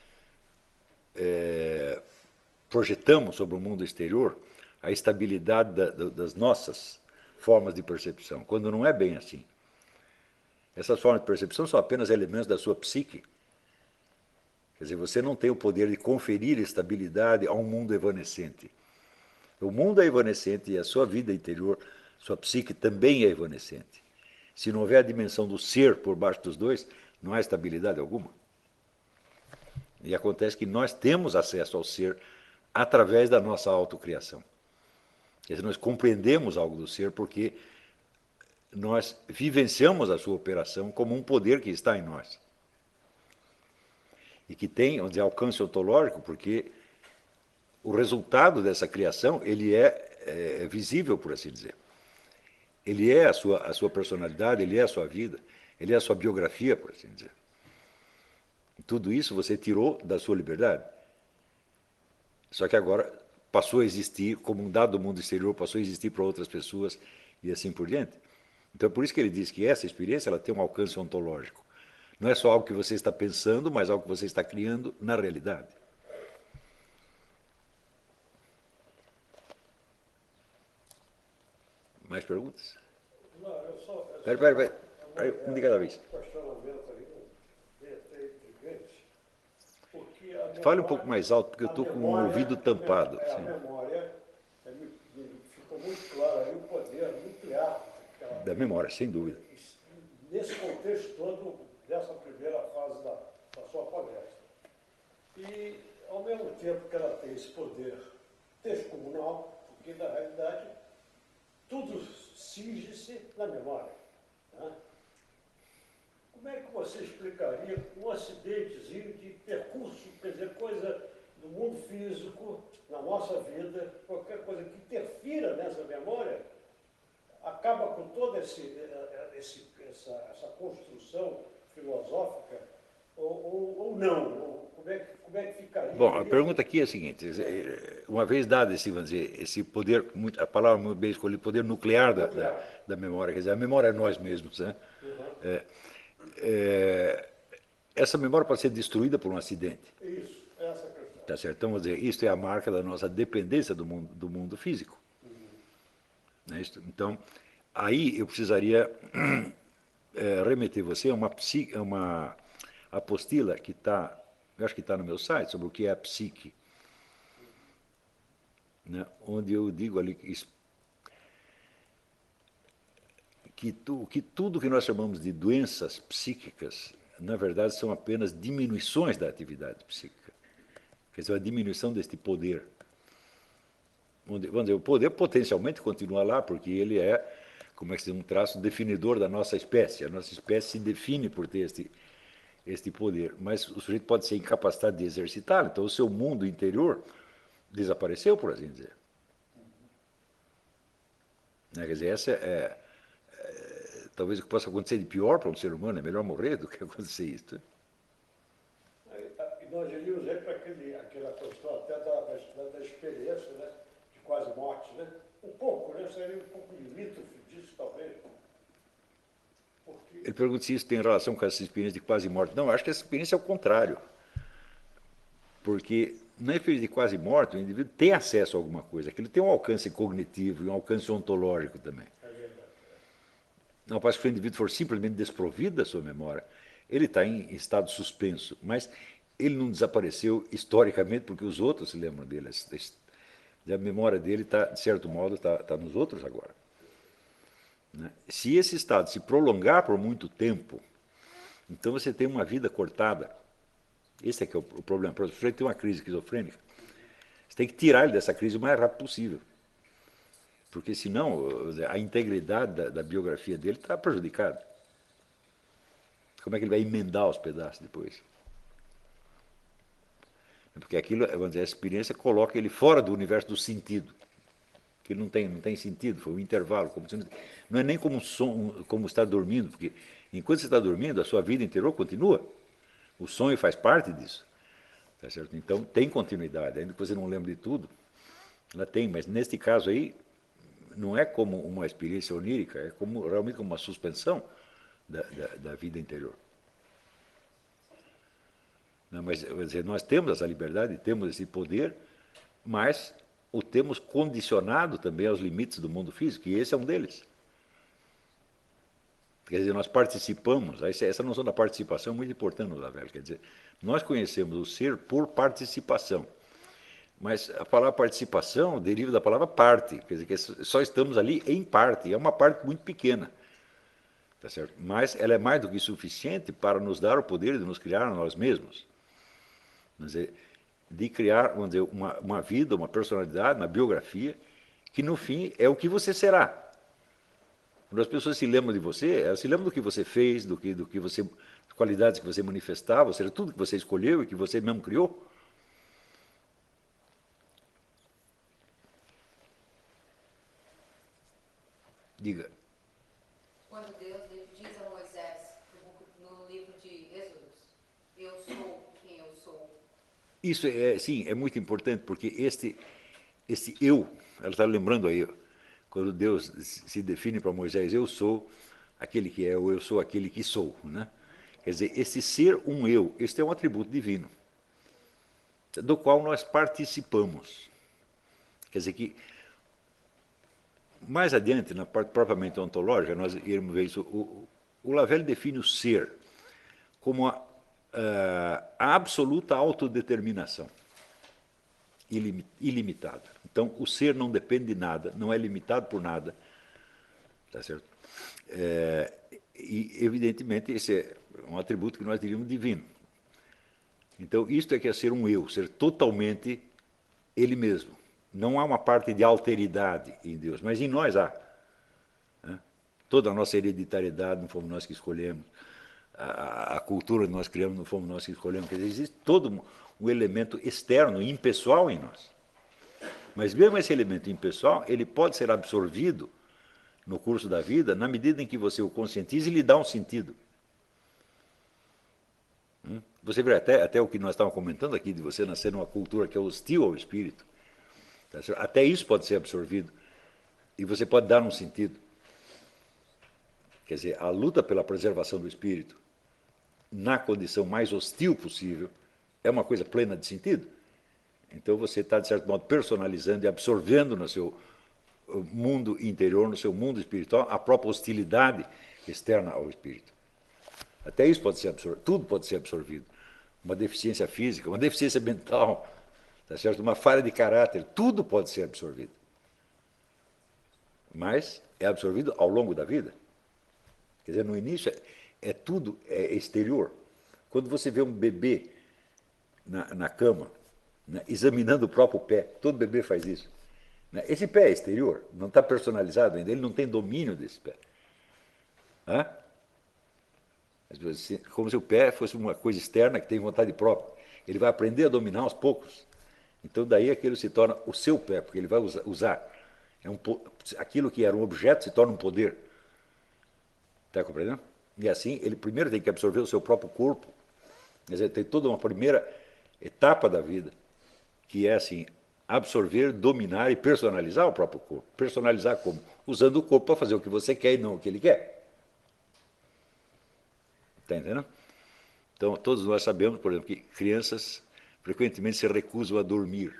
é, projetamos sobre o mundo exterior a estabilidade da, da, das nossas formas de percepção, quando não é bem assim. Essas formas de percepção são apenas elementos da sua psique. Quer dizer, você não tem o poder de conferir estabilidade a um mundo evanescente. O mundo é evanescente e a sua vida interior, sua psique também é evanescente. Se não houver a dimensão do ser por baixo dos dois, não há estabilidade alguma. E acontece que nós temos acesso ao ser através da nossa autocriação. Quer dizer, nós compreendemos algo do ser porque nós vivenciamos a sua operação como um poder que está em nós. E que tem, vamos dizer, alcance ontológico, porque o resultado dessa criação ele é, é visível, por assim dizer. Ele é a sua, a sua personalidade, ele é a sua vida, ele é a sua biografia, por assim dizer. E tudo isso você tirou da sua liberdade. Só que agora passou a existir como um dado do mundo exterior, passou a existir para outras pessoas e assim por diante. Então é por isso que ele diz que essa experiência ela tem um alcance ontológico. Não é só algo que você está pensando, mas algo que você está criando na realidade. Mais perguntas? Não, eu só... Peraí, peraí, peraí. Peraí, um de cada vez. Um questionamento ali, até intrigante, porque a memória, Fale um pouco mais alto, porque eu a estou com o memória- ouvido tampado. É, a Sim. memória, é, me- me ficou muito claro aí o poder nuclear daquela- Da memória, sem dúvida. nesse contexto todo dessa primeira fase da, da sua palestra. E, ao mesmo tempo que ela tem esse poder descomunal, porque, na realidade, tudo cinge-se na memória. Né? Como é que você explicaria um acidentezinho de percurso, quer dizer, coisa do mundo físico, na nossa vida, qualquer coisa que interfira nessa memória, acaba com toda esse, esse, essa, essa construção filosófica, ou, ou, ou não? Ou como, é que, como é que ficaria? Bom, a pergunta aqui é a seguinte, uma vez dado esse, vamos dizer, esse poder, a palavra muito bem escolhida, poder nuclear da, da, da memória, quer dizer, a memória é nós mesmos, né? Uhum. É, é, essa memória pode ser destruída por um acidente. Isso, essa questão. Tá certo? Então, vamos dizer, isto é a marca da nossa dependência do mundo, do mundo físico. Né? Isto, então, aí eu precisaria é, remeter você a uma, psi, a uma apostila que está, eu acho que está no meu site, sobre o que é a psique. né, onde eu digo ali que, isso, que, tu, que tudo que nós chamamos de doenças psíquicas, na verdade, são apenas diminuições da atividade psíquica. Quer dizer, a diminuição deste poder. Onde, vamos dizer, o poder potencialmente continua lá, porque ele é, como é que se diz, um traço definidor da nossa espécie. A nossa espécie se define por ter este, este poder, mas o sujeito pode ser incapacitado de exercitá-lo, então o seu mundo interior desapareceu, por assim dizer. Quer dizer, essa é, é talvez o que possa acontecer de pior para um ser humano, é melhor morrer do que acontecer isso. E nós iríamos aí para aquele, aquela questão até da, da, da experiência, né, de quase morte, né? Um pouco, né? Seria um pouco limítrofe disso, talvez. Porque... Ele pergunta se isso tem relação com essa experiência de quase morte. Não, acho que essa experiência é o contrário. Porque na experiência de quase morte, o indivíduo tem acesso a alguma coisa, que ele tem um alcance cognitivo e um alcance ontológico também. Não, parece que se o indivíduo for simplesmente desprovido da sua memória, ele está em estado suspenso, mas ele não desapareceu historicamente porque os outros se lembram dele. A memória dele, está, de certo modo, está, está nos outros agora. Né? Se esse estado se prolongar por muito tempo, então você tem uma vida cortada. Esse é que é o problema. Para o sujeito ter uma crise esquizofrênica, você tem que tirar ele dessa crise o mais rápido possível. Porque, senão, a integridade da, da biografia dele está prejudicada. Como é que ele vai emendar os pedaços depois? Porque aquilo, vamos dizer, a experiência coloca ele fora do universo do sentido, que não tem, não tem sentido, foi um intervalo. Como se, não é nem como, som, como estar dormindo, porque enquanto você está dormindo, a sua vida interior continua. O sonho faz parte disso. Tá certo? Então, tem continuidade, ainda que você não lembre de tudo, ela tem, mas neste caso aí, não é como uma experiência onírica, é como, realmente como uma suspensão da, da, da vida interior. Não, mas dizer, nós temos essa liberdade, temos esse poder, mas o temos condicionado também aos limites do mundo físico, e esse é um deles. Quer dizer, nós participamos, essa noção da participação é muito importante no Lavelle, quer dizer, nós conhecemos o ser por participação, mas a palavra participação deriva da palavra parte, quer dizer, que só estamos ali em parte, é uma parte muito pequena, tá certo? Mas ela é mais do que suficiente para nos dar o poder de nos criar a nós mesmos. Quer dizer, de criar, vamos dizer, uma, uma vida, uma personalidade, uma biografia, que no fim é o que você será. Quando as pessoas se lembram de você, elas se lembram do que você fez, do que, do que você, das qualidades que você manifestava, ou seja, tudo que você escolheu e que você mesmo criou. Diga. Quando Deus diz a Moisés, no livro de Êxodos, eu sou quem eu sou. Isso é, sim, é muito importante, porque este, este eu, ela está lembrando aí, quando Deus se define para Moisés, eu sou aquele que é, ou eu sou aquele que sou. Né? Quer dizer, esse ser um eu, este é um atributo divino, do qual nós participamos. Quer dizer que, mais adiante, na parte propriamente ontológica, nós iremos ver isso. O, o Lavelle define o ser como a, a absoluta autodeterminação, ilimitada. Então, o ser não depende de nada, não é limitado por nada. Tá certo? É, e, evidentemente, esse é um atributo que nós diríamos divino. Então, isto é que é ser um eu, ser totalmente ele mesmo. Não há uma parte de alteridade em Deus, mas em nós há. Né? Toda a nossa hereditariedade não fomos nós que escolhemos, a, a cultura que nós criamos não fomos nós que escolhemos. Quer dizer, existe todo um, um elemento externo, impessoal em nós. Mas mesmo esse elemento impessoal, ele pode ser absorvido no curso da vida, na medida em que você o conscientiza e lhe dá um sentido. Você vê até, até o que nós estávamos comentando aqui, de você nascer numa cultura que é hostil ao espírito. Até isso pode ser absorvido. E você pode dar um sentido. Quer dizer, a luta pela preservação do espírito, na condição mais hostil possível, é uma coisa plena de sentido. Então você está, de certo modo, personalizando e absorvendo no seu mundo interior, no seu mundo espiritual, a própria hostilidade externa ao espírito. Até isso pode ser absorvido, tudo pode ser absorvido. Uma deficiência física, uma deficiência mental, tá certo? Uma falha de caráter, tudo pode ser absorvido. Mas é absorvido ao longo da vida. Quer dizer, no início é, é tudo é exterior. Quando você vê um bebê na, na cama, né, examinando o próprio pé, todo bebê faz isso. Né? Esse pé é exterior, não está personalizado ainda, ele não tem domínio desse pé. Hã? Como se o pé fosse uma coisa externa que tem vontade própria. Ele vai aprender a dominar aos poucos. Então, daí aquilo se torna o seu pé, porque ele vai usar. É um, aquilo que era um objeto se torna um poder. Está compreendendo? E assim, ele primeiro tem que absorver o seu próprio corpo. Quer dizer, tem toda uma primeira etapa da vida, que é assim, absorver, dominar e personalizar o próprio corpo. Personalizar como? Usando o corpo para fazer o que você quer e não o que ele quer. Está entendendo? Então, todos nós sabemos, por exemplo, que crianças frequentemente se recusam a dormir.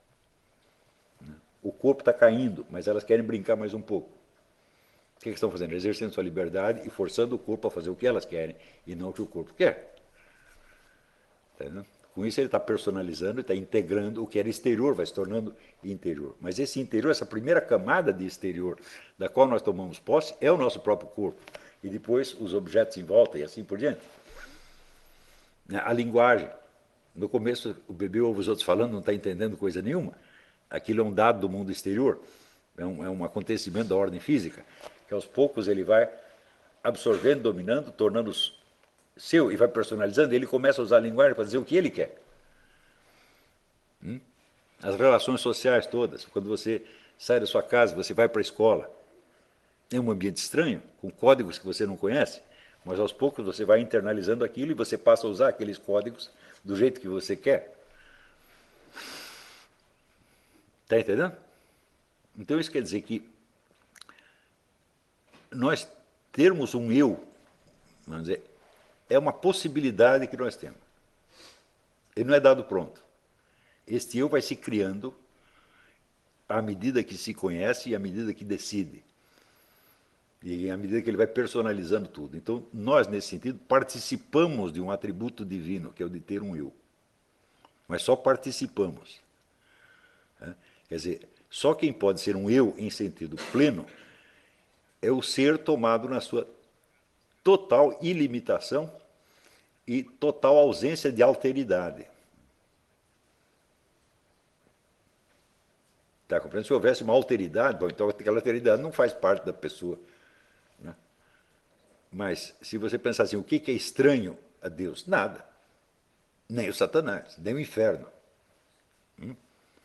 O corpo está caindo, mas elas querem brincar mais um pouco. O que estão fazendo? Exercendo sua liberdade e forçando o corpo a fazer o que elas querem e não o que o corpo quer. Tá entendendo? Com isso, ele está personalizando e está integrando o que era exterior, vai se tornando interior. Mas esse interior, essa primeira camada de exterior da qual nós tomamos posse, é o nosso próprio corpo. E depois os objetos em volta e assim por diante. A linguagem. No começo, o bebê ouve os outros falando, não está entendendo coisa nenhuma. Aquilo é um dado do mundo exterior, é um, é um acontecimento da ordem física, que aos poucos ele vai absorvendo, dominando, tornando seu e vai personalizando, e ele começa a usar a linguagem para dizer o que ele quer. Hum? As relações sociais todas, quando você sai da sua casa, você vai para a escola, é um ambiente estranho, com códigos que você não conhece, mas aos poucos você vai internalizando aquilo e você passa a usar aqueles códigos do jeito que você quer. Está entendendo? Então isso quer dizer que nós termos um eu, vamos dizer, é uma possibilidade que nós temos. Ele não é dado pronto. Este eu vai se criando à medida que se conhece e à medida que decide. E à medida que ele vai personalizando tudo. Então, nós, nesse sentido, participamos de um atributo divino, que é o de ter um eu. Mas só participamos. Quer dizer, só quem pode ser um eu em sentido pleno é o ser tomado na sua total ilimitação e total ausência de alteridade. Está compreendendo? Se houvesse uma alteridade, bom, então aquela alteridade não faz parte da pessoa. Né? Mas, se você pensar assim, o que é estranho a Deus? Nada. Nem o Satanás, nem o inferno. Hum?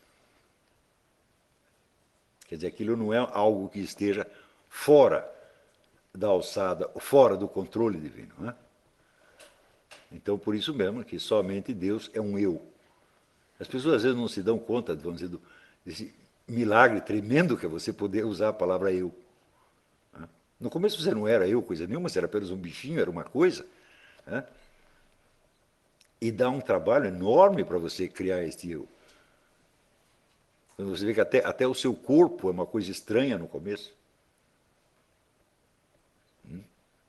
Quer dizer, aquilo não é algo que esteja fora da alçada, fora do controle divino. Né? Então, por isso mesmo que somente Deus é um eu. As pessoas às vezes não se dão conta, vamos dizer, desse milagre tremendo que é você poder usar a palavra eu. Né? No começo você não era eu, coisa nenhuma, você era apenas um bichinho, era uma coisa. Né? E dá um trabalho enorme para você criar este eu. Quando você vê que até, até o seu corpo é uma coisa estranha no começo. Hum?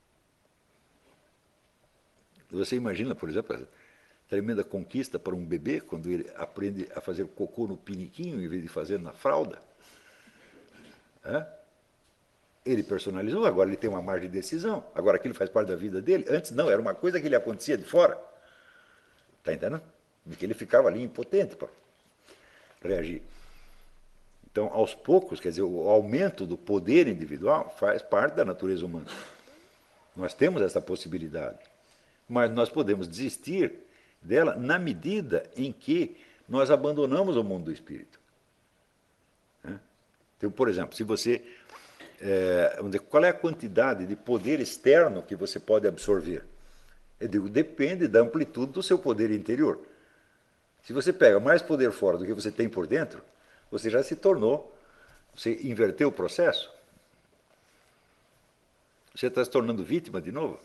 Você imagina, por exemplo, a tremenda conquista para um bebê quando ele aprende a fazer cocô no piniquinho em vez de fazer na fralda. É? Ele personalizou, agora ele tem uma margem de decisão. Agora aquilo faz parte da vida dele. Antes não, era uma coisa que lhe acontecia de fora. Está entendendo? E que ele ficava ali impotente para reagir. Então, aos poucos, quer dizer, o aumento do poder individual faz parte da natureza humana. Nós temos essa possibilidade, mas nós podemos desistir dela na medida em que nós abandonamos o mundo do espírito. Então, por exemplo, se você... É, vamos dizer, qual é a quantidade de poder externo que você pode absorver? Eu digo, depende da amplitude do seu poder interior. Se você pega mais poder fora do que você tem por dentro, você já se tornou, você inverteu o processo. Você está se tornando vítima de novo.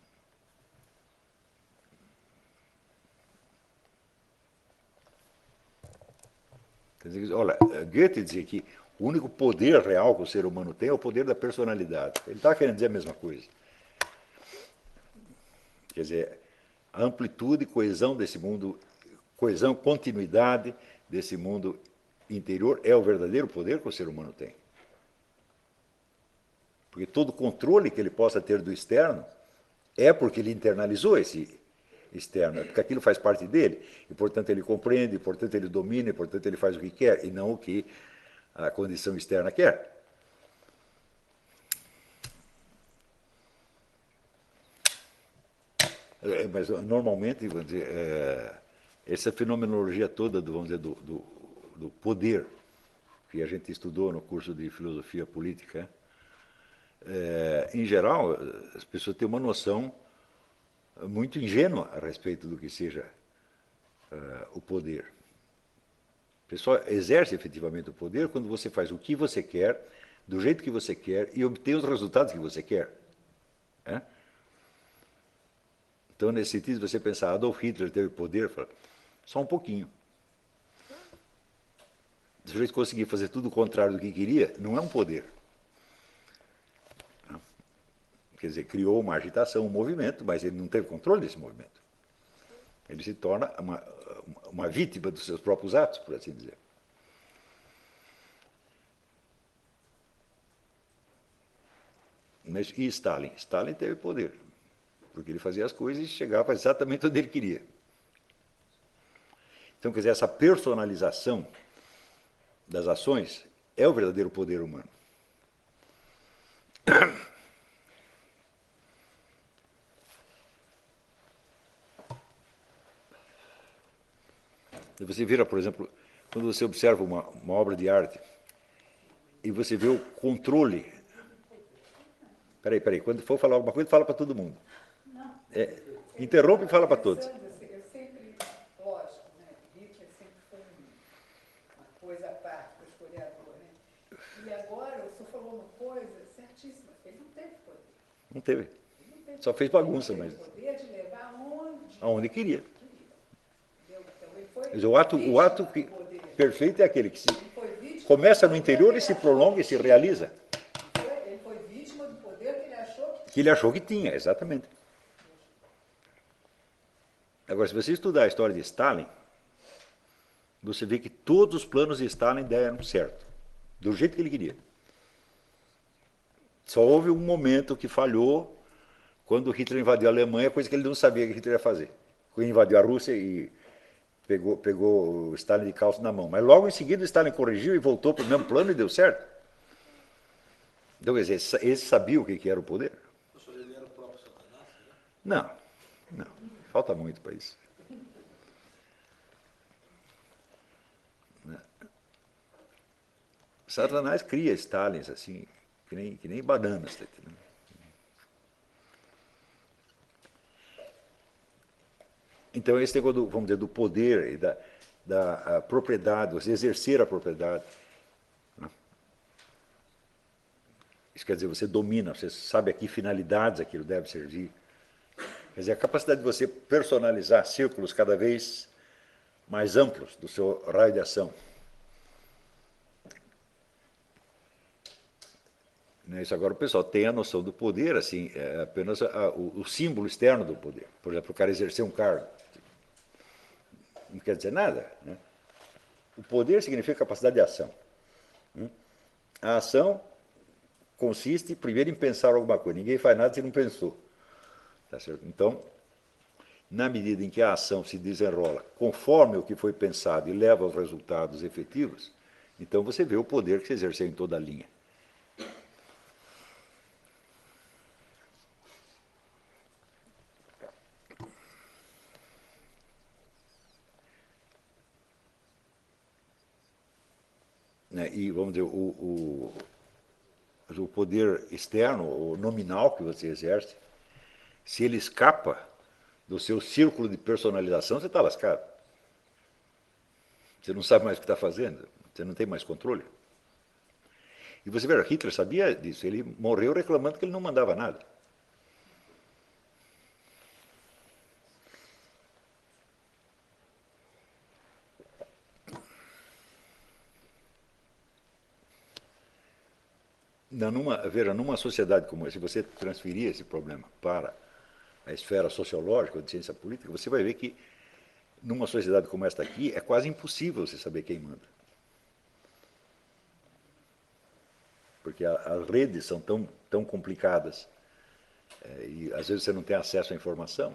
Quer dizer, olha, Goethe dizia que o único poder real que o ser humano tem é o poder da personalidade. Ele está querendo dizer a mesma coisa. Quer dizer, a amplitude e coesão desse mundo coesão, continuidade desse mundo interior é o verdadeiro poder que o ser humano tem. Porque todo controle que ele possa ter do externo é porque ele internalizou esse externo, é porque aquilo faz parte dele, e portanto ele compreende, e portanto ele domina, e portanto ele faz o que quer, e não o que a condição externa quer. É, mas normalmente, vamos dizer, é, essa fenomenologia toda do, vamos dizer, do, do, do poder, que a gente estudou no curso de filosofia política, é, em geral, as pessoas têm uma noção muito ingênua a respeito do que seja uh, o poder. O pessoal exerce efetivamente o poder quando você faz o que você quer, do jeito que você quer e obtém os resultados que você quer. É? Então, nesse sentido, você pensar, Adolf Hitler teve poder, fala, só um pouquinho. Se ele conseguir fazer tudo o contrário do que queria, não é um poder. Quer dizer, criou uma agitação, um movimento, mas ele não teve controle desse movimento. Ele se torna uma, uma vítima dos seus próprios atos, por assim dizer. Mas, e Stalin? Stalin teve poder, porque ele fazia as coisas e chegava exatamente onde ele queria. Então, quer dizer, essa personalização das ações é o verdadeiro poder humano. Você vira, por exemplo, quando você observa uma, uma obra de arte e você vê o controle. Peraí, peraí, quando for falar alguma coisa, fala para todo mundo. É, interrompe e fala para todos. Eu sempre, lógico, né? Hitler sempre foi uma coisa à parte do historiador, né? E agora o senhor falou uma coisa certíssima, ele não teve poder. Não teve. Ele não teve Só fez bagunça, ele mas. teve poder de levar aonde, Aonde queria. queria. Entendeu? Então ele foi Mas o ato, o ato que, vítima do poder. perfeito é aquele que se, Ele foi vítima começa do no poder interior que e se ele prolonga e se realiza. achou- Ele foi vítima do poder que ele achou que Que ele achou que tinha, exatamente. Agora, se você estudar a história de Stalin, você vê que todos os planos de Stalin deram certo, do jeito que ele queria. Só houve um momento que falhou quando Hitler invadiu a Alemanha, coisa que ele não sabia que Hitler ia fazer. Ele invadiu a Rússia e pegou, pegou o Stalin de calço na mão. Mas logo em seguida o Stalin corrigiu e voltou para o mesmo plano e deu certo. Então, quer dizer, esse sabia o que era o poder? Ele era o próprio Satanás? Né? Não, não. Falta muito para isso. Satanás cria Stalins assim, que nem, que nem bananas, tá entendendo? Então, esse negócio, do, vamos dizer, do poder e da, da a propriedade, você exercer a propriedade. Né? Isso quer dizer, você domina, você sabe a que finalidades aquilo deve servir. Quer dizer, a capacidade de você personalizar círculos cada vez mais amplos do seu raio de ação. Isso agora o pessoal tem a noção do poder, assim, é apenas a, o, o símbolo externo do poder. Por exemplo, o cara exercer um cargo. Não quer dizer nada. Né? O poder significa capacidade de ação. A ação consiste, primeiro, em pensar alguma coisa. Ninguém faz nada se não pensou. Tá certo? Então, na medida em que a ação se desenrola conforme o que foi pensado e leva aos resultados efetivos, então você vê o poder que se exerceu em toda a linha. E, vamos dizer, o, o, o poder externo, o nominal que você exerce, se ele escapa do seu círculo de personalização, você está lascado. Você não sabe mais o que está fazendo, você não tem mais controle. E você vê, Hitler sabia disso, ele morreu reclamando que ele não mandava nada. Numa, veja, numa sociedade como essa, se você transferir esse problema para a esfera sociológica ou de ciência política, você vai ver que numa sociedade como esta aqui, é quase impossível você saber quem manda. Porque a, as redes são tão, tão complicadas, é, e às vezes você não tem acesso à informação.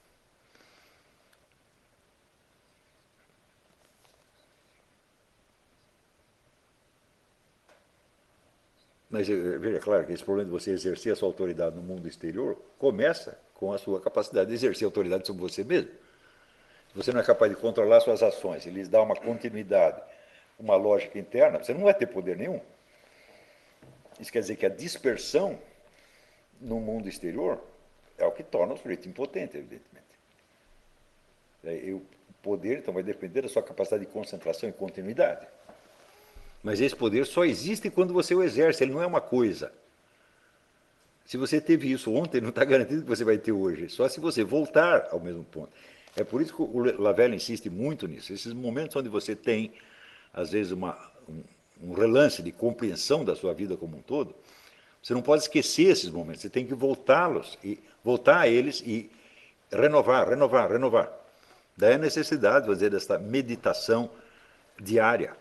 Mas veja, claro que esse problema de você exercer a sua autoridade no mundo exterior começa com a sua capacidade de exercer autoridade sobre você mesmo. Se você não é capaz de controlar suas ações e lhes dar uma continuidade, uma lógica interna, você não vai ter poder nenhum. Isso quer dizer que a dispersão no mundo exterior é o que torna o sujeito impotente, evidentemente. E o poder, então, vai depender da sua capacidade de concentração e continuidade. Mas esse poder só existe quando você o exerce, ele não é uma coisa. Se você teve isso ontem, não está garantido que você vai ter hoje, só se você voltar ao mesmo ponto. É por isso que o Lavelle insiste muito nisso. Esses momentos onde você tem, às vezes, uma, um, um relance de compreensão da sua vida como um todo, você não pode esquecer esses momentos, você tem que voltá-los, e voltar a eles e renovar, renovar, renovar. Daí a necessidade, vamos dizer, desta meditação diária.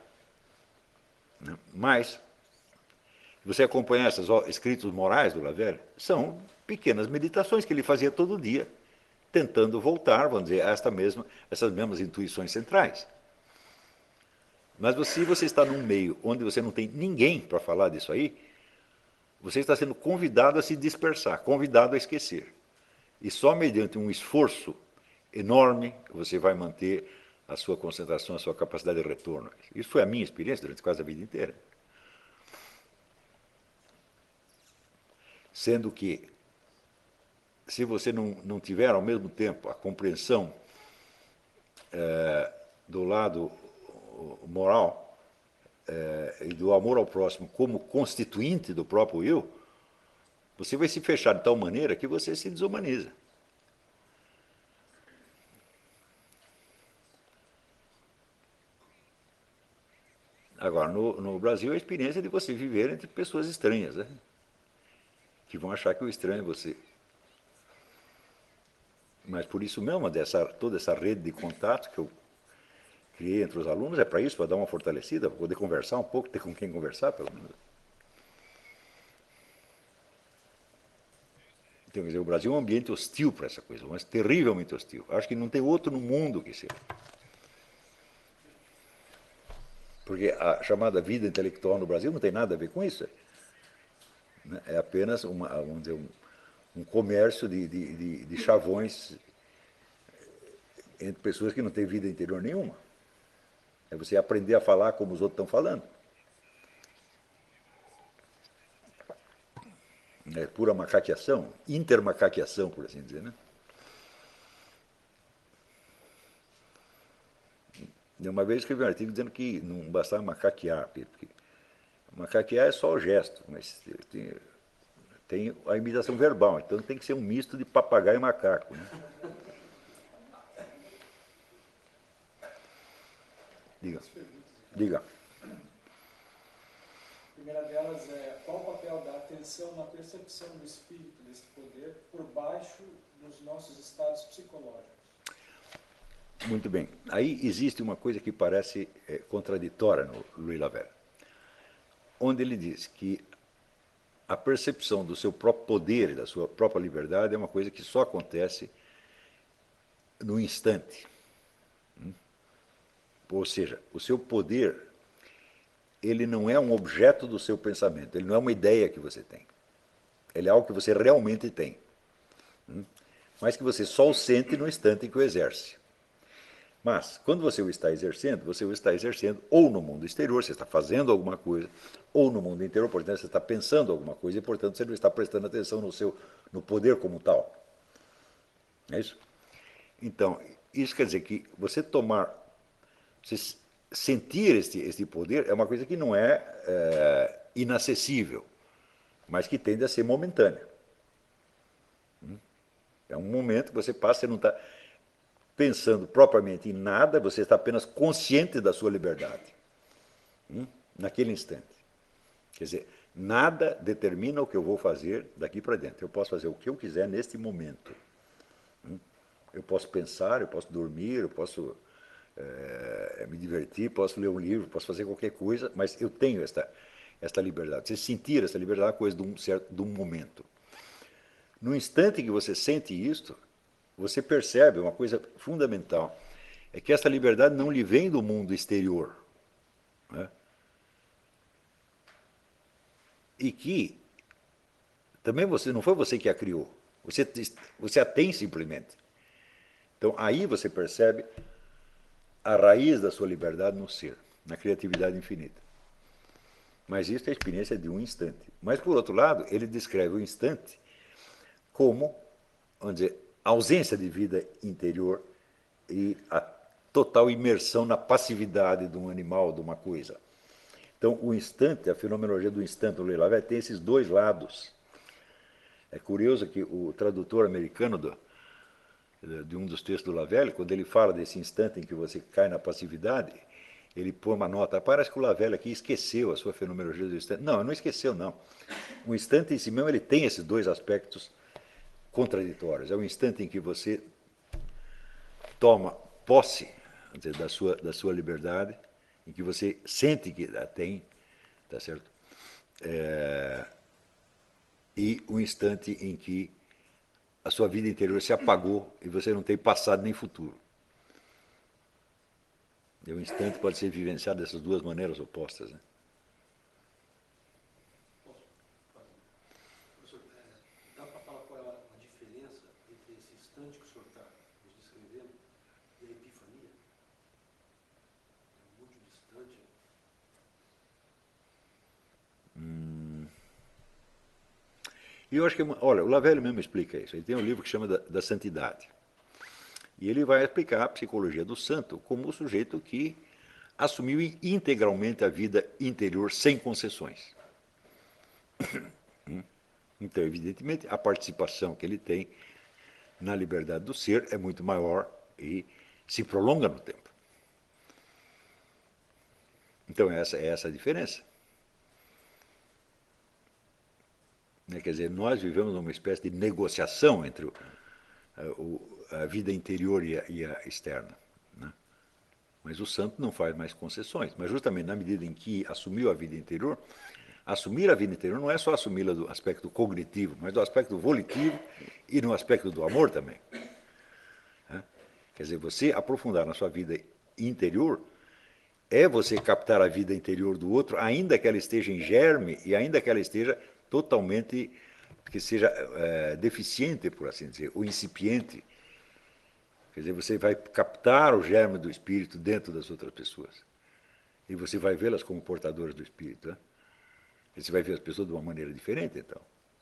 Mas, se você acompanhar esses escritos morais do Lavelle, são pequenas meditações que ele fazia todo dia, tentando voltar, vamos dizer, a esta mesma, essas mesmas intuições centrais. Mas você, se você está num meio onde você não tem ninguém para falar disso aí, você está sendo convidado a se dispersar, convidado a esquecer. E só mediante um esforço enorme você vai manter a sua concentração, a sua capacidade de retorno. Isso foi a minha experiência durante quase a vida inteira. Sendo que, se você não, não tiver ao mesmo tempo a compreensão é, do lado moral é, e do amor ao próximo como constituinte do próprio eu, você vai se fechar de tal maneira que você se desumaniza. Agora, no, no Brasil, é a experiência de você viver entre pessoas estranhas, né? Que vão achar que o estranho é você. Mas por isso mesmo, dessa, toda essa rede de contato que eu criei entre os alunos, é para isso, para dar uma fortalecida, para poder conversar um pouco, ter com quem conversar, pelo menos. Então, quer dizer, o Brasil é um ambiente hostil para essa coisa, mas terrivelmente hostil. Acho que não tem outro no mundo que seja. Porque a chamada vida intelectual no Brasil não tem nada a ver com isso. É apenas uma, vamos dizer, um, um comércio de, de, de, de chavões entre pessoas que não têm vida interior nenhuma. É você aprender a falar como os outros estão falando. É pura macaqueação, intermacaqueação, por assim dizer, né? Uma vez escrevi um artigo dizendo que não bastava macaquear, porque macaquear é só o gesto, mas tem, tem a imitação verbal, então tem que ser um misto de papagaio e macaco. Né? Diga. Diga. A primeira delas é qual o papel da atenção na percepção do espírito desse poder por baixo dos nossos estados psicológicos? Muito bem. Aí existe uma coisa que parece é, contraditória no Louis Lavelle, onde ele diz que a percepção do seu próprio poder e da sua própria liberdade é uma coisa que só acontece no instante. Ou seja, o seu poder, ele não é um objeto do seu pensamento, ele não é uma ideia que você tem. Ele é algo que você realmente tem, mas que você só o sente no instante em que o exerce. Mas, quando você o está exercendo, você o está exercendo ou no mundo exterior, você está fazendo alguma coisa, ou no mundo interior, portanto, você está pensando alguma coisa, e, portanto, você não está prestando atenção no, seu, no poder como tal. É isso? Então, isso quer dizer que você tomar, você sentir este, este poder é uma coisa que não é, é inacessível, mas que tende a ser momentânea. É um momento que você passa, você não está pensando propriamente em nada, você está apenas consciente da sua liberdade, hum? naquele instante. Quer dizer, nada determina o que eu vou fazer daqui para dentro. Eu posso fazer o que eu quiser neste momento. Hum? Eu posso pensar, eu posso dormir, eu posso é, me divertir, posso ler um livro, posso fazer qualquer coisa, mas eu tenho esta, esta liberdade. Você sentir essa liberdade é uma coisa de um, certo, de um momento. No instante que você sente isto, você percebe uma coisa fundamental, é que essa liberdade não lhe vem do mundo exterior, né? E que também você não foi você que a criou, você, você a tem simplesmente. Então aí você percebe a raiz da sua liberdade no ser, na criatividade infinita. Mas isso é a experiência de um instante. Mas, por outro lado, ele descreve o instante como, vamos dizer, ausência de vida interior e a total imersão na passividade de um animal, de uma coisa. Então, o instante, a fenomenologia do instante do Louis Lavelle tem esses dois lados. É curioso que o tradutor americano do, de um dos textos do Lavelle, quando ele fala desse instante em que você cai na passividade, ele põe uma nota, parece que o Lavelle aqui esqueceu a sua fenomenologia do instante. Não, não esqueceu, não. O instante em si mesmo ele tem esses dois aspectos contraditórios. É o instante em que você toma posse dizer, da, sua, da sua liberdade, em que você sente que a tem, tá certo? É, e o instante em que a sua vida interior se apagou e você não tem passado nem futuro. E o instante pode ser vivenciado dessas duas maneiras opostas, né? Professor, é, dá para falar qual é a diferença entre esse instante que o senhor está nos descrevendo e a epifania? É muito distante. Hum. E eu acho que, olha, o Lavelle mesmo explica isso. Ele tem um livro que chama da, da Santidade. E ele vai explicar a psicologia do santo como o sujeito que assumiu integralmente a vida interior sem concessões. Então, evidentemente, a participação que ele tem na liberdade do ser é muito maior e se prolonga no tempo. Então, essa é essa a diferença. Quer dizer, nós vivemos numa espécie de negociação entre o, o, a vida interior e a, e a externa, né? Mas o santo não faz mais concessões. Mas justamente na medida em que assumiu a vida interior, assumir a vida interior não é só assumi-la do aspecto cognitivo, mas do aspecto volitivo e no aspecto do amor também. Quer dizer, você aprofundar na sua vida interior é você captar a vida interior do outro, ainda que ela esteja em germe e ainda que ela esteja totalmente, que seja é, deficiente, por assim dizer, ou incipiente. Quer dizer, você vai captar o germe do espírito dentro das outras pessoas. E você vai vê-las como portadoras do espírito, né? E você vai ver as pessoas de uma maneira diferente, então.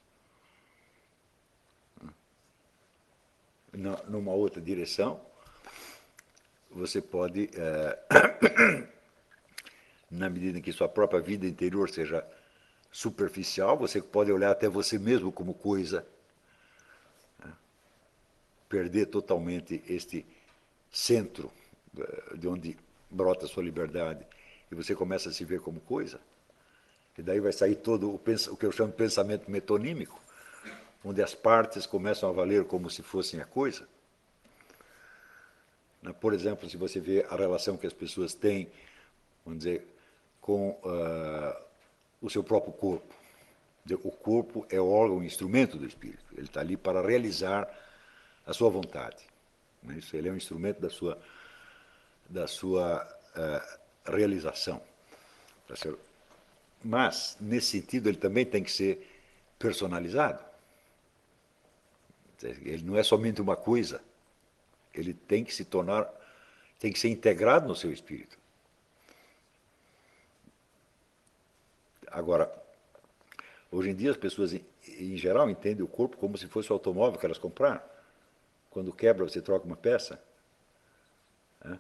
Numa outra direção, você pode, é, na medida em que sua própria vida interior seja superficial, você pode olhar até você mesmo como coisa, né? Perder totalmente este centro de onde brota a sua liberdade, e você começa a se ver como coisa, e daí vai sair todo o, o que eu chamo de pensamento metonímico, onde as partes começam a valer como se fossem a coisa. Por exemplo, se você vê a relação que as pessoas têm, vamos dizer, com uh, o seu próprio corpo. O corpo é o órgão, o instrumento do espírito. Ele está ali para realizar a sua vontade. Isso, ele é um instrumento da sua, da sua uh, realização. Mas, nesse sentido, ele também tem que ser personalizado. Ele não é somente uma coisa. Ele tem que se tornar, tem que ser integrado no seu espírito. Agora, hoje em dia as pessoas, em, em geral, entendem o corpo como se fosse o automóvel que elas compraram. Quando quebra, você troca uma peça. É?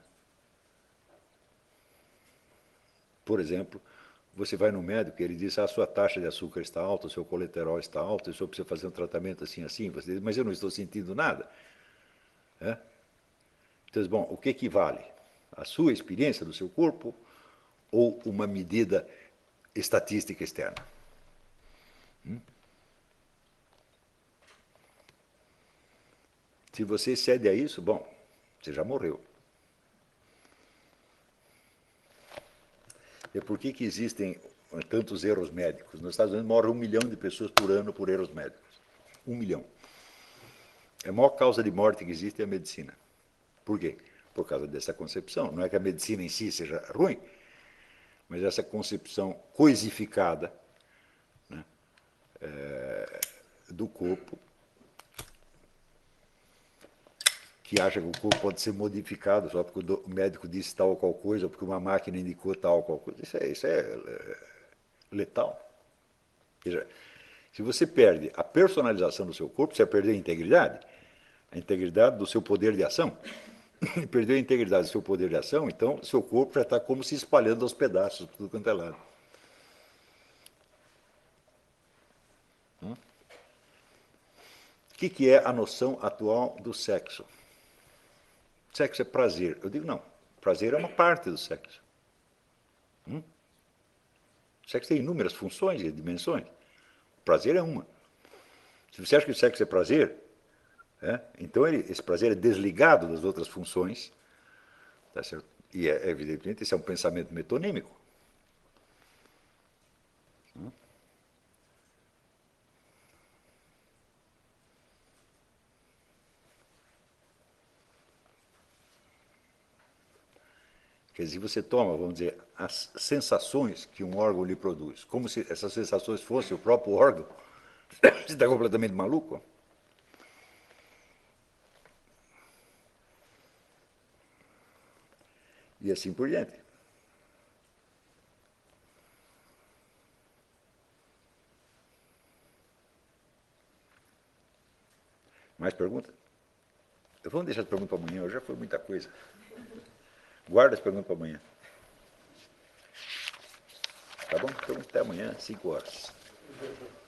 Por exemplo, você vai no médico e ele diz, ah, a sua taxa de açúcar está alta, o seu colesterol está alto, o senhor precisa fazer um tratamento assim, assim. Você diz, mas eu não estou sentindo nada. É? Então, bom, o que que vale? A sua experiência do seu corpo ou uma medida estatística externa? Hum? Se você cede a isso, bom, você já morreu. E por que que existem tantos erros médicos? Nos Estados Unidos morre um milhão de pessoas por ano por erros médicos. Um milhão. A maior causa de morte que existe é a medicina. Por quê? Por causa dessa concepção. Não é que a medicina em si seja ruim, mas essa concepção coisificada, né, é, do corpo, que acha que o corpo pode ser modificado só porque o médico disse tal ou qual coisa, ou porque uma máquina indicou tal ou qual coisa. Isso é, isso é, é letal. Veja, se você perde a personalização do seu corpo, você vai perder a integridade, a integridade do seu poder de ação. Perdeu a integridade do seu poder de ação, então seu corpo já está como se espalhando aos pedaços, por tudo quanto é lado. Hum? O que, que é a noção atual do sexo? Sexo é prazer. Eu digo, não. Prazer é uma parte do sexo. Hum? O sexo tem inúmeras funções e dimensões. O prazer é uma. Se você acha que o sexo é prazer, é, então ele, esse prazer é desligado das outras funções, tá certo? E, é, evidentemente, esse é um pensamento metonímico. Hum? Quer dizer, você toma, vamos dizer, as sensações que um órgão lhe produz, como se essas sensações fossem o próprio órgão. Você está completamente maluco? E assim por diante. Mais perguntas? Vamos deixar as perguntas para amanhã, hoje já foi muita coisa. Guarda as perguntas para amanhã. Tá bom? Então, até amanhã, cinco horas.